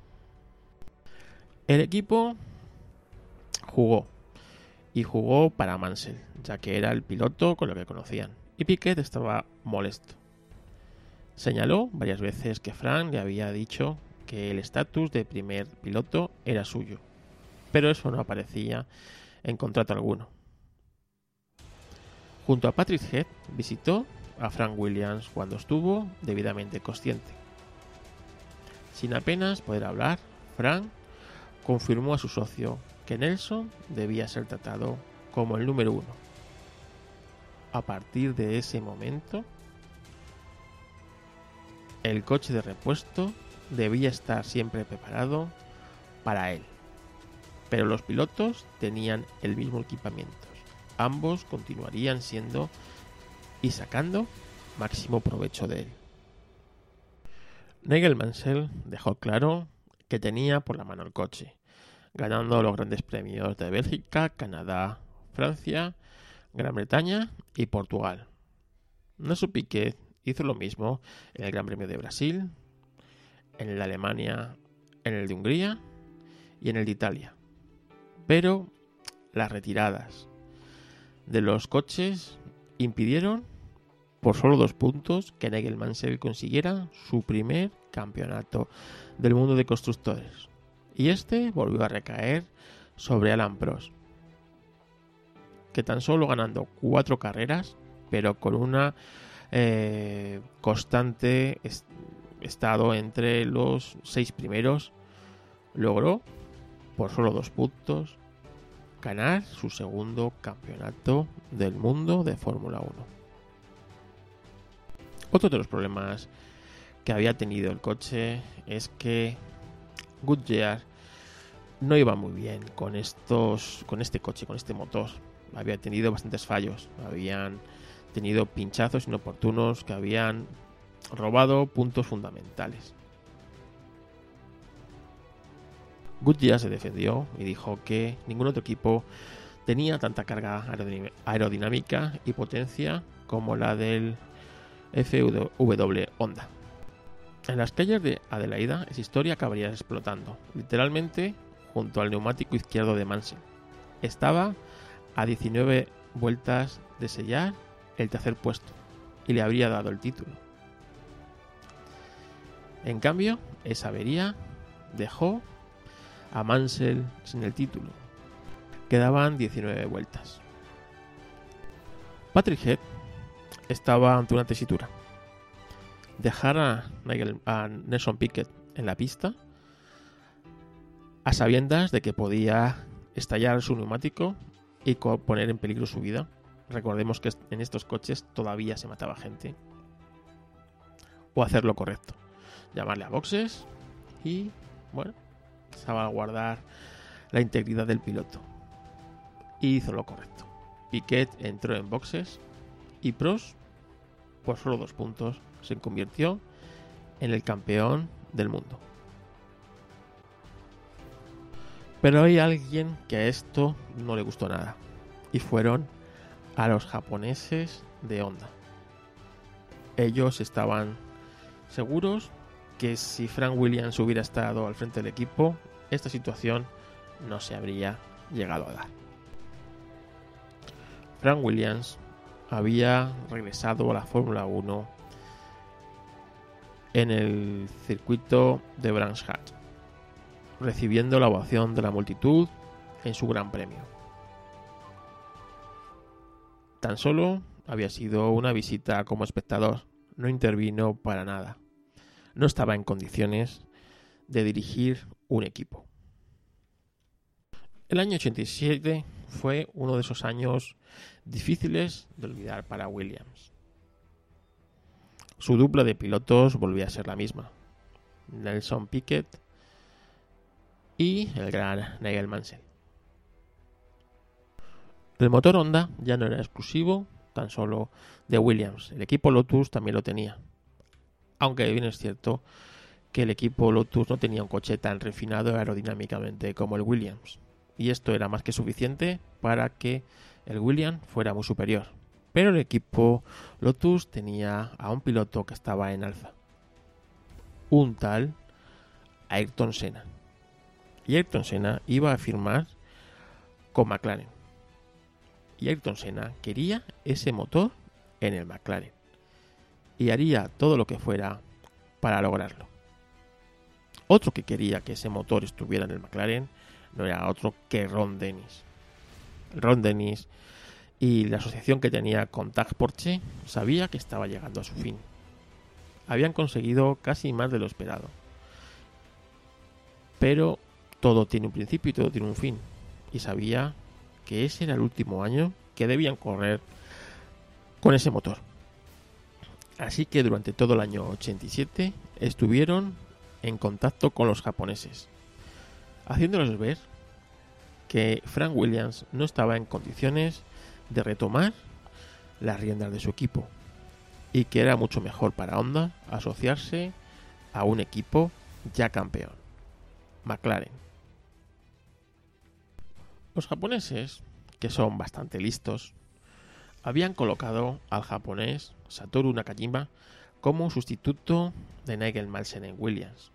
El equipo jugó, y jugó para Mansell, ya que era el piloto con el que conocían, y Piquet estaba molesto. Señaló varias veces que Frank le había dicho que el estatus de primer piloto era suyo, pero eso no aparecía en contrato alguno. Junto a Patrick Head visitó a Frank Williams cuando estuvo debidamente consciente. Sin apenas poder hablar, Frank confirmó a su socio que Nelson debía ser tratado como el número uno. A partir de ese momento, el coche de repuesto debía estar siempre preparado para él, pero los pilotos tenían el mismo equipamiento. Ambos continuarían siendo y sacando máximo provecho de él. Nigel Mansell dejó claro que tenía por la mano el coche, ganando los grandes premios de Bélgica, Canadá, Francia, Gran Bretaña y Portugal. Nelson Piquet hizo lo mismo en el Gran Premio de Brasil, en el de Alemania, en el de Hungría y en el de Italia. Pero las retiradas de los coches impidieron por solo dos puntos que Nigel Mansell consiguiera su primer campeonato del mundo de constructores, y este volvió a recaer sobre Alain Prost, que tan solo ganando cuatro carreras, pero con una eh, constante est- estado entre los seis primeros, logró por solo dos puntos ganar su segundo campeonato del mundo de Fórmula uno. Otro de los problemas que había tenido el coche es que Goodyear no iba muy bien con estos, con este coche, con este motor. Había tenido bastantes fallos, habían tenido pinchazos inoportunos que habían robado puntos fundamentales. Goodyear se defendió y dijo que ningún otro equipo tenía tanta carga aerodinámica y potencia como la del F W Honda. En las calles de Adelaida esa historia acabaría explotando, literalmente junto al neumático izquierdo de Mansell. Estaba a diecinueve vueltas de sellar el tercer puesto y le habría dado el título. En cambio, esa avería dejó a Mansell sin el título. Quedaban diecinueve vueltas. Patrick Head estaba ante una tesitura: dejar a, Nigel, a Nelson Piquet en la pista a sabiendas de que podía estallar su neumático y poner en peligro su vida. Recordemos que en estos coches todavía se mataba gente. O hacer lo correcto, llamarle a boxes y, bueno, salvaguardar la integridad del piloto. Y hizo lo correcto. Piquet entró en boxes y Prost, por solo dos puntos, se convirtió en el campeón del mundo. Pero hay alguien que a esto no le gustó nada, y fueron a los japoneses de Honda. Ellos estaban seguros que si Frank Williams hubiera estado al frente del equipo, esta situación no se habría llegado a dar. Frank Williams había regresado a la Fórmula uno en el circuito de Brands Hatch, recibiendo la ovación de la multitud en su Gran Premio. Tan solo había sido una visita como espectador, no intervino para nada. No estaba en condiciones de dirigir un equipo. El año ochenta y siete fue uno de esos años difíciles de olvidar para Williams. Su dupla de pilotos volvía a ser la misma: Nelson Piquet y el gran Nigel Mansell. El motor Honda ya no era exclusivo tan solo de Williams, el equipo Lotus también lo tenía. Aunque bien es cierto que el equipo Lotus no tenía un coche tan refinado aerodinámicamente como el Williams, y esto era más que suficiente para que el Williams fuera muy superior. Pero el equipo Lotus tenía a un piloto que estaba en alza, un tal Ayrton Senna. Y Ayrton Senna iba a firmar con McLaren. Y Ayrton Senna quería ese motor en el McLaren y haría todo lo que fuera para lograrlo. Otro que quería que ese motor estuviera en el McLaren no era otro que Ron Dennis. Ron Dennis y la asociación que tenía con Tag Porsche sabía que estaba llegando a su fin. Habían conseguido casi más de lo esperado. Pero todo tiene un principio y todo tiene un fin. Y sabía que ese era el último año que debían correr con ese motor. Así que durante todo el año ochenta y siete estuvieron en contacto con los japoneses, haciéndoles ver que Frank Williams no estaba en condiciones de retomar las riendas de su equipo y que era mucho mejor para Honda asociarse a un equipo ya campeón, McLaren. Los japoneses, que son bastante listos, habían colocado al japonés Satoru Nakajima como sustituto de Nigel Mansell en Williams.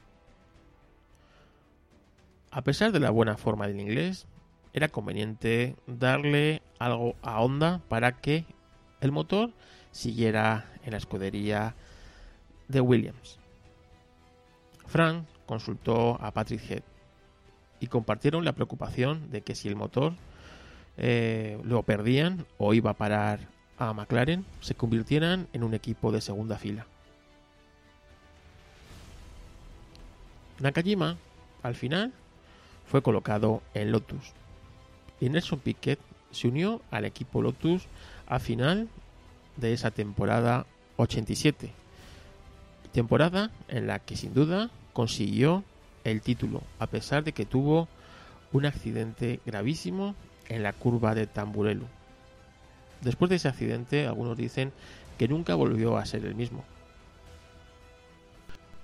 A pesar de la buena forma del inglés, era conveniente darle algo a Honda para que el motor siguiera en la escudería de Williams. Frank consultó a Patrick Head y compartieron la preocupación de que si el motor eh, lo perdían o iba a parar a McLaren, se convirtieran en un equipo de segunda fila. Nakajima, al final, fue colocado en Lotus y Nelson Piquet se unió al equipo Lotus a final de esa temporada ochenta y siete, temporada en la que sin duda consiguió el título, a pesar de que tuvo un accidente gravísimo en la curva de Tamburello. Después de ese accidente, algunos dicen que nunca volvió a ser el mismo.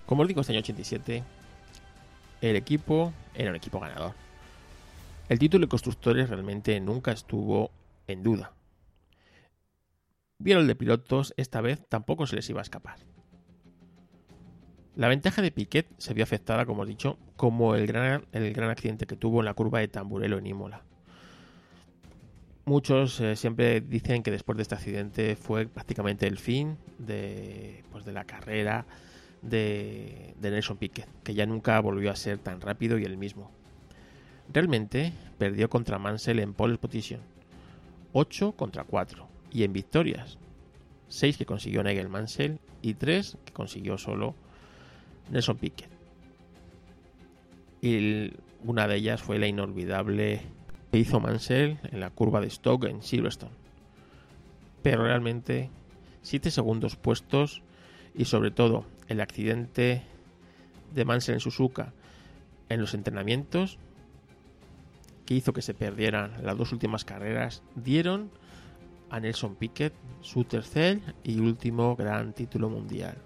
Como os digo, este año ochenta y siete el equipo era un equipo ganador. El título de constructores realmente nunca estuvo en duda. Vieron el de pilotos, esta vez tampoco se les iba a escapar. La ventaja de Piquet se vio afectada, como he dicho, como el gran, el gran accidente que tuvo en la curva de Tamburello en Imola. Muchos eh, siempre dicen que después de este accidente fue prácticamente el fin de, pues de la carrera de, de Nelson Piquet, que ya nunca volvió a ser tan rápido y el mismo. Realmente perdió contra Mansell en pole position, ocho contra cuatro, y en victorias, seis que consiguió Nigel Mansell y tres que consiguió solo Nelson Piquet. Y una de ellas fue la inolvidable que hizo Mansell en la curva de Stoke en Silverstone. Pero realmente siete segundos puestos y sobre todo el accidente de Mansell en Suzuka en los entrenamientos, que hizo que se perdieran las dos últimas carreras, dieron a Nelson Piquet su tercer y último gran título mundial.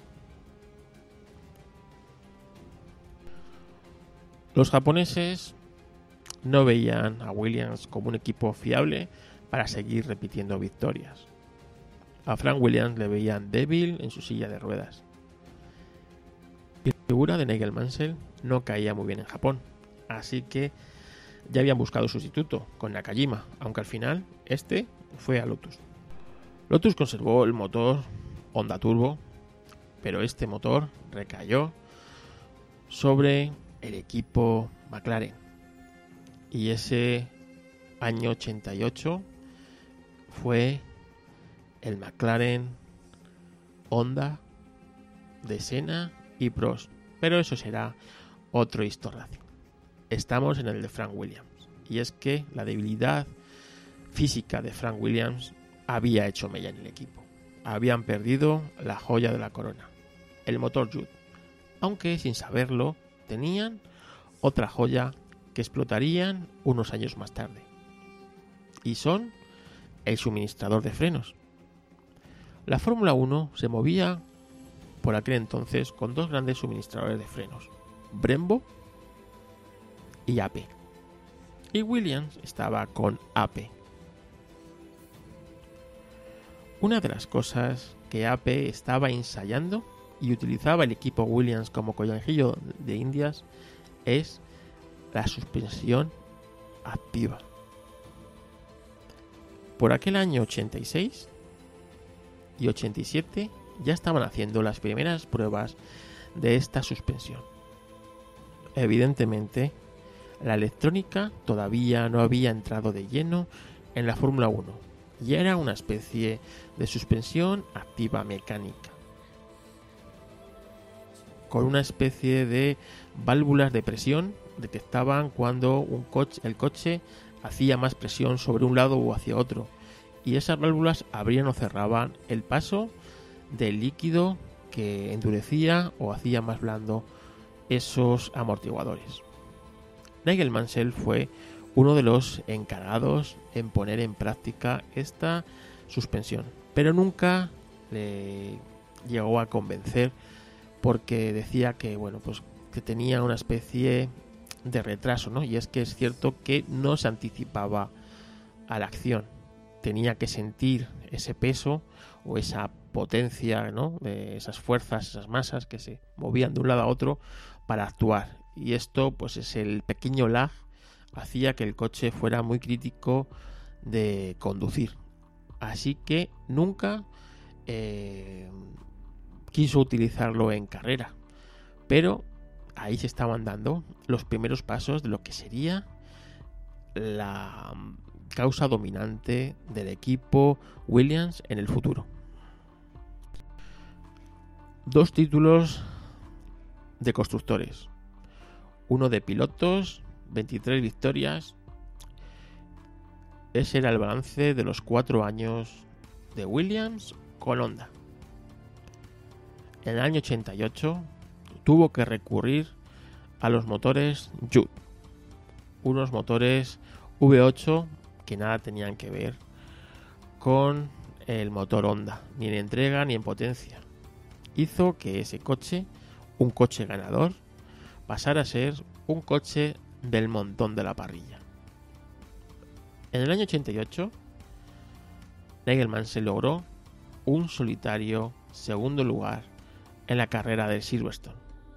Los japoneses no veían a Williams como un equipo fiable para seguir repitiendo victorias. A Frank Williams le veían débil en su silla de ruedas. Y la figura de Nigel Mansell no caía muy bien en Japón, así que ya habían buscado sustituto con Nakajima, aunque al final este fue a Lotus. Lotus conservó el motor Honda Turbo, pero este motor recayó sobre el equipo McLaren. Y ese año ochenta y ocho fue el McLaren Honda de Senna y Prost, pero eso será otro historia. Estamos en el de Frank Williams, y es que la debilidad física de Frank Williams había hecho mella en el equipo. Habían perdido la joya de la corona, el motor Judd, aunque sin saberlo tenían otra joya que explotarían unos años más tarde, y son el suministrador de frenos. La Fórmula uno se movía por aquel entonces con dos grandes suministradores de frenos, Brembo y A P, y Williams estaba con A P. Una de las cosas que A P estaba ensayando y utilizaba el equipo Williams como conejillo de indias es la suspensión activa. Por aquel año ochenta y seis y ochenta y siete ya estaban haciendo las primeras pruebas de esta suspensión. Evidentemente, la electrónica todavía no había entrado de lleno en la Fórmula uno y era una especie de suspensión activa mecánica, con una especie de válvulas de presión detectaban cuando un coche, el coche hacía más presión sobre un lado o hacia otro, y esas válvulas abrían o cerraban el paso del líquido que endurecía o hacía más blando esos amortiguadores. Nigel Mansell fue uno de los encargados en poner en práctica esta suspensión, pero nunca le llegó a convencer, porque decía que bueno, pues que tenía una especie de retraso, ¿no? Y es que es cierto que no se anticipaba a la acción, tenía que sentir ese peso o esa potencia, ¿no? De esas fuerzas, esas masas que se movían de un lado a otro para actuar, y esto pues es el pequeño lag hacía que el coche fuera muy crítico de conducir, así que nunca eh, quiso utilizarlo en carrera, pero ahí se estaban dando los primeros pasos de lo que sería la causa dominante del equipo Williams en el futuro. Dos títulos de constructores, uno de pilotos, veintitrés victorias. Ese era el balance de los cuatro años de Williams con Honda. En el año ochenta y ocho tuvo que recurrir a los motores Judd, unos motores V ocho que nada tenían que ver con el motor Honda, ni en entrega ni en potencia. Hizo que ese coche un coche ganador pasara a ser un coche del montón de la parrilla. En el año ochenta y ocho, Nigel Mansell logró un solitario segundo lugar en la carrera del Silverstone.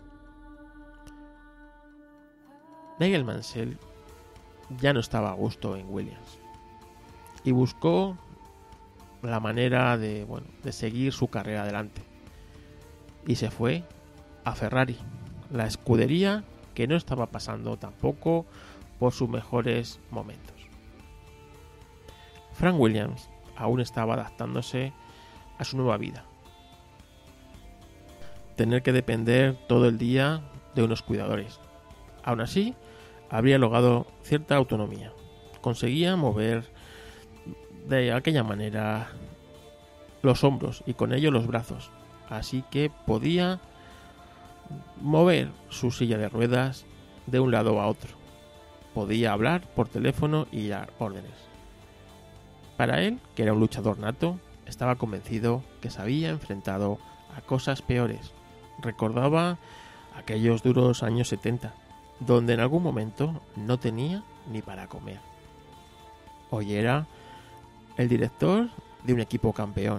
Nigel Mansell ya no estaba a gusto en Williams y buscó la manera de, bueno, de seguir su carrera adelante, y se fue a Ferrari, la escudería que no estaba pasando tampoco por sus mejores momentos. Frank Williams aún estaba adaptándose a su nueva vida. Tener que depender todo el día de unos cuidadores. Aún así, habría logrado cierta autonomía. Conseguía mover de aquella manera los hombros y con ello los brazos. Así que podía mover su silla de ruedas de un lado a otro. Podía hablar por teléfono y dar órdenes. Para él, que era un luchador nato, estaba convencido que se había enfrentado a cosas peores. Recordaba aquellos duros años setenta, donde en algún momento no tenía ni para comer. Hoy era el director de un equipo campeón.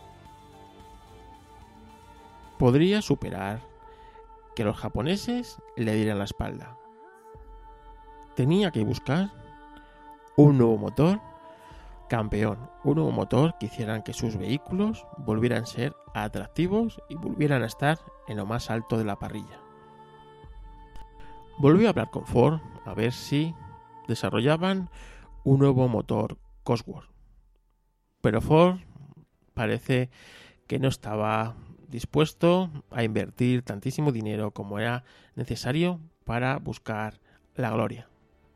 Podría superar que los japoneses le dieran la espalda. Tenía que buscar un nuevo motor campeón, un nuevo motor que hicieran que sus vehículos volvieran a ser atractivos y volvieran a estar en lo más alto de la parrilla. Volvió a hablar con Ford a ver si desarrollaban un nuevo motor Cosworth, pero Ford parece que no estaba dispuesto a invertir tantísimo dinero como era necesario para buscar la gloria.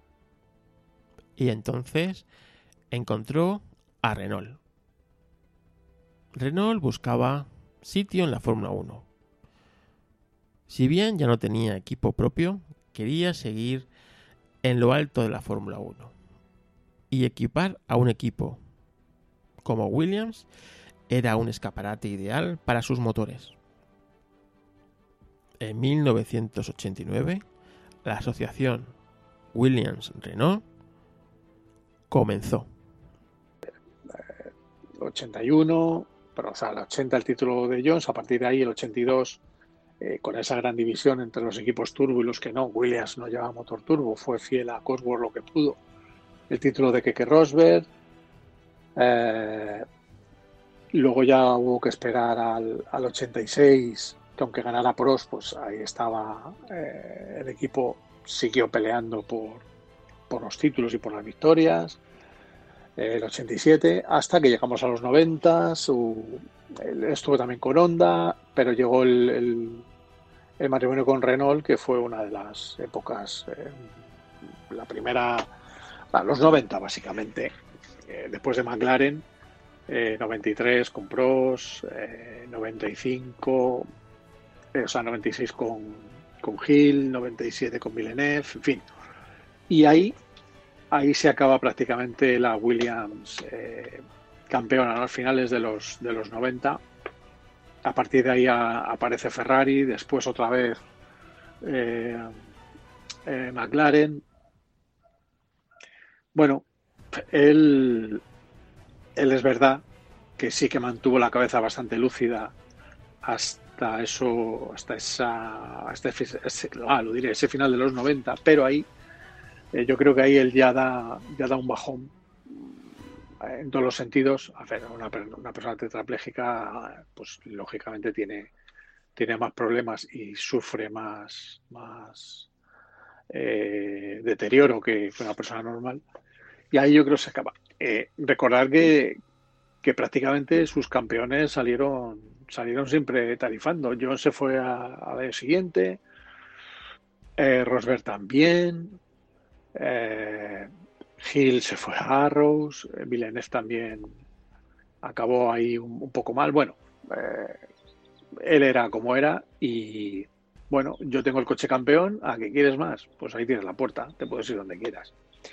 Y entonces encontró a Renault. Renault buscaba sitio en la Fórmula uno. Si bien ya no tenía equipo propio, quería seguir en lo alto de la Fórmula uno y equipar a un equipo como Williams era un escaparate ideal para sus motores. En mil novecientos ochenta y nueve, la asociación Williams-Renault comenzó. ochenta y uno, pero o sea, el ochenta el título de Jones, a partir de ahí el ochenta y dos, eh, con esa gran división entre los equipos turbo y los que no. Williams no llevaba motor turbo, fue fiel a Cosworth lo que pudo. El título de Keke Rosberg, eh, luego ya hubo que esperar al, al ochenta y seis, que aunque ganara Prost, pues ahí estaba, eh, el equipo siguió peleando por, por los títulos y por las victorias. El ochenta y siete, hasta que llegamos a los noventa, su, estuvo también con Honda, pero llegó el, el, el matrimonio con Renault, que fue una de las épocas, eh, la primera, bueno, los noventa básicamente, eh, después de McLaren, eh, noventa y tres con Prost, eh, noventa y cinco, eh, o sea, noventa y seis con, con Hill, noventa y siete con Villeneuve, en fin. Y ahí Ahí se acaba prácticamente la Williams eh, campeona, ¿no? A finales de los, de los noventa. A partir de ahí a, aparece Ferrari, después otra vez eh, eh, McLaren. Bueno, él, él es verdad que sí que mantuvo la cabeza bastante lúcida hasta eso, hasta esa, hasta ese, ese, ah, lo diré, ese final de los noventa, pero ahí Eh, yo creo que ahí él ya da, ya da un bajón eh, en todos los sentidos. A ver, una, una persona tetrapléjica, pues lógicamente tiene, tiene más problemas y sufre más, más eh, deterioro que una persona normal. Y ahí yo creo que se acaba. Eh, recordar que, que prácticamente sus campeones salieron, salieron siempre tarifando. John se fue al año siguiente, eh, Rosberg también. Eh, Hill se fue a Arrows, eh, Villeneuve también acabó ahí un, un poco mal. Bueno, eh, él era como era y bueno, yo tengo el coche campeón, ¿a qué quieres más? Pues ahí tienes la puerta, te puedes ir donde quieras.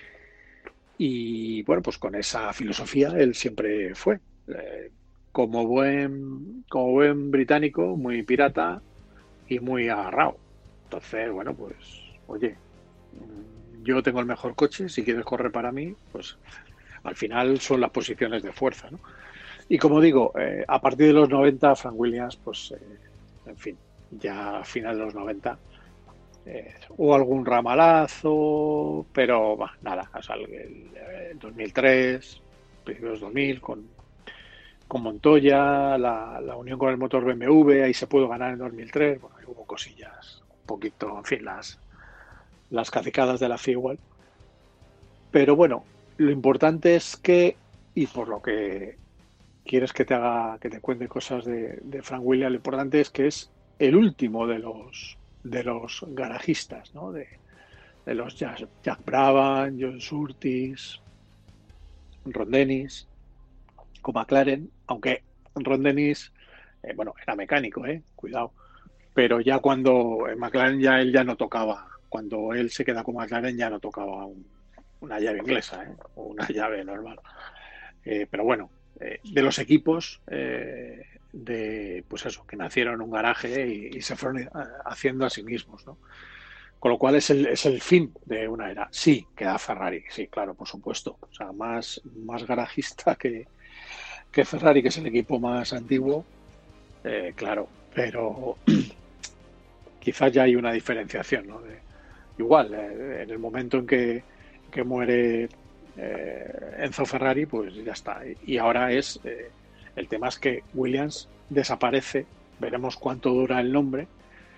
Y bueno, pues con esa filosofía él siempre fue. Eh, como buen, como buen británico, muy pirata, y muy agarrado. Entonces, bueno, pues, oye, yo tengo el mejor coche, si quieres correr para mí, pues al final son las posiciones de fuerza, ¿no? Y como digo, eh, a partir de los noventa, Frank Williams, pues, eh, en fin, ya a final de los noventa, eh, hubo algún ramalazo, pero bah, nada, o sea, el, el dos mil tres, principios dos mil, con, con Montoya, la, la unión con el motor B M W, ahí se pudo ganar en dos mil tres, bueno, hubo cosillas, un poquito, en fin, las, las cacicadas de la F I A igual. Pero bueno, lo importante es que, y por lo que quieres que te haga, que te cuente cosas de, de Frank Williams, lo importante es que es el último de los de los garajistas, ¿no? De, de los Jack, Jack Brabham, John Surtees, Ron Dennis, con McLaren, aunque Ron Dennis, eh, bueno, era mecánico, eh, cuidado, pero ya cuando en McLaren ya él ya no tocaba, cuando él se queda con McLaren ya no tocaba un, una llave inglesa, eh, o una llave normal, eh, pero bueno, eh, de los equipos eh, de, pues eso, que nacieron en un garaje y, y se fueron haciendo a sí mismos, ¿no? Con lo cual es el, es el fin de una era. Sí, queda Ferrari, sí, claro, por supuesto. O sea, más, más garajista que, que Ferrari, que es el equipo más antiguo, eh, claro, pero quizás ya hay una diferenciación, ¿no? De, igual, eh, en el momento en que, que muere eh, Enzo Ferrari, pues ya está. Y ahora es... Eh, el tema es que Williams desaparece, veremos cuánto dura el nombre,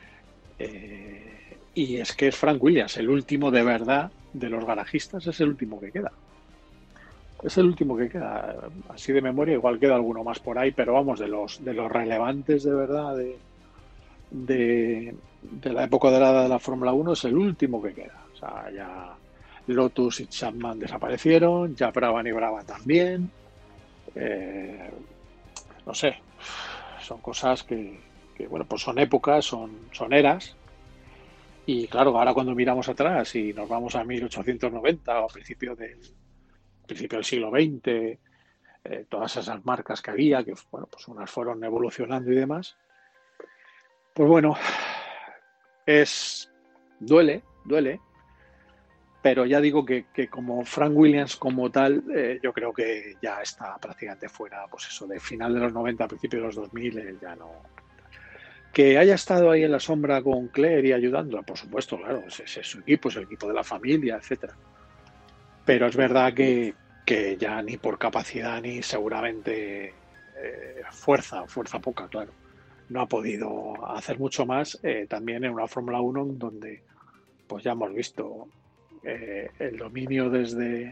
eh, y es que es Frank Williams, el último de verdad de los garajistas, es el último que queda. Es el último que queda, así de memoria, igual queda alguno más por ahí, pero vamos, de los de los relevantes de verdad de, de, de la época dorada de la Fórmula uno, es el último que queda. O sea, ya Lotus y Chapman desaparecieron, ya Brabham y Brabham también. Eh, no sé, son cosas que, que, bueno, pues son épocas, son, son eras, y claro, ahora cuando miramos atrás y nos vamos a mil ochocientos noventa o a principio del, principio del siglo veinte, eh, todas esas marcas que había, que bueno, pues unas fueron evolucionando y demás, pues bueno, es duele, duele, pero ya digo que, que como Frank Williams como tal, eh, yo creo que ya está prácticamente fuera, pues eso, de final de los noventa, a principios de los dos mil, él ya no... Que haya estado ahí en la sombra con Claire y ayudándola, por supuesto, claro, ese, ese es su equipo, es el equipo de la familia, etcétera. Pero es verdad que, que ya ni por capacidad ni seguramente eh, fuerza, fuerza poca, claro, no ha podido hacer mucho más, eh, también en una Fórmula uno donde pues ya hemos visto... Eh, el dominio desde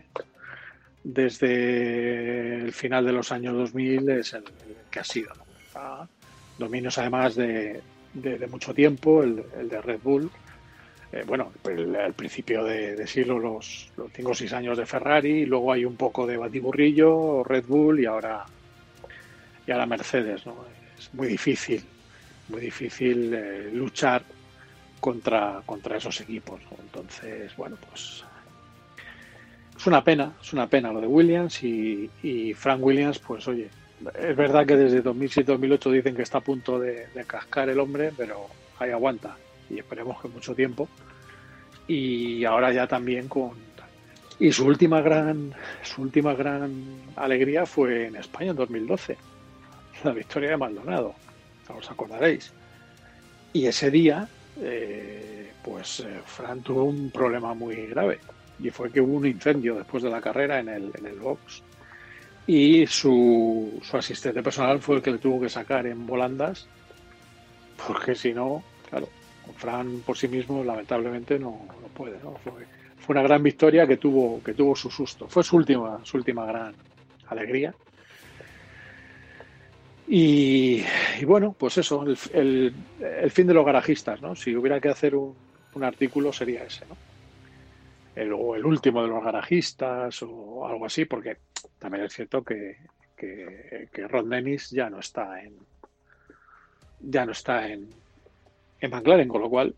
desde el final de los años dos mil es el, el que ha sido, ¿no? Ah, dominios además de, de, de mucho tiempo, el, el de Red Bull, eh, bueno, el, el principio de, de siglo, los, los cinco o seis años de Ferrari, y luego hay un poco de batiburrillo, Red Bull y ahora y ahora Mercedes, ¿no? Es muy difícil, muy difícil eh, luchar contra, contra esos equipos, ¿no? Entonces, bueno, pues es una pena, es una pena lo de Williams y, y Frank Williams, pues oye, es verdad que desde dos mil siete dos mil ocho dicen que está a punto de, de cascar el hombre, pero ahí aguanta y esperemos que mucho tiempo. Y ahora ya también con... Y su última gran su última gran alegría fue en España en dos mil doce, la victoria de Maldonado, os acordaréis. Y ese día Eh, pues eh, Fran tuvo un problema muy grave y fue que hubo un incendio después de la carrera en el, en el box y su, su asistente personal fue el que le tuvo que sacar en volandas, porque si no, claro, Fran por sí mismo lamentablemente no, no puede, ¿no? Fue, fue una gran victoria que tuvo, que tuvo su susto, fue su última, su última gran alegría. Y, y bueno, pues eso, el, el, el fin de los garajistas, ¿no? Si hubiera que hacer un, un artículo sería ese, ¿no? El, o el último de los garajistas o algo así, porque también es cierto que, que, que Ron Dennis ya no está en ya no está en, en McLaren, con lo cual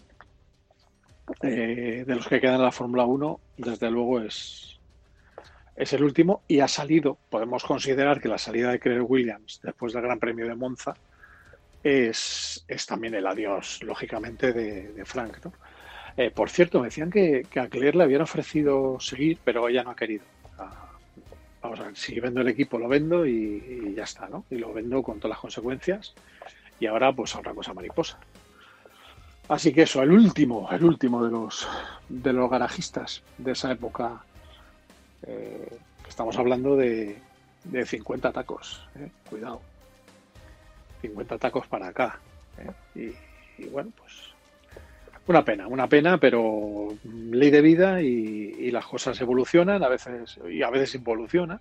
eh, de los que quedan en la Fórmula uno, desde luego es es el último y ha salido, podemos considerar que la salida de Claire Williams después del Gran Premio de Monza es, es también el adiós, lógicamente, de, de Frank, ¿no? Eh, por cierto, me decían que, que a Claire le habían ofrecido seguir, pero ella no ha querido. O sea, vamos a ver, si vendo el equipo lo vendo y, y ya está, ¿no? Y lo vendo con todas las consecuencias. Y ahora, pues, a otra cosa mariposa. Así que eso, el último, el último de los de los garajistas de esa época. Eh, estamos hablando de, de cincuenta tacos, ¿eh? Cuidado. cincuenta tacos para acá. ¿eh? Y, y bueno, pues una pena, una pena, pero ley de vida y, y las cosas evolucionan, a veces y a veces involucionan.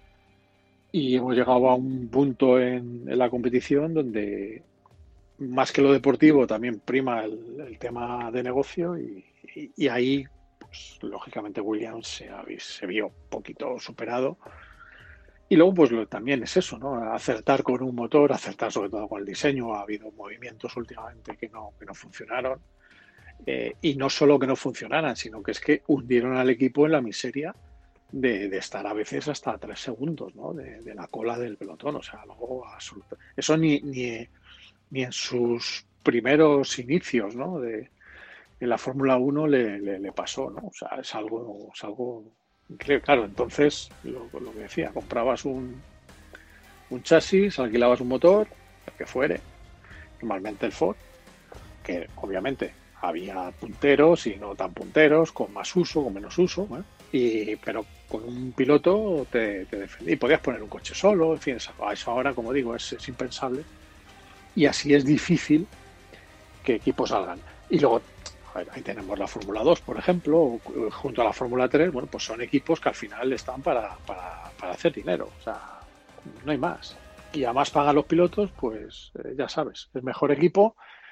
Y hemos llegado a un punto en, en la competición donde más que lo deportivo también prima el, el tema de negocio y, y, y ahí, pues lógicamente Williams se, se vio un poquito superado. Y luego, pues lo, también es eso, ¿no? Acertar con un motor, acertar sobre todo con el diseño. Ha habido movimientos últimamente que no, que no funcionaron. Eh, y no solo que no funcionaran, sino que es que hundieron al equipo en la miseria de, de estar a veces hasta tres segundos, ¿no? De, de la cola del pelotón. O sea, algo absoluto. Eso ni, ni, ni en sus primeros inicios, ¿no? De, en la Fórmula uno le, le, le pasó, ¿no? O sea, es algo, es algo increíble. Claro, entonces, lo, lo que decía, comprabas un, un chasis, alquilabas un motor, el que fuere, normalmente el Ford, que obviamente había punteros y no tan punteros, con más uso, con menos uso, ¿eh? y, pero con un piloto te, te defendía. Y podías poner un coche solo, en fin, eso, eso ahora, como digo, es, es impensable. Y así es difícil que equipos salgan. Y luego, a ver, ahí tenemos la Fórmula dos, por ejemplo, junto a la Fórmula tres, bueno, pues son equipos que al final están para, para, para hacer dinero. O sea, no hay más. Y además pagan los pilotos, pues eh, ya sabes, es mejor equipo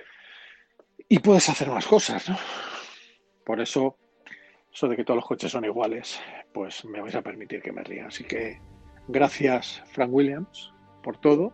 y puedes hacer más cosas, ¿no? Por eso, eso de que todos los coches son iguales, pues me vais a permitir que me ría. Así que gracias, Frank Williams, por todo.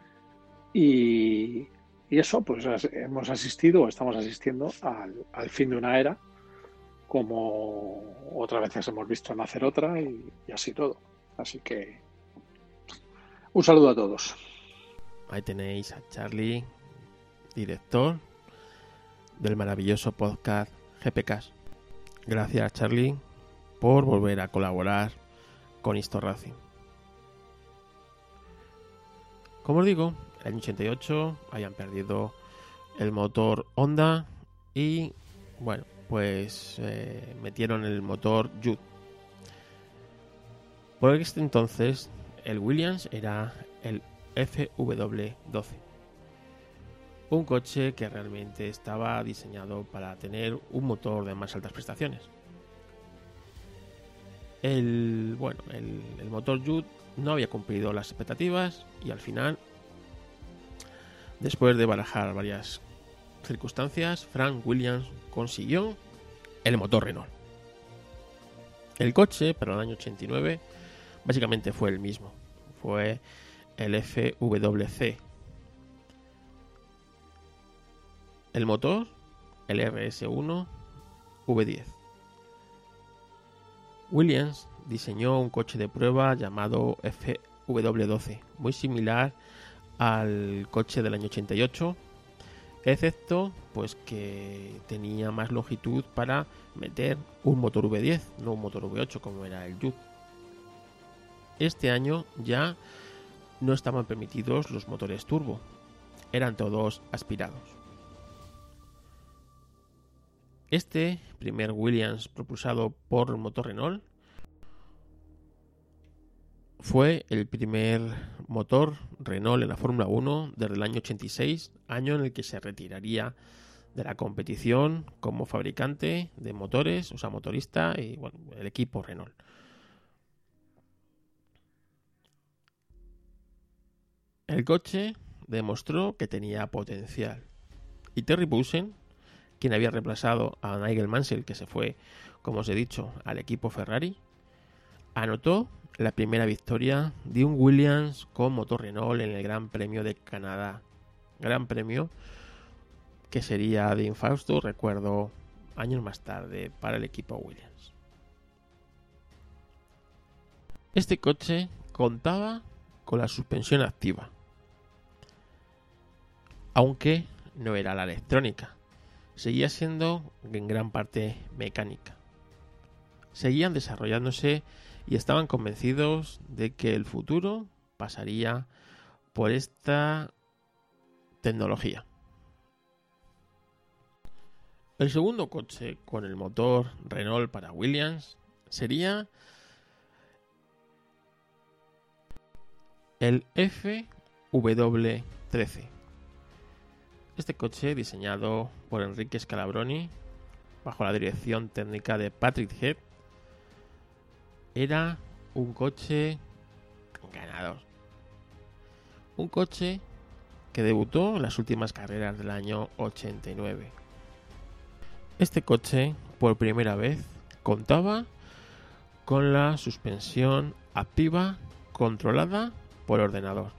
Y, y eso, pues hemos asistido o estamos asistiendo al, al fin de una era, como otras veces hemos visto nacer otra y, y así todo. Así que un saludo a todos. Ahí tenéis a Charlie, director del maravilloso podcast G P K. Gracias, Charlie, por volver a colaborar con Histo Racing. Como os digo, en el año ochenta y ocho habían perdido el motor Honda y, bueno, pues eh, metieron el motor Judd. Por este entonces, el Williams era el F W doce. Un coche que realmente estaba diseñado para tener un motor de más altas prestaciones. El, bueno, el, el motor Judd no había cumplido las expectativas y al final, después de barajar varias circunstancias, Frank Williams consiguió el motor Renault. El coche para el año ochenta y nueve básicamente fue el mismo, fue el F W C. El motor, el R S uno V diez. Williams diseñó un coche de prueba llamado F W doce, muy similar al coche del año ochenta y ocho, excepto pues que tenía más longitud para meter un motor V diez, no un motor V ocho como era el Judd. Este año ya no estaban permitidos los motores turbo, eran todos aspirados. Este primer Williams propulsado por el motor Renault fue el primer motor Renault en la Fórmula uno desde el año ochenta y seis, año en el que se retiraría de la competición como fabricante de motores, o sea, motorista y bueno, el equipo Renault. El coche demostró que tenía potencial y Terry Boursin, quien había reemplazado a Nigel Mansell, que se fue, como os he dicho, al equipo Ferrari, anotó la primera victoria de un Williams con motor Renault en el Gran Premio de Canadá. Gran Premio que sería de infausto, recuerdo, años más tarde para el equipo Williams. Este coche contaba con la suspensión activa. aunque no era la electrónica, seguía siendo en gran parte mecánica. Seguían desarrollándose y estaban convencidos de que el futuro pasaría por esta tecnología. El segundo coche con el motor Renault para Williams sería el F W trece. Este coche, diseñado por Enrique Scalabroni bajo la dirección técnica de Patrick Head, era un coche ganador. Un coche que debutó en las últimas carreras del año ochenta y nueve. Este coche, por primera vez, contaba con la suspensión activa controlada por ordenador.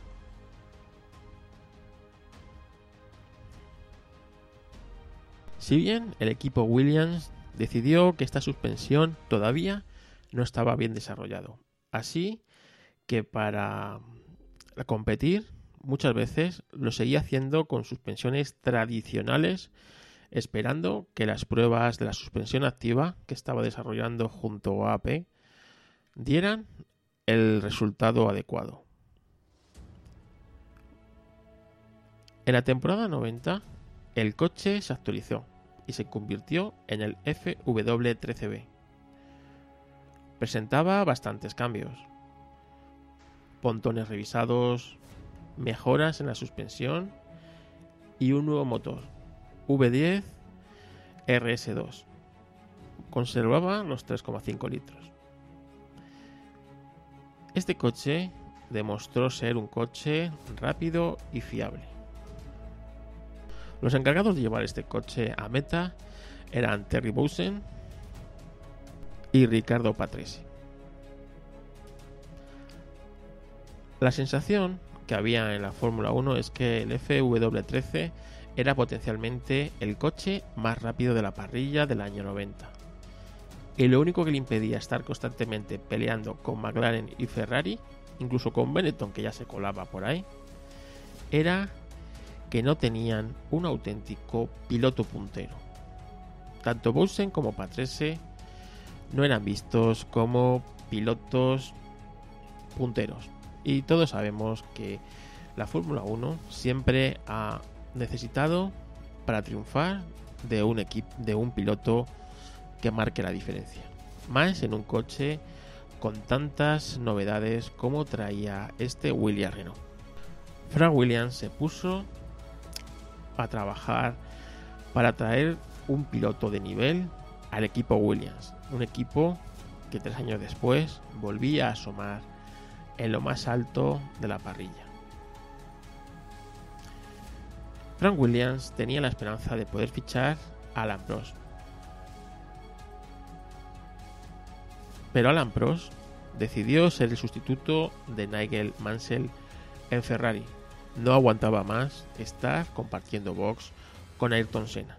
Si bien el equipo Williams decidió que esta suspensión todavía no estaba bien desarrollado, así que para competir muchas veces lo seguía haciendo con suspensiones tradicionales, esperando que las pruebas de la suspensión activa que estaba desarrollando junto a A P dieran el resultado adecuado. En la temporada noventa, el coche se actualizó y se convirtió en el F W trece B. Presentaba bastantes cambios: pontones revisados, mejoras en la suspensión y un nuevo motor, V diez R S dos. Conservaba los tres coma cinco litros. Este coche demostró ser un coche rápido y fiable. Los encargados de llevar este coche a meta eran Terry Boutsen y Ricardo Patrese. La sensación que había en la Fórmula uno es que el F W trece era potencialmente el coche más rápido de la parrilla del año noventa. Y lo único que le impedía estar constantemente peleando con McLaren y Ferrari, incluso con Benetton, que ya se colaba por ahí, era que no tenían un auténtico piloto puntero. Tanto Boutsen como Patrese no eran vistos como pilotos punteros. Y todos sabemos que la Fórmula uno siempre ha necesitado, para triunfar, de un equipo, de un piloto que marque la diferencia. Más en un coche con tantas novedades como traía este Williams Renault. Frank Williams se puso a trabajar para traer un piloto de nivel al equipo Williams, un equipo que tres años después volvía a asomar en lo más alto de la parrilla. Frank Williams tenía la esperanza de poder fichar a Alain Prost, pero Alain Prost decidió ser el sustituto de Nigel Mansell en Ferrari. No aguantaba más estar compartiendo box con Ayrton Senna.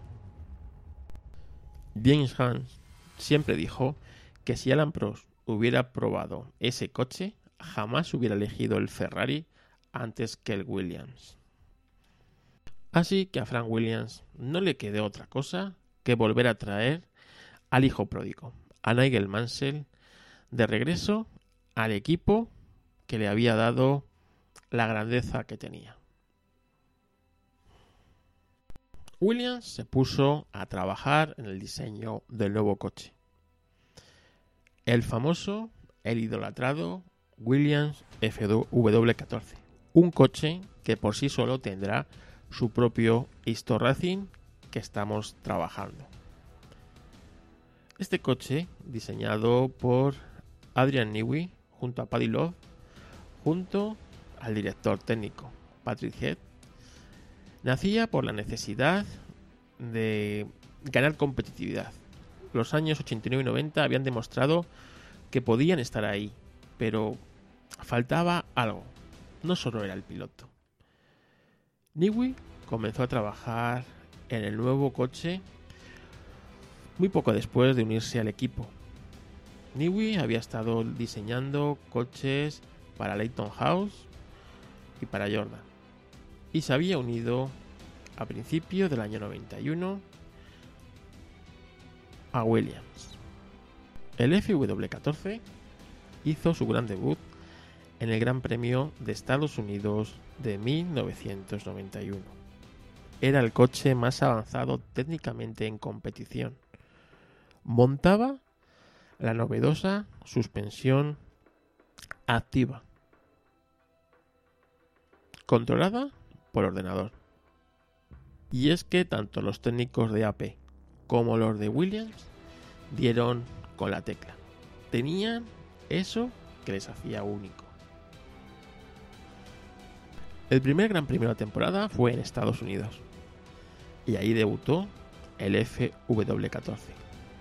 James Hunt siempre dijo que si Alain Prost hubiera probado ese coche, jamás hubiera elegido el Ferrari antes que el Williams. Así que a Frank Williams no le quedó otra cosa que volver a traer al hijo pródigo, a Nigel Mansell, de regreso al equipo que le había dado la grandeza que tenía. Williams se puso a trabajar en el diseño del nuevo coche. El famoso, el idolatrado Williams F W catorce. Un coche que por sí solo tendrá su propio Historracing que estamos trabajando. Este coche, diseñado por Adrian Newey junto a Paddy Lowe, junto al director técnico Patrick Head, nacía por la necesidad de ganar competitividad. Los años ochenta y nueve y noventa habían demostrado que podían estar ahí, pero faltaba algo. No solo era el piloto. Newey comenzó a trabajar en el nuevo coche muy poco después de unirse al equipo. Newey había estado diseñando coches para Leyton House y para Jordan. y se había unido a principios del año noventa y uno a Williams. El F W catorce hizo su gran debut en el Gran Premio de Estados Unidos de mil novecientos noventa y uno. Era el coche más avanzado técnicamente en competición. Montaba la novedosa suspensión activa, controlada por ordenador. Y es que tanto los técnicos de A P como los de Williams dieron con la tecla. Tenían eso que les hacía único. El primer Gran Premio de la temporada fue en Estados Unidos y ahí debutó el F W catorce.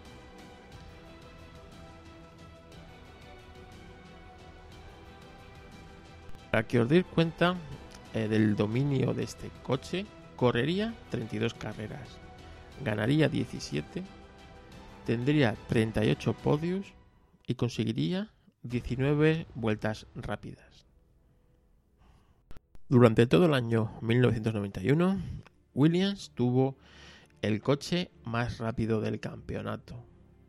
Para que os deis cuenta eh, del dominio de este coche, correría treinta y dos carreras, ganaría diecisiete, tendría treinta y ocho podios y conseguiría diecinueve vueltas rápidas. Durante todo el año mil novecientos noventa y uno, Williams tuvo el coche más rápido del campeonato.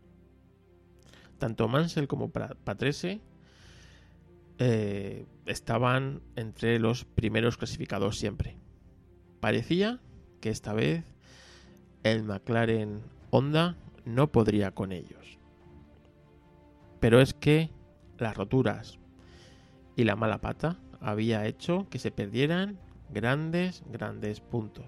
Tanto Mansell como Patrese eh, estaban entre los primeros clasificados siempre. Parecía que esta vez el McLaren Honda no podría con ellos. Pero es que las roturas y la mala pata había hecho que se perdieran grandes, grandes puntos.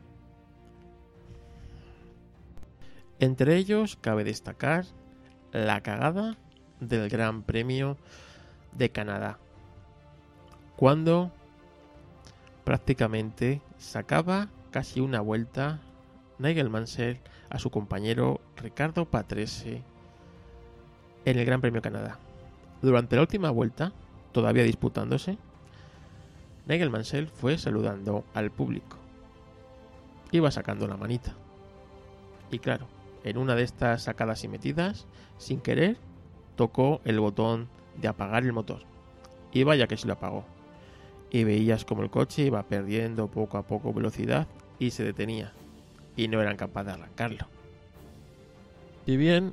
Entre ellos cabe destacar la cagada del Gran Premio de Canadá, cuando prácticamente sacaba casi una vuelta Nigel Mansell a su compañero Riccardo Patrese en el Gran Premio de Canadá. Durante la última vuelta, todavía disputándose, Nigel Mansell fue saludando al público. Iba sacando la manita. Y claro, en una de estas sacadas y metidas, sin querer, tocó el botón de apagar el motor. Y vaya que se lo apagó. Y veías como el coche iba perdiendo poco a poco velocidad y se detenía. Y no eran capaces de arrancarlo. Si bien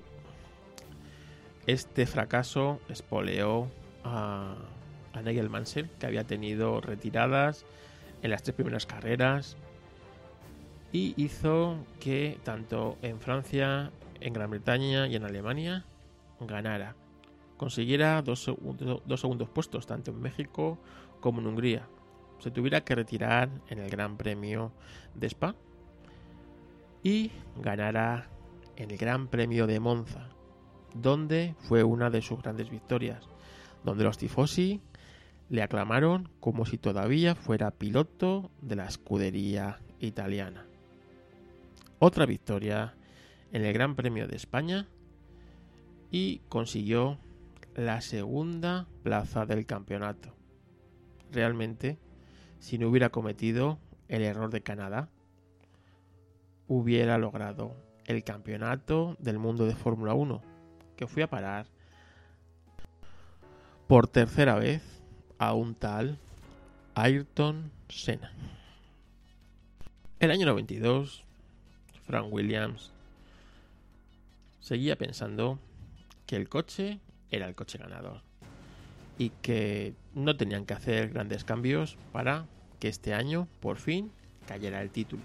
este fracaso espoleó a, a Nigel Mansell, que había tenido retiradas en las tres primeras carreras, y hizo que tanto en Francia, en Gran Bretaña y en Alemania ganara. Consiguiera dos, segundos, dos segundos puestos, tanto en México como en Hungría. Se tuviera que retirar en el Gran Premio de Spa y ganara en el Gran Premio de Monza, donde fue una de sus grandes victorias, donde los tifosi le aclamaron como si todavía fuera piloto de la escudería italiana. Otra victoria en el Gran Premio de España y consiguió la segunda plaza del campeonato. Realmente, si no hubiera cometido el error de Canadá, hubiera logrado el campeonato del mundo de Fórmula uno, que fue a parar por tercera vez a un tal Ayrton Senna. El año noventa y dos, Frank Williams seguía pensando que el coche era el coche ganador y que no tenían que hacer grandes cambios para que este año por fin cayera el título.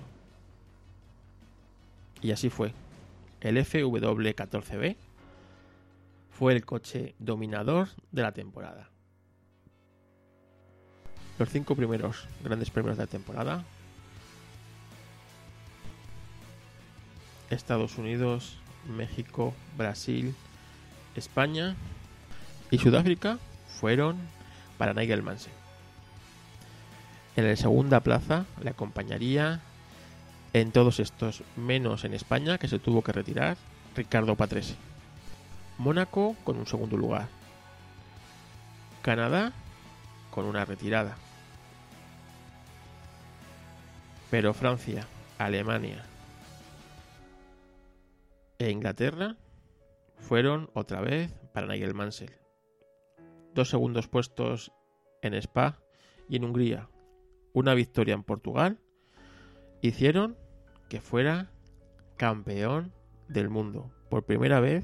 Y así fue. El F W catorce B fue el coche dominador de la temporada. Los cinco primeros grandes premios de la temporada: Estados Unidos, México, Brasil, España y Sudáfrica, fueron para Nigel Mansell. En la segunda plaza le acompañaría en todos estos, menos en España, que se tuvo que retirar, Riccardo Patrese. Mónaco con un segundo lugar. Canadá con una retirada. Pero Francia, Alemania e Inglaterra fueron otra vez para Nigel Mansell. Dos segundos puestos en Spa y en Hungría, una victoria en Portugal, hicieron que fuera campeón del mundo. Por primera vez,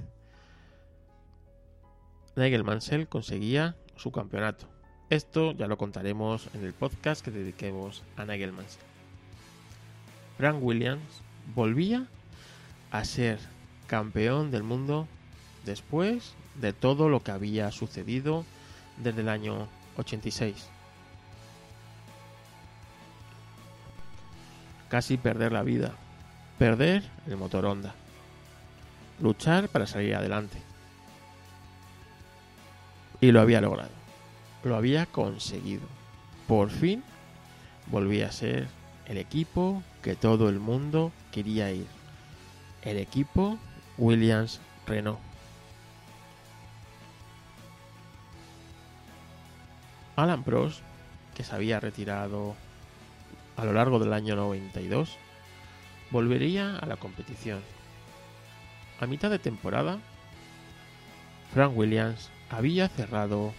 Nigel Mansell conseguía su campeonato. Esto ya lo contaremos en el podcast que dediquemos a Nigel Mansell. Frank Williams volvía a ser campeón del mundo después de todo lo que había sucedido desde el año ochenta y seis. Casi perder la vida, perder el motor Honda, luchar para salir adelante. Y lo había logrado, lo había conseguido. Por fin volvía a ser el equipo que todo el mundo quería ir. El equipo Williams-Renault. Alain Prost, que se había retirado a lo largo del año noventa y dos, volvería a la competición. A mitad de temporada, Frank Williams había cerrado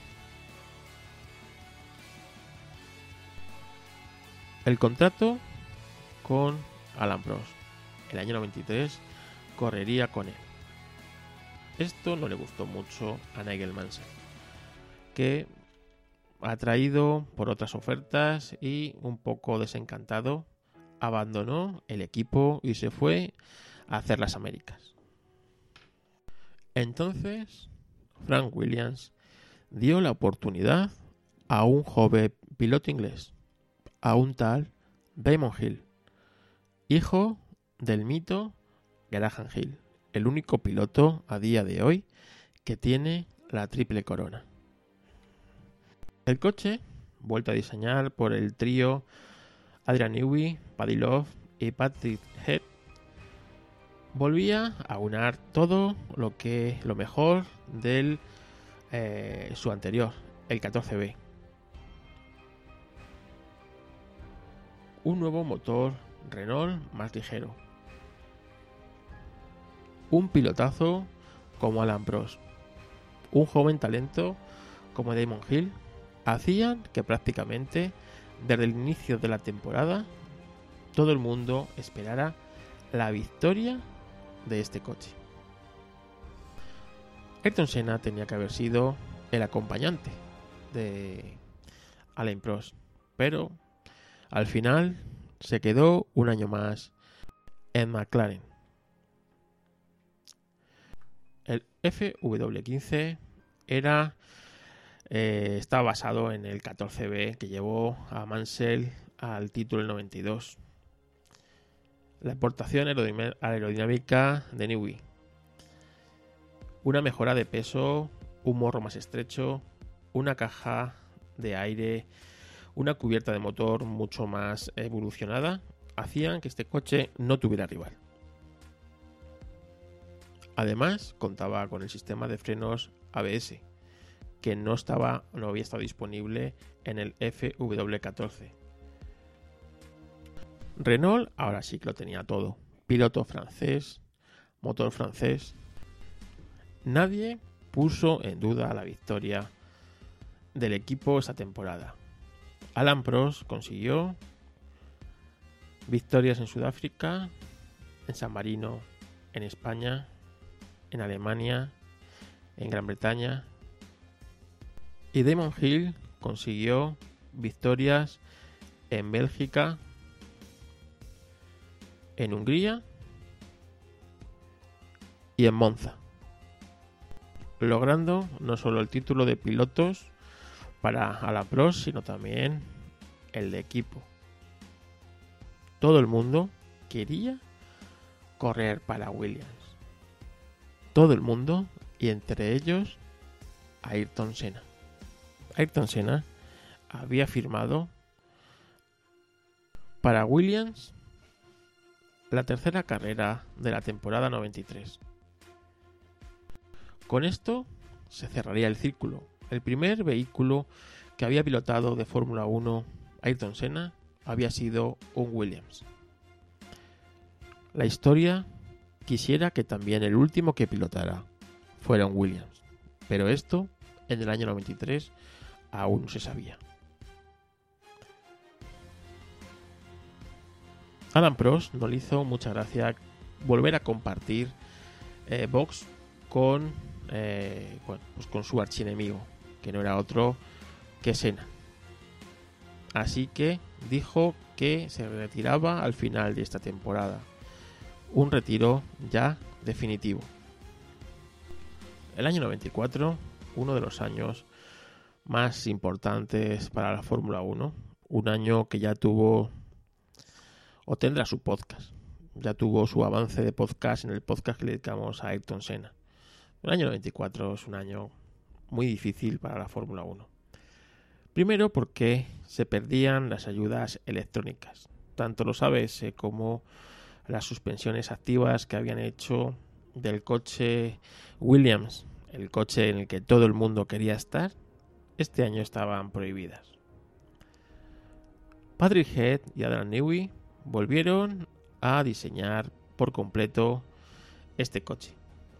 el contrato con Alain Prost. El año noventa y tres correría con él. Esto no le gustó mucho a Nigel Mansell, que, atraído por otras ofertas y un poco desencantado, abandonó el equipo y se fue a hacer las Américas. Entonces, Frank Williams dio la oportunidad a un joven piloto inglés, a un tal Damon Hill, hijo del mito Graham Hill, el único piloto a día de hoy que tiene la triple corona. El coche, vuelto a diseñar por el trío Adrian Newey, Paddy Love y Patrick Head, volvía a unar todo lo que lo mejor del eh, su anterior, el catorce B. Un nuevo motor Renault más ligero. Un pilotazo como Alain Prost. Un joven talento como Damon Hill hacían que prácticamente desde el inicio de la temporada todo el mundo esperara la victoria de este coche. Ayrton Senna tenía que haber sido el acompañante de Alain Prost, pero al final se quedó un año más en McLaren. El F W quince era eh, estaba basado en el catorce B que llevó a Mansell al título en noventa y dos. La aportación aerodinámica de Newey, una mejora de peso, un morro más estrecho, una caja de aire, una cubierta de motor mucho más evolucionada, hacían que este coche no tuviera rival. Además, contaba con el sistema de frenos A B S, que no estaba, no había estado disponible en el F W catorce. Renault ahora sí que lo tenía todo. Piloto francés, motor francés. Nadie puso en duda la victoria del equipo esta temporada. Alain Prost consiguió victorias en Sudáfrica, en San Marino, en España, en Alemania, en Gran Bretaña. Y Damon Hill consiguió victorias en Bélgica, en Hungría y en Monza, logrando no solo el título de pilotos para Alain Prost, sino también el de equipo. Todo el mundo quería correr para Williams. Todo el mundo, y entre ellos Ayrton Senna. Ayrton Senna había firmado para Williams la tercera carrera de la temporada noventa y tres. Con esto se cerraría el círculo. El primer vehículo que había pilotado de Fórmula uno Ayrton Senna había sido un Williams. La historia quisiera que también el último que pilotara fuera un Williams, pero esto en el año noventa y tres aún no se sabía. Alain Prost no le hizo mucha gracia volver a compartir eh, box con, eh, bueno, pues con su archienemigo, que no era otro que Senna. Así que dijo que se retiraba al final de esta temporada. Un retiro ya definitivo. El año noventa y cuatro, uno de los años más importantes para la Fórmula uno. Un año que ya tuvo o tendrá su podcast. Ya tuvo su avance de podcast en el podcast que le dedicamos a Ayrton Senna. El año noventa y cuatro es un año muy difícil para la Fórmula uno. Primero porque se perdían las ayudas electrónicas, tanto los A B S como las suspensiones activas que habían hecho del coche Williams, el coche en el que todo el mundo quería estar, este año estaban prohibidas. Patrick Head y Adrian Newey volvieron a diseñar por completo este coche.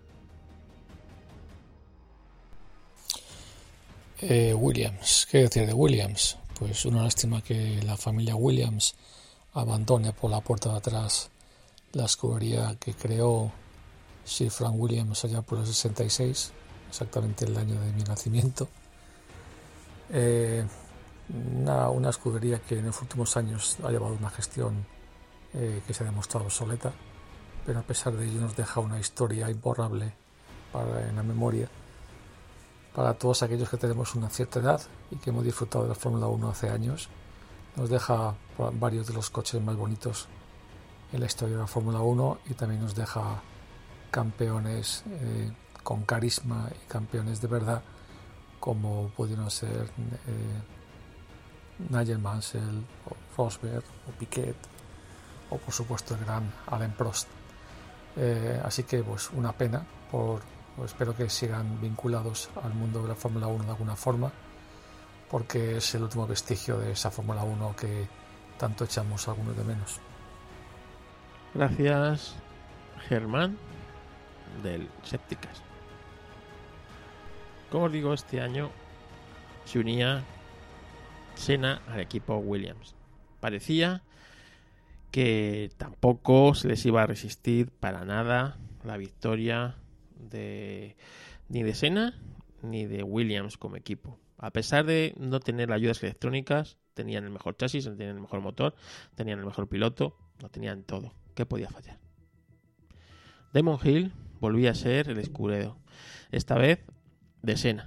Eh, Williams, ¿qué decir de Williams? Pues una lástima que la familia Williams abandone por la puerta de atrás la escudería que creó Sir Frank Williams allá por el sesenta y seis, exactamente el año de mi nacimiento. Eh, una, una escudería que en los últimos años ha llevado una gestión eh, que se ha demostrado obsoleta, pero a pesar de ello nos deja una historia imborrable para, en la memoria para todos aquellos que tenemos una cierta edad y que hemos disfrutado de la Fórmula uno hace años. Nos deja varios de los coches más bonitos en la historia de la Fórmula uno y también nos deja campeones eh, con carisma y campeones de verdad, como pudieron ser eh, Nigel Mansell, o Rosberg, o Piquet, o por supuesto el gran Alain Prost. Eh, así que pues una pena, por, pues, espero que sigan vinculados al mundo de la Fórmula uno de alguna forma, porque es el último vestigio de esa Fórmula uno que tanto echamos algunos de menos. Gracias, Germán, del Sépticas. Como os digo, este año se unía Senna al equipo Williams. Parecía que tampoco se les iba a resistir para nada la victoria de ni de Senna ni de Williams como equipo. A pesar de no tener ayudas electrónicas, tenían el mejor chasis, tenían el mejor motor, tenían el mejor piloto, lo tenían todo. ¿Qué podía fallar? Damon Hill volvía a ser el escudero, esta vez de Senna.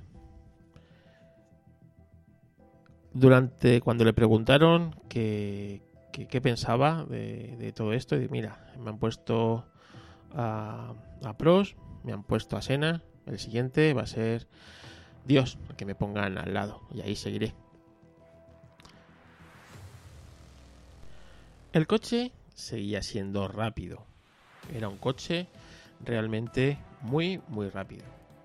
Durante cuando le preguntaron qué qué pensaba de, de todo esto, y mira, me han puesto a, a Prost, me han puesto a Senna, el siguiente va a ser Dios, que me pongan al lado, y ahí seguiré. El coche seguía siendo rápido. Era un coche realmente muy, muy rápido.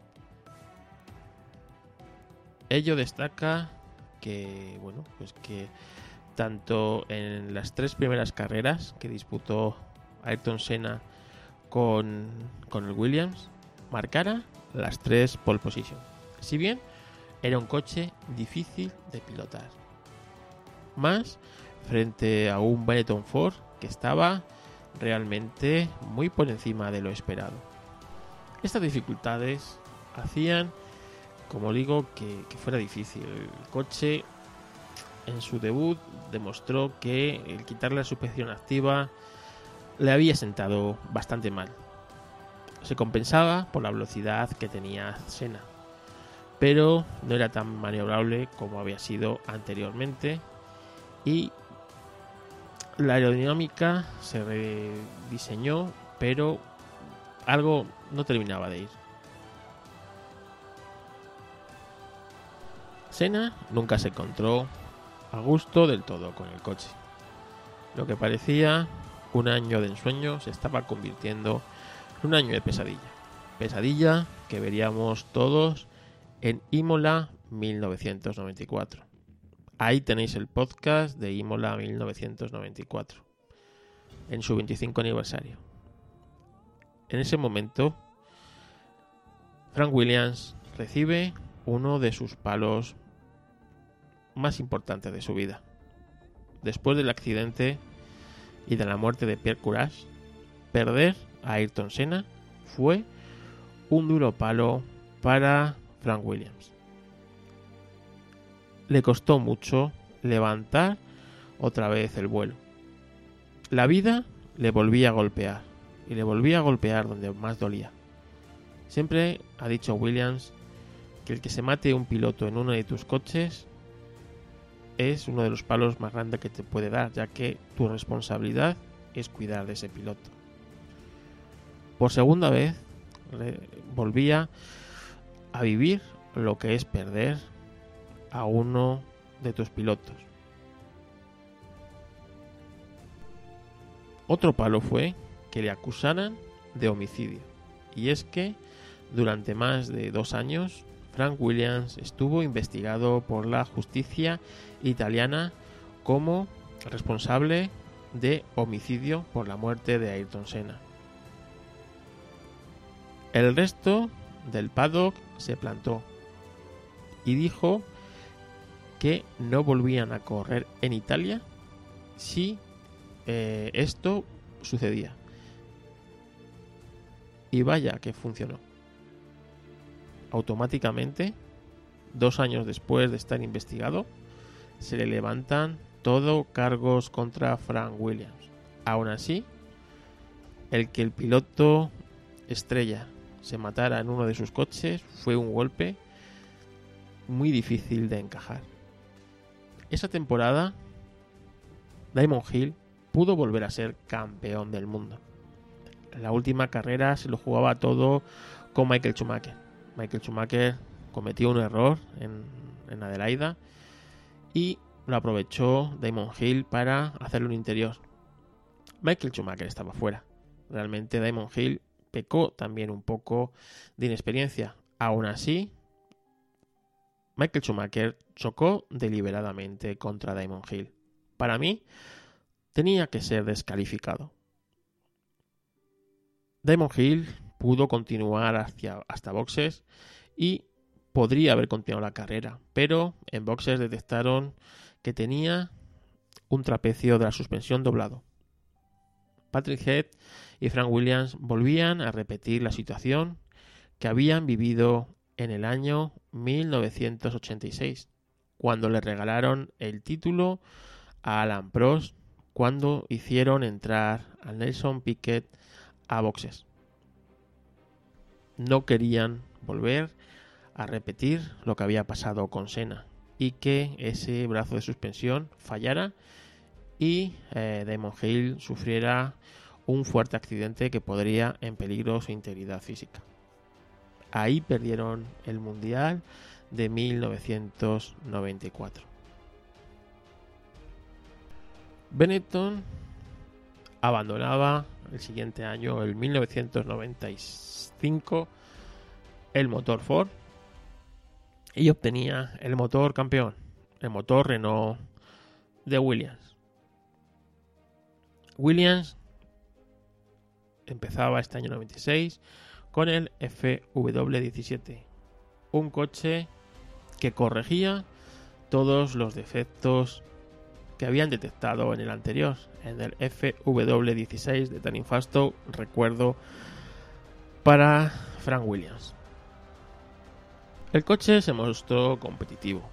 Ello destaca que, bueno, pues que tanto en las tres primeras carreras que disputó Ayrton Senna con, con el Williams, marcara las tres pole position. Si bien era un coche difícil de pilotar, más frente a un Benetton Ford que estaba realmente muy por encima de lo esperado. Estas dificultades hacían, como digo, que, que fuera difícil. El coche en su debut demostró que el quitarle la suspensión activa le había sentado bastante mal. Se compensaba por la velocidad que tenía Senna, pero no era tan maniobrable como había sido anteriormente, y la aerodinámica se rediseñó, pero algo no terminaba de ir. Senna nunca se encontró a gusto del todo con el coche. Lo que parecía un año de ensueño se estaba convirtiendo en un año de pesadilla. Pesadilla que veríamos todos en Imola mil novecientos noventa y cuatro. Ahí tenéis el podcast de Imola mil novecientos noventa y cuatro, en su veinticinco aniversario. En ese momento, Frank Williams recibe uno de sus palos más importantes de su vida. Después del accidente y de la muerte de Pierre Courage, perder a Ayrton Senna fue un duro palo para Frank Williams. Le costó mucho levantar otra vez el vuelo. La vida le volvía a golpear, y le volvía a golpear donde más dolía. Siempre ha dicho Williams que el que se mate un piloto en uno de tus coches es uno de los palos más grandes que te puede dar, ya que tu responsabilidad es cuidar de ese piloto. Por segunda vez volvía a vivir lo que es perder a uno de tus pilotos. Otro palo fue que le acusaran de homicidio, y es que durante más de dos años Frank Williams estuvo investigado por la justicia italiana como responsable de homicidio por la muerte de Ayrton Senna. El resto del paddock se plantó y dijo que no volvían a correr en Italia si eh, esto sucedía. Y vaya que funcionó. Automáticamente, dos años después de estar investigado, se le levantan todo cargos contra Frank Williams. Aún así, el que el piloto estrella se matara en uno de sus coches fue un golpe muy difícil de encajar. Esa temporada, Damon Hill pudo volver a ser campeón del mundo. En la última carrera se lo jugaba todo con Michael Schumacher. Michael Schumacher cometió un error en, en Adelaida y lo aprovechó Damon Hill para hacerle un interior. Michael Schumacher estaba fuera. Realmente Damon Hill pecó también un poco de inexperiencia. Aún así, Michael Schumacher chocó deliberadamente contra Damon Hill. Para mí, tenía que ser descalificado. Damon Hill pudo continuar hacia, hasta boxes y podría haber continuado la carrera, pero en boxes detectaron que tenía un trapecio de la suspensión doblado. Patrick Head y Frank Williams volvían a repetir la situación que habían vivido en el año mil novecientos ochenta y seis, cuando le regalaron el título a Alan Prost cuando hicieron entrar a Nelson Piquet a boxes. No querían volver a repetir lo que había pasado con Senna y que ese brazo de suspensión fallara y eh, Damon Hill sufriera un fuerte accidente que podría en peligro su integridad física. Ahí perdieron el Mundial de mil novecientos noventa y cuatro. Benetton abandonaba el siguiente año, el mil novecientos noventa y cinco, el motor Ford y obtenía el motor campeón, el motor Renault de Williams. Williams empezaba este año noventa y seis con el F W diecisiete, un coche que corregía todos los defectos que habían detectado en el anterior, en el F W dieciséis de Tan Infasto, recuerdo para Frank Williams. El coche se mostró competitivo,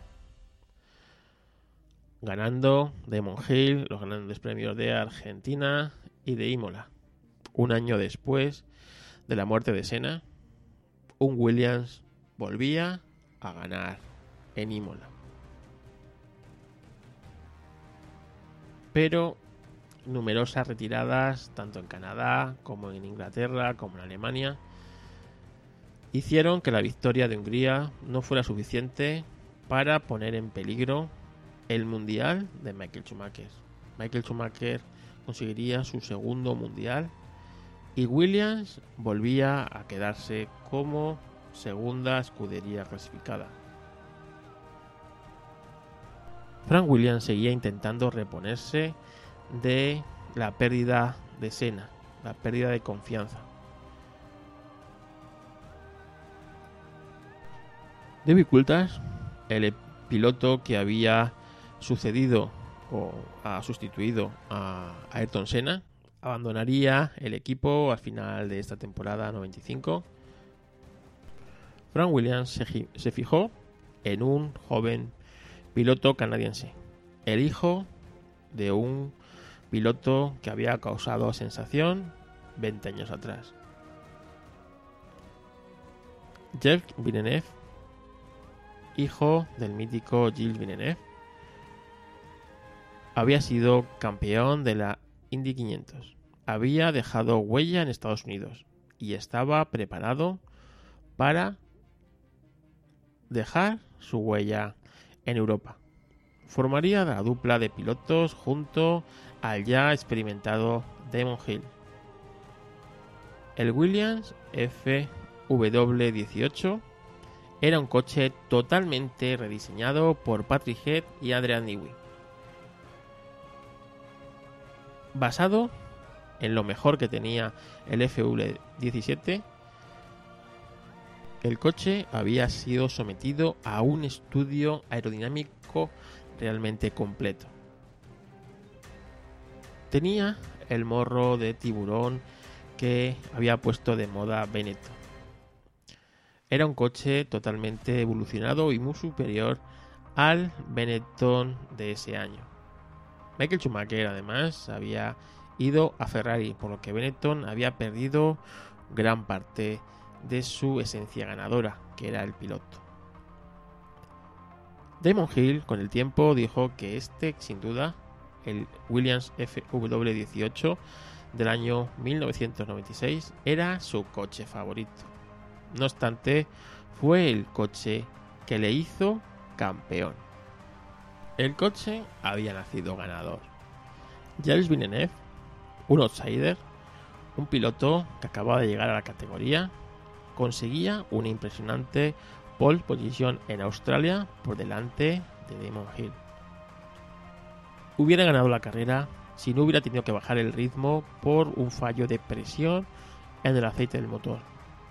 ganando Damon Hill los grandes premios de Argentina y de Imola. Un año después de la muerte de Senna, un Williams volvía a ganar en Imola. Pero numerosas retiradas, tanto en Canadá como en Inglaterra, como en Alemania, hicieron que la victoria de Hungría no fuera suficiente para poner en peligro el Mundial de Michael Schumacher. Michael Schumacher conseguiría su segundo Mundial y Williams volvía a quedarse como segunda escudería clasificada. Frank Williams seguía intentando reponerse de la pérdida de Senna, la pérdida de confianza. David Coulthard, el piloto que había sucedido o ha sustituido a Ayrton Senna, abandonaría el equipo al final de esta temporada noventa y cinco. Frank Williams se, se fijó en un joven piloto canadiense, el hijo de un piloto que había causado sensación veinte años atrás. Jacques Villeneuve, hijo del mítico Gilles Villeneuve, había sido campeón de la Indy quinientos, había dejado huella en Estados Unidos y estaba preparado para dejar su huella en Europa. Formaría la dupla de pilotos junto al ya experimentado Damon Hill. El Williams F W dieciocho era un coche totalmente rediseñado por Patrick Head y Adrian Newey. Basado en lo mejor que tenía el F W diecisiete, el coche había sido sometido a un estudio aerodinámico realmente completo. Tenía el morro de tiburón que había puesto de moda Benetton. Era un coche totalmente evolucionado y muy superior al Benetton de ese año. Michael Schumacher además había ido a Ferrari, por lo que Benetton había perdido gran parte de su esencia ganadora, que era el piloto. Damon Hill con el tiempo dijo que este, sin duda, el Williams F W dieciocho del año mil novecientos noventa y seis, era su coche favorito. No obstante, fue el coche que le hizo campeón. El coche había nacido ganador. Gilles Villeneuve, un outsider, un piloto que acababa de llegar a la categoría, conseguía una impresionante pole position en Australia por delante de Damon Hill. Hubiera ganado la carrera si no hubiera tenido que bajar el ritmo por un fallo de presión en el aceite del motor.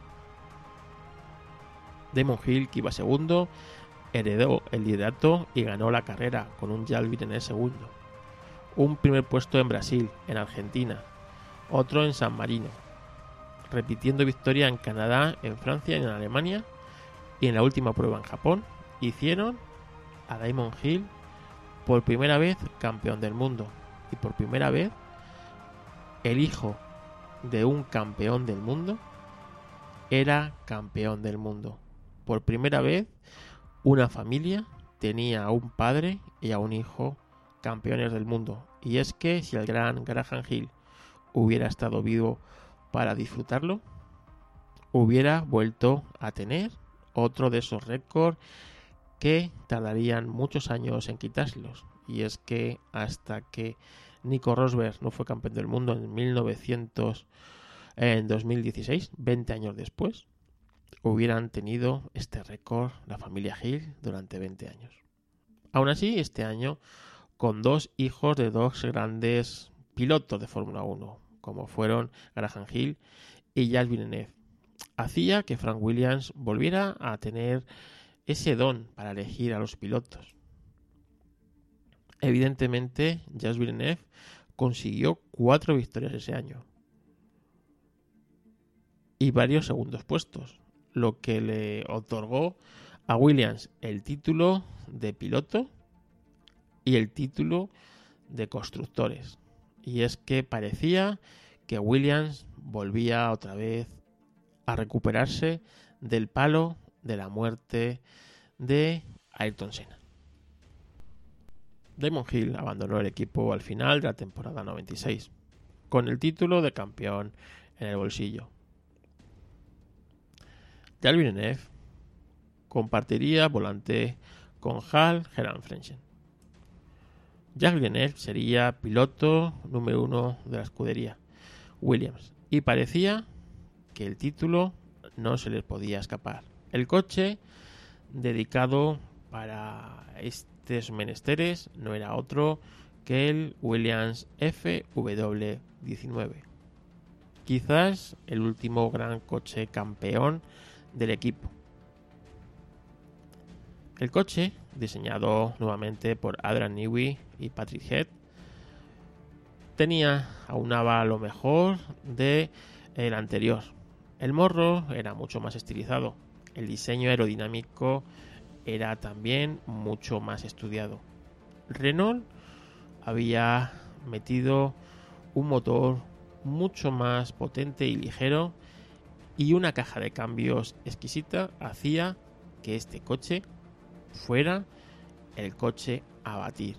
Damon Hill, que iba segundo, heredó el liderato y ganó la carrera con un Gilles Villeneuve segundo. Un primer puesto en Brasil, en Argentina, otro en San Marino, repitiendo victoria en Canadá, en Francia y en Alemania, y en la última prueba en Japón hicieron a Damon Hill por primera vez campeón del mundo, y por primera vez el hijo de un campeón del mundo era campeón del mundo. Por primera vez una familia tenía a un padre y a un hijo campeones del mundo, y es que si el gran Graham Hill hubiera estado vivo para disfrutarlo, hubiera vuelto a tener otro de esos récords que tardarían muchos años en quitárselos. Y es que hasta que Nico Rosberg no fue campeón del mundo en mil novecientos, en dos mil dieciséis, veinte años después, hubieran tenido este récord la familia Hill durante veinte años. Aún así, este año, con dos hijos de dos grandes pilotos de Fórmula uno, como fueron Graham Hill y Gilles Villeneuve, hacía que Frank Williams volviera a tener ese don para elegir a los pilotos. Evidentemente, Gilles Villeneuve consiguió cuatro victorias ese año y varios segundos puestos, lo que le otorgó a Williams el título de piloto y el título de constructores. Y es que parecía que Williams volvía otra vez a recuperarse del palo de la muerte de Ayrton Senna. Damon Hill abandonó el equipo al final de la temporada noventa y seis, con el título de campeón en el bolsillo. Gilles Villeneuve compartiría volante con Karl-Heinz Frentzen. Jacques Villeneuve sería piloto número uno de la escudería Williams y parecía que el título no se les podía escapar. El coche dedicado para estos menesteres no era otro que el Williams F W diecinueve, quizás el último gran coche campeón del equipo. El coche, diseñado nuevamente por Adrian Newey y Patrick Head, tenía aunaba lo mejor de el anterior. El morro era mucho más estilizado. El diseño aerodinámico era también mucho más estudiado. Renault había metido un motor mucho más potente y ligero, y una caja de cambios exquisita hacía que este coche fuera el coche a batir.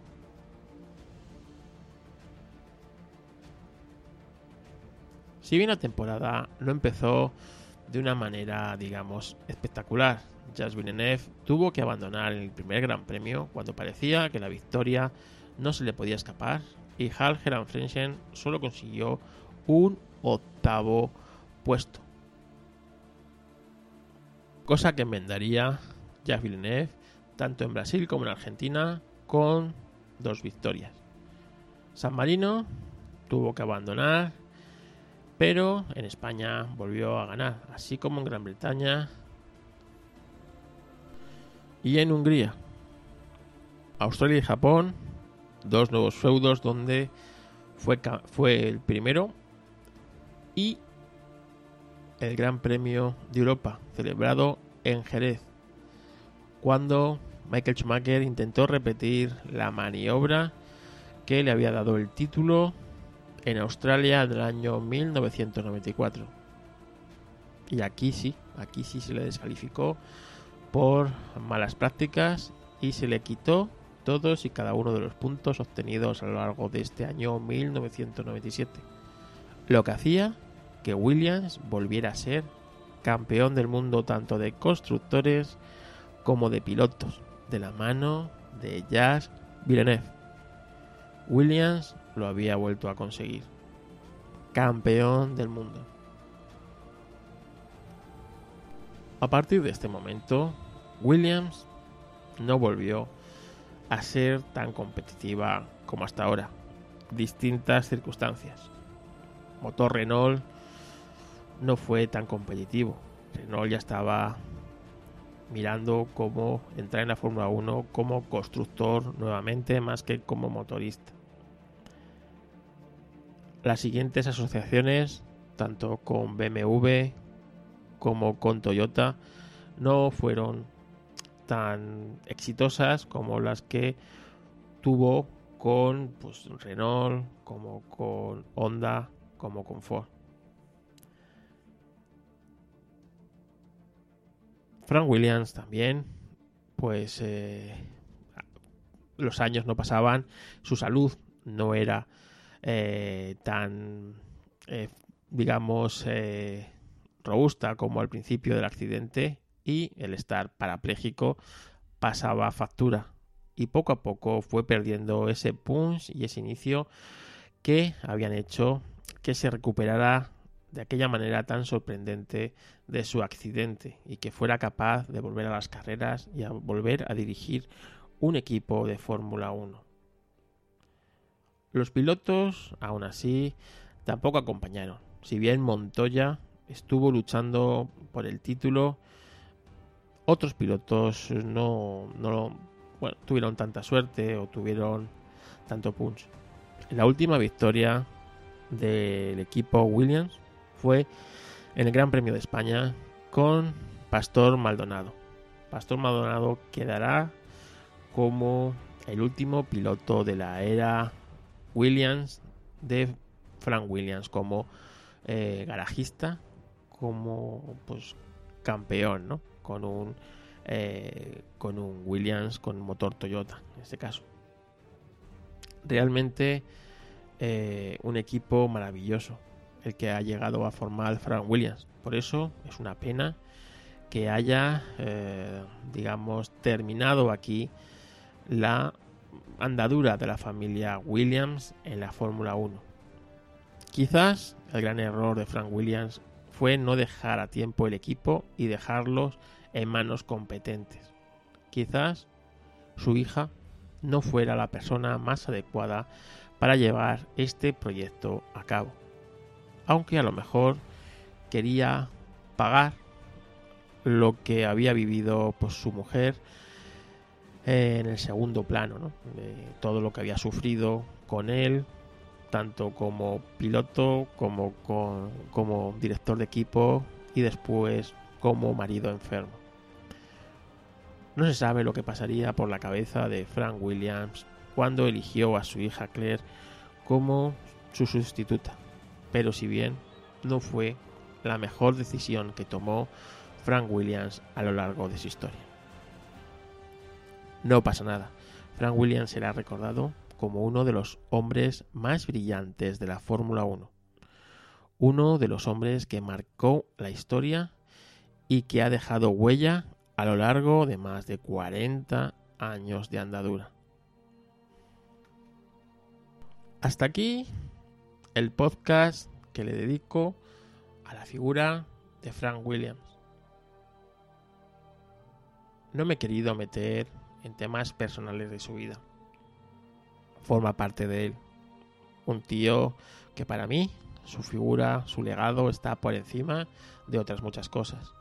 Si bien la temporada no empezó de una manera, digamos, espectacular, Jacques Villeneuve tuvo que abandonar el primer Gran Premio cuando parecía que la victoria no se le podía escapar, y Halger Frenchen solo consiguió un octavo puesto, cosa que enmendaría Jacques Villeneuve tanto en Brasil como en Argentina con dos victorias. San Marino tuvo que abandonar, pero en España volvió a ganar, así como en Gran Bretaña y en Hungría. Australia y Japón, dos nuevos feudos donde fue, fue el primero, y el Gran Premio de Europa, celebrado en Jerez, cuando Michael Schumacher intentó repetir la maniobra que le había dado el título en Australia del año mil novecientos noventa y cuatro. Y aquí sí, aquí sí se le descalificó por malas prácticas y se le quitó todos y cada uno de los puntos obtenidos a lo largo de este año mil novecientos noventa y siete. Lo que hacía que Williams volviera a ser campeón del mundo tanto de constructores como de pilotos, de la mano de Jacques Villeneuve. Williams lo había vuelto a conseguir. Campeón del mundo. A partir de este momento, Williams no volvió a ser tan competitiva como hasta ahora. Distintas circunstancias. Motor Renault no fue tan competitivo. Renault ya estaba mirando cómo entrar en la Fórmula uno como constructor nuevamente, más que como motorista. Las siguientes asociaciones, tanto con B M W como con Toyota, no fueron tan exitosas como las que tuvo con pues, Renault, como con Honda, como con Ford. Frank Williams también, pues eh, los años no pasaban, su salud no era eh, tan, eh, digamos, eh, robusta como al principio del accidente, y el estar parapléjico pasaba factura, y poco a poco fue perdiendo ese punch y ese inicio que habían hecho que se recuperara de aquella manera tan sorprendente de su accidente y que fuera capaz de volver a las carreras y a volver a dirigir un equipo de Fórmula uno. Los pilotos, aún así, tampoco acompañaron. Si bien Montoya estuvo luchando por el título, otros pilotos no, no bueno, tuvieron tanta suerte o tuvieron tanto punch. La última victoria del equipo Williams fue en el Gran Premio de España con Pastor Maldonado. Pastor Maldonado quedará como el último piloto de la era Williams de Frank Williams, como eh, garajista, como pues campeón, ¿no? Con un eh, con un Williams con motor Toyota en este caso. Realmente eh, un equipo maravilloso el que ha llegado a formar Frank Williams. Por eso es una pena que haya, eh, digamos, terminado aquí la andadura de la familia Williams en la Fórmula uno. Quizás el gran error de Frank Williams fue no dejar a tiempo el equipo y dejarlos en manos competentes. Quizás su hija no fuera la persona más adecuada para llevar este proyecto a cabo, aunque a lo mejor quería pagar lo que había vivido pues, su mujer eh, en el segundo plano, ¿no? De todo lo que había sufrido con él, tanto como piloto como con, como director de equipo y después como marido enfermo. No se sabe lo que pasaría por la cabeza de Frank Williams cuando eligió a su hija Claire como su sustituta, pero si bien no fue la mejor decisión que tomó Frank Williams a lo largo de su historia. No pasa nada, Frank Williams será recordado como uno de los hombres más brillantes de la Fórmula uno, uno de los hombres que marcó la historia y que ha dejado huella a lo largo de más de cuarenta años de andadura. Hasta aquí el podcast que le dedico a la figura de Frank Williams. No me he querido meter en temas personales de su vida. Forma parte de él. Un tío que para mí, su figura, su legado está por encima de otras muchas cosas.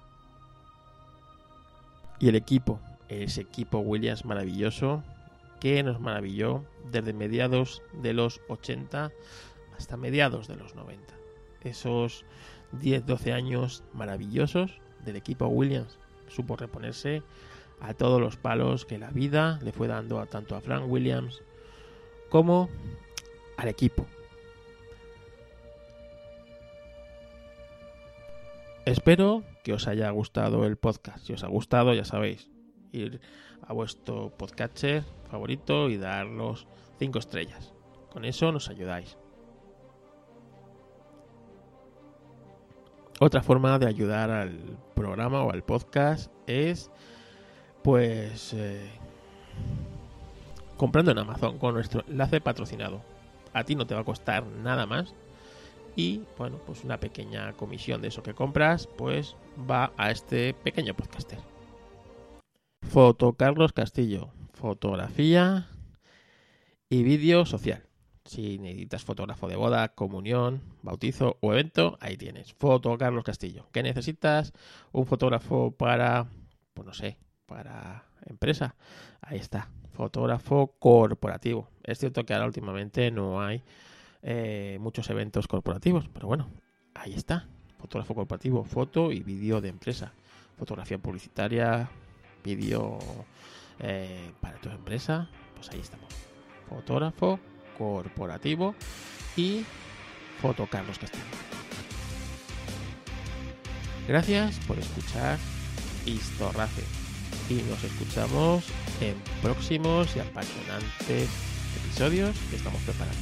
Y el equipo, ese equipo Williams maravilloso que nos maravilló desde mediados de los ochenta hasta mediados de los noventa. Esos diez doce años maravillosos del equipo Williams. Supo reponerse a todos los palos que la vida le fue dando a tanto a Frank Williams como al equipo. Espero que os haya gustado el podcast. Si os ha gustado, ya sabéis, ir a vuestro podcatcher favorito y dar los cinco estrellas. Con eso nos ayudáis. Otra forma de ayudar al programa o al podcast es pues eh, comprando en Amazon con nuestro enlace patrocinado. A ti no te va a costar nada más y bueno, pues una pequeña comisión de eso que compras pues va a este pequeño podcaster. Foto Carlos Castillo, fotografía y vídeo social. Si necesitas fotógrafo de boda, comunión, bautizo o evento, ahí tienes. Foto Carlos Castillo. ¿Qué necesitas? Un fotógrafo para, pues no sé, para empresa. Ahí está. Fotógrafo corporativo. Es cierto que ahora últimamente no hay eh, muchos eventos corporativos, pero bueno, ahí está. Fotógrafo corporativo, foto y vídeo de empresa. Fotografía publicitaria, vídeo eh, para tu empresa. Pues ahí estamos. Fotógrafo corporativo y Foto Carlos Castillo. Gracias por escuchar Historrace y nos escuchamos en próximos y apasionantes episodios que estamos preparando.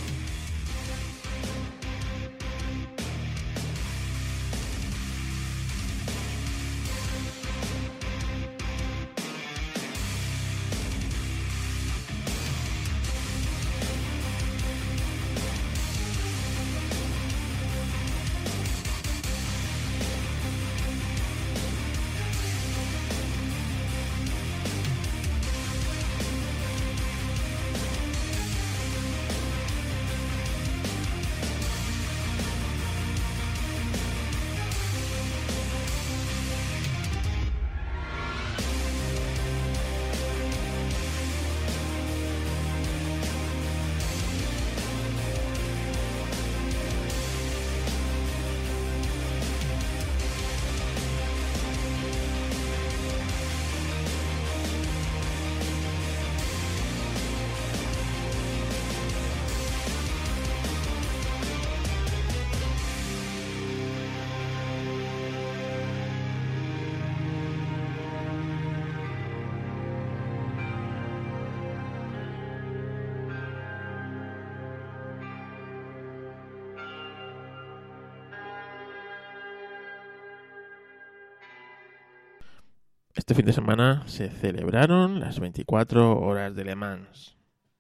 Este fin de semana se celebraron las veinticuatro horas de Le Mans.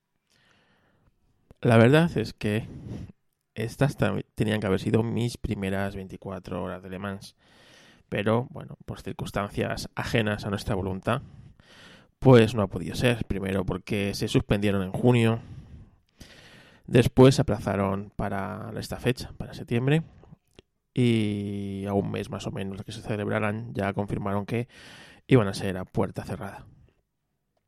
La verdad es que estas tenían que haber sido mis primeras veinticuatro horas de Le Mans. Pero, bueno, por circunstancias ajenas a nuestra voluntad, pues no ha podido ser. Primero porque se suspendieron en junio. Después se aplazaron para esta fecha, para septiembre. Y a un mes más o menos de que se celebraran ya confirmaron que iban a ser a puerta cerrada.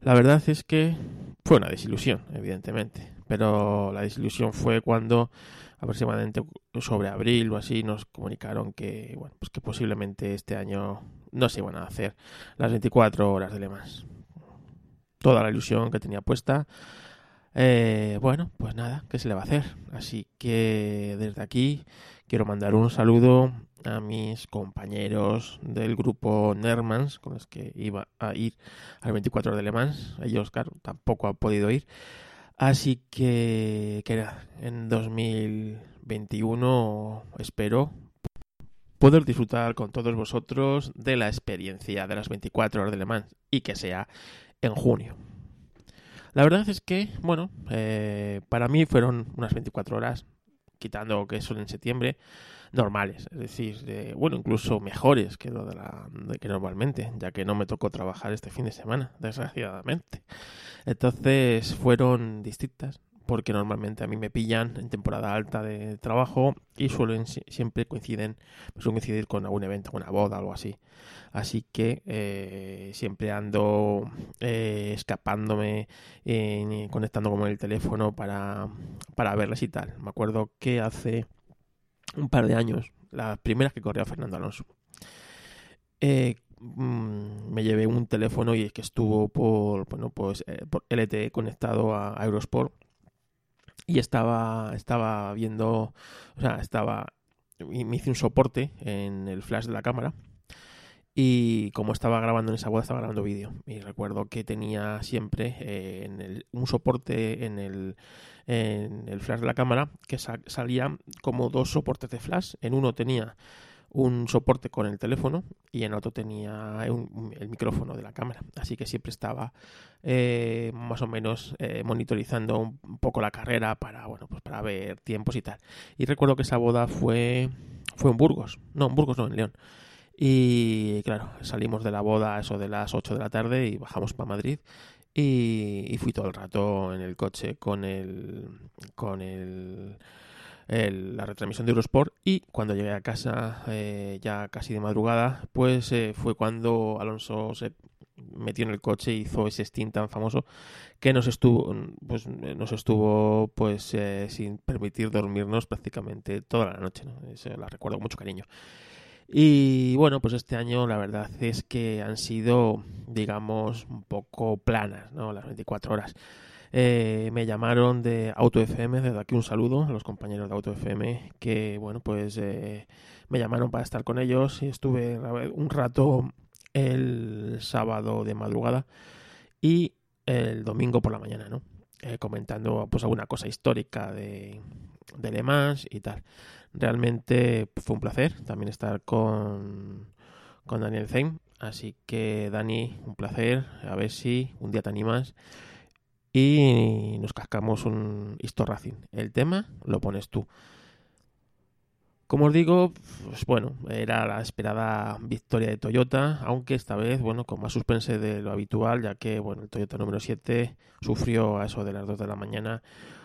La verdad es que fue una desilusión, evidentemente, pero la desilusión fue cuando aproximadamente sobre abril o así nos comunicaron que, bueno, pues que posiblemente este año no se iban a hacer las veinticuatro horas de Le Mans. Toda la ilusión que tenía puesta, eh, bueno, pues nada, ¿qué se le va a hacer? Así que desde aquí quiero mandar un saludo a mis compañeros del grupo Nermans, con los que iba a ir al veinticuatro de Le Mans. Ellos, claro, tampoco han podido ir. Así que, que nada, en dos mil veintiuno espero poder disfrutar con todos vosotros de la experiencia de las veinticuatro horas de Le Mans y que sea en junio. La verdad es que, bueno, eh, para mí fueron unas veinticuatro horas, quitando que son en septiembre, normales, es decir, de, bueno, incluso mejores que lo de la de que normalmente, ya que no me tocó trabajar este fin de semana, desgraciadamente. Entonces fueron distintas, porque normalmente a mí me pillan en temporada alta de trabajo y suelen siempre coinciden, suelen coincidir con algún evento, una boda o algo así. Así que eh, siempre ando eh, escapándome, eh, conectando con el teléfono para, para verlas y tal. Me acuerdo que hace un par de años, las primeras que corrió Fernando Alonso, eh, mmm, me llevé un teléfono y es que estuvo por, bueno, pues, eh, por L T E conectado a, a Eurosport y estaba, estaba viendo, o sea, estaba, me hice un soporte en el flash de la cámara. Y como estaba grabando en esa boda, estaba grabando vídeo. Y recuerdo que tenía siempre eh, en el, un soporte en el, en el flash de la cámara que sa- salía como dos soportes de flash. En uno tenía un soporte con el teléfono y en otro tenía un, el micrófono de la cámara. Así que siempre estaba eh, más o menos eh, monitorizando un, un poco la carrera para, bueno, pues para ver tiempos y tal. Y recuerdo que esa boda fue, fue en Burgos. No, en Burgos no, en León. Y claro, salimos de la boda a eso de las ocho de la tarde y bajamos para Madrid y, y fui todo el rato en el coche con el con el, el la retransmisión de Eurosport y cuando llegué a casa eh, ya casi de madrugada, pues eh, fue cuando Alonso se metió en el coche y hizo ese stint tan famoso que nos estuvo pues nos estuvo pues eh, sin permitir dormirnos prácticamente toda la noche, ¿no? Eso la recuerdo con mucho cariño. Y bueno, pues este año la verdad es que han sido, digamos, un poco planas, ¿no? Las veinticuatro horas. Eh, me llamaron de Auto F M, desde aquí un saludo a los compañeros de Auto F M, que bueno, pues eh, me llamaron para estar con ellos y estuve un rato el sábado de madrugada y el domingo por la mañana, ¿no? Eh, comentando pues alguna cosa histórica de, de Le Mans y tal. Realmente fue un placer también estar con, con Daniel Zeim. Así que, Dani, un placer. A ver si un día te animas y nos cascamos un Histo Racing. El tema lo pones tú. Como os digo, pues bueno, era la esperada victoria de Toyota, aunque esta vez, bueno, con más suspense de lo habitual, ya que, bueno, el Toyota número siete sufrió a eso de las dos de la mañana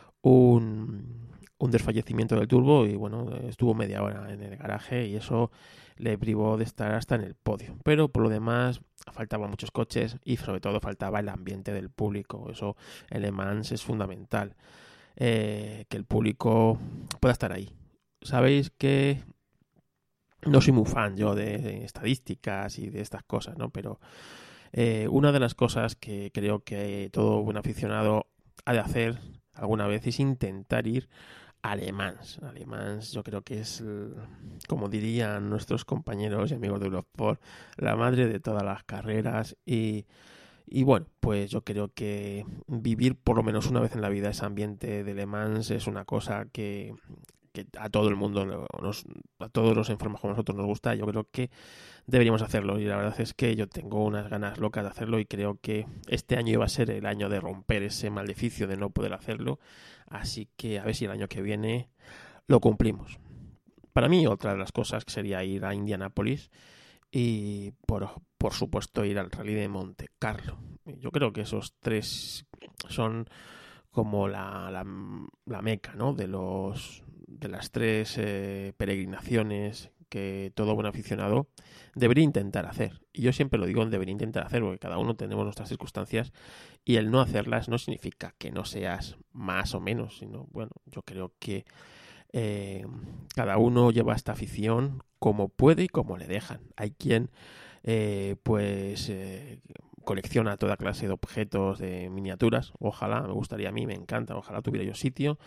un... un desfallecimiento del turbo y bueno, estuvo media hora en el garaje y eso le privó de estar hasta en el podio. Pero por lo demás faltaban muchos coches y sobre todo faltaba el ambiente del público. Eso en Le Mans es fundamental, eh, que el público pueda estar ahí. Sabéis que no soy muy fan yo de, de estadísticas y de estas cosas, ¿no? Pero eh, una de las cosas que creo que todo buen aficionado ha de hacer alguna vez es intentar ir a Le Mans. A Le Mans yo creo que es, como dirían nuestros compañeros y amigos de Eurosport, la madre de todas las carreras y, y bueno, pues yo creo que vivir por lo menos una vez en la vida ese ambiente de Le Mans es una cosa que, que a todo el mundo, nos, a todos los enfermos como nosotros nos gusta. Yo creo que deberíamos hacerlo y la verdad es que yo tengo unas ganas locas de hacerlo y creo que este año iba a ser el año de romper ese maleficio de no poder hacerlo, así que a ver si el año que viene lo cumplimos. Para mí otra de las cosas que sería ir a Indianápolis y por, por supuesto ir al Rally de Monte Carlo. Yo creo que esos tres son como la, la, la meca, ¿no? de los de las tres eh, peregrinaciones que que todo buen aficionado debería intentar hacer. Y yo siempre lo digo, debería intentar hacer, porque cada uno tenemos nuestras circunstancias y el no hacerlas no significa que no seas más o menos, sino, bueno, yo creo que eh, cada uno lleva esta afición como puede y como le dejan. Hay quien eh, pues eh, colecciona toda clase de objetos, de miniaturas. Ojalá, me gustaría a mí, me encanta, ojalá tuviera yo sitio,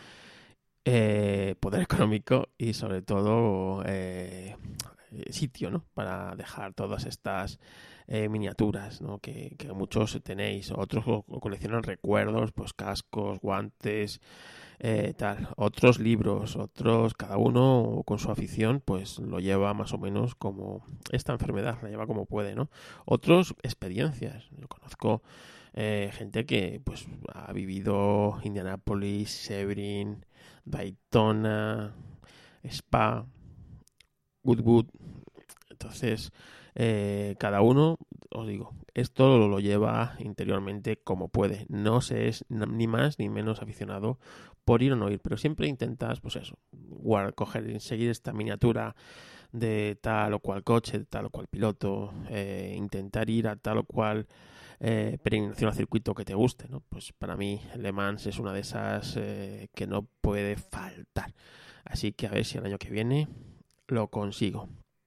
eh, poder económico y sobre todo eh, sitio, ¿no? Para dejar todas estas eh, miniaturas, ¿no? Que, que muchos tenéis. Otros coleccionan recuerdos, pues cascos, guantes, eh, tal. Otros libros, otros, cada uno con su afición, pues lo lleva más o menos como esta enfermedad, la lleva como puede, ¿no? Otros experiencias. Yo conozco eh, gente que pues ha vivido Indianápolis, Sebring, Daytona, Spa, Goodwood. Entonces, eh, cada uno, os digo, esto lo, lo lleva interiormente como puede. No se es ni más ni menos aficionado por ir o no ir, pero siempre intentas, pues eso, guardar, coger, seguir esta miniatura de tal o cual coche, de tal o cual piloto, eh, intentar ir a tal o cual eh, peregrinación al circuito que te guste, ¿no? Pues para mí Le Mans es una de esas eh, que no puede faltar. Así que a ver si el año que viene lo consigo.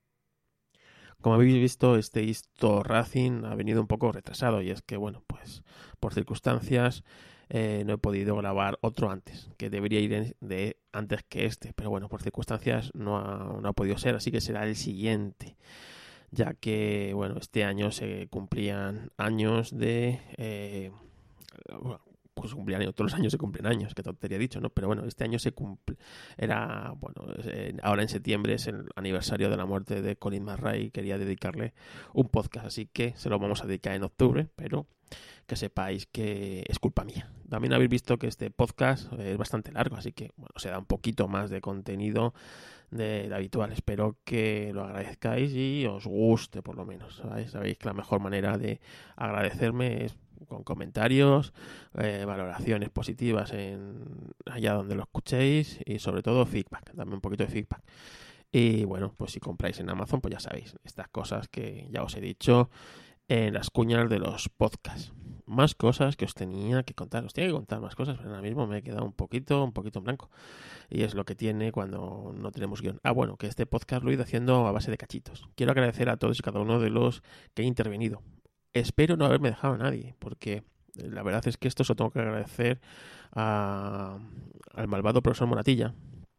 Como habéis visto, este Histo Racing ha venido un poco retrasado y es que, bueno, pues por circunstancias eh, no he podido grabar otro antes, que debería ir de antes que este, pero bueno, por circunstancias no ha, no ha podido ser, así que será el siguiente, ya que, bueno, este año se cumplían años de... Eh, pues cumplían años, todos los años se cumplen años, que te había dicho, ¿no? Pero bueno, este año se cumple, era, bueno, eh, ahora en septiembre es el aniversario de la muerte de Colin McRae y quería dedicarle un podcast, así que se lo vamos a dedicar en octubre, pero que sepáis que es culpa mía. También habéis visto que este podcast es bastante largo, así que, bueno, se da un poquito más de contenido de, de habitual. Espero que lo agradezcáis y os guste por lo menos, ¿sabéis? Sabéis que la mejor manera de agradecerme es con comentarios, eh, valoraciones positivas en allá donde lo escuchéis y sobre todo feedback, dame un poquito de feedback. Y bueno, pues si compráis en Amazon, pues ya sabéis, estas cosas que ya os he dicho en las cuñas de los podcasts. Más cosas que os tenía que contar, os tenía que contar más cosas, pero ahora mismo me he quedado un poquito, un poquito en blanco. Y es lo que tiene cuando no tenemos guión. Ah, bueno, que este podcast lo he ido haciendo a base de cachitos. Quiero agradecer a todos y cada uno de los que he intervenido. Espero no haberme dejado a nadie, porque la verdad es que esto se lo tengo que agradecer a, al malvado profesor Moratilla,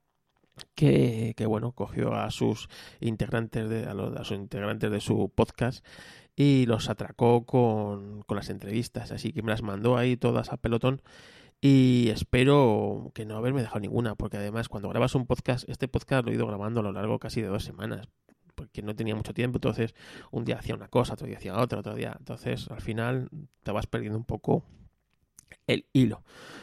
que, que bueno, cogió a sus integrantes de, a, los, a sus integrantes de su podcast y los atracó con, con las entrevistas, así que me las mandó ahí todas a pelotón. Y espero que no haberme dejado ninguna, porque además cuando grabas un podcast, este podcast lo he ido grabando a lo largo casi de dos semanas, porque no tenía mucho tiempo, entonces un día hacía una cosa, otro día hacía otra, otro día, entonces al final te vas perdiendo un poco el hilo.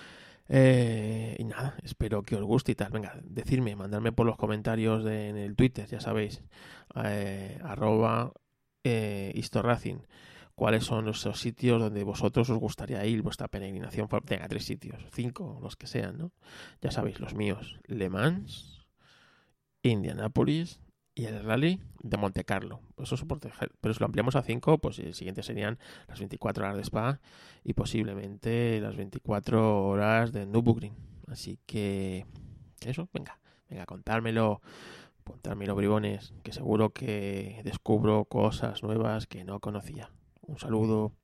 Eh, y nada, espero que os guste y tal. Venga, decidme, mandadme por los comentarios de, en el Twitter, ya sabéis, eh, arroba eh, Histo Racing, cuáles son esos sitios donde vosotros os gustaría ir, vuestra peregrinación. Tenga tres sitios, cinco, los que sean, ¿no? Ya sabéis, los míos: Le Mans, Indianápolis y el Rally de Monte Carlo. Eso es por, pero si lo ampliamos a cinco, pues el siguiente serían las veinticuatro horas de Spa y posiblemente las veinticuatro horas de Nürburgring. Así que eso, venga, venga, contármelo, contármelo, bribones, que seguro que descubro cosas nuevas que no conocía. Un saludo.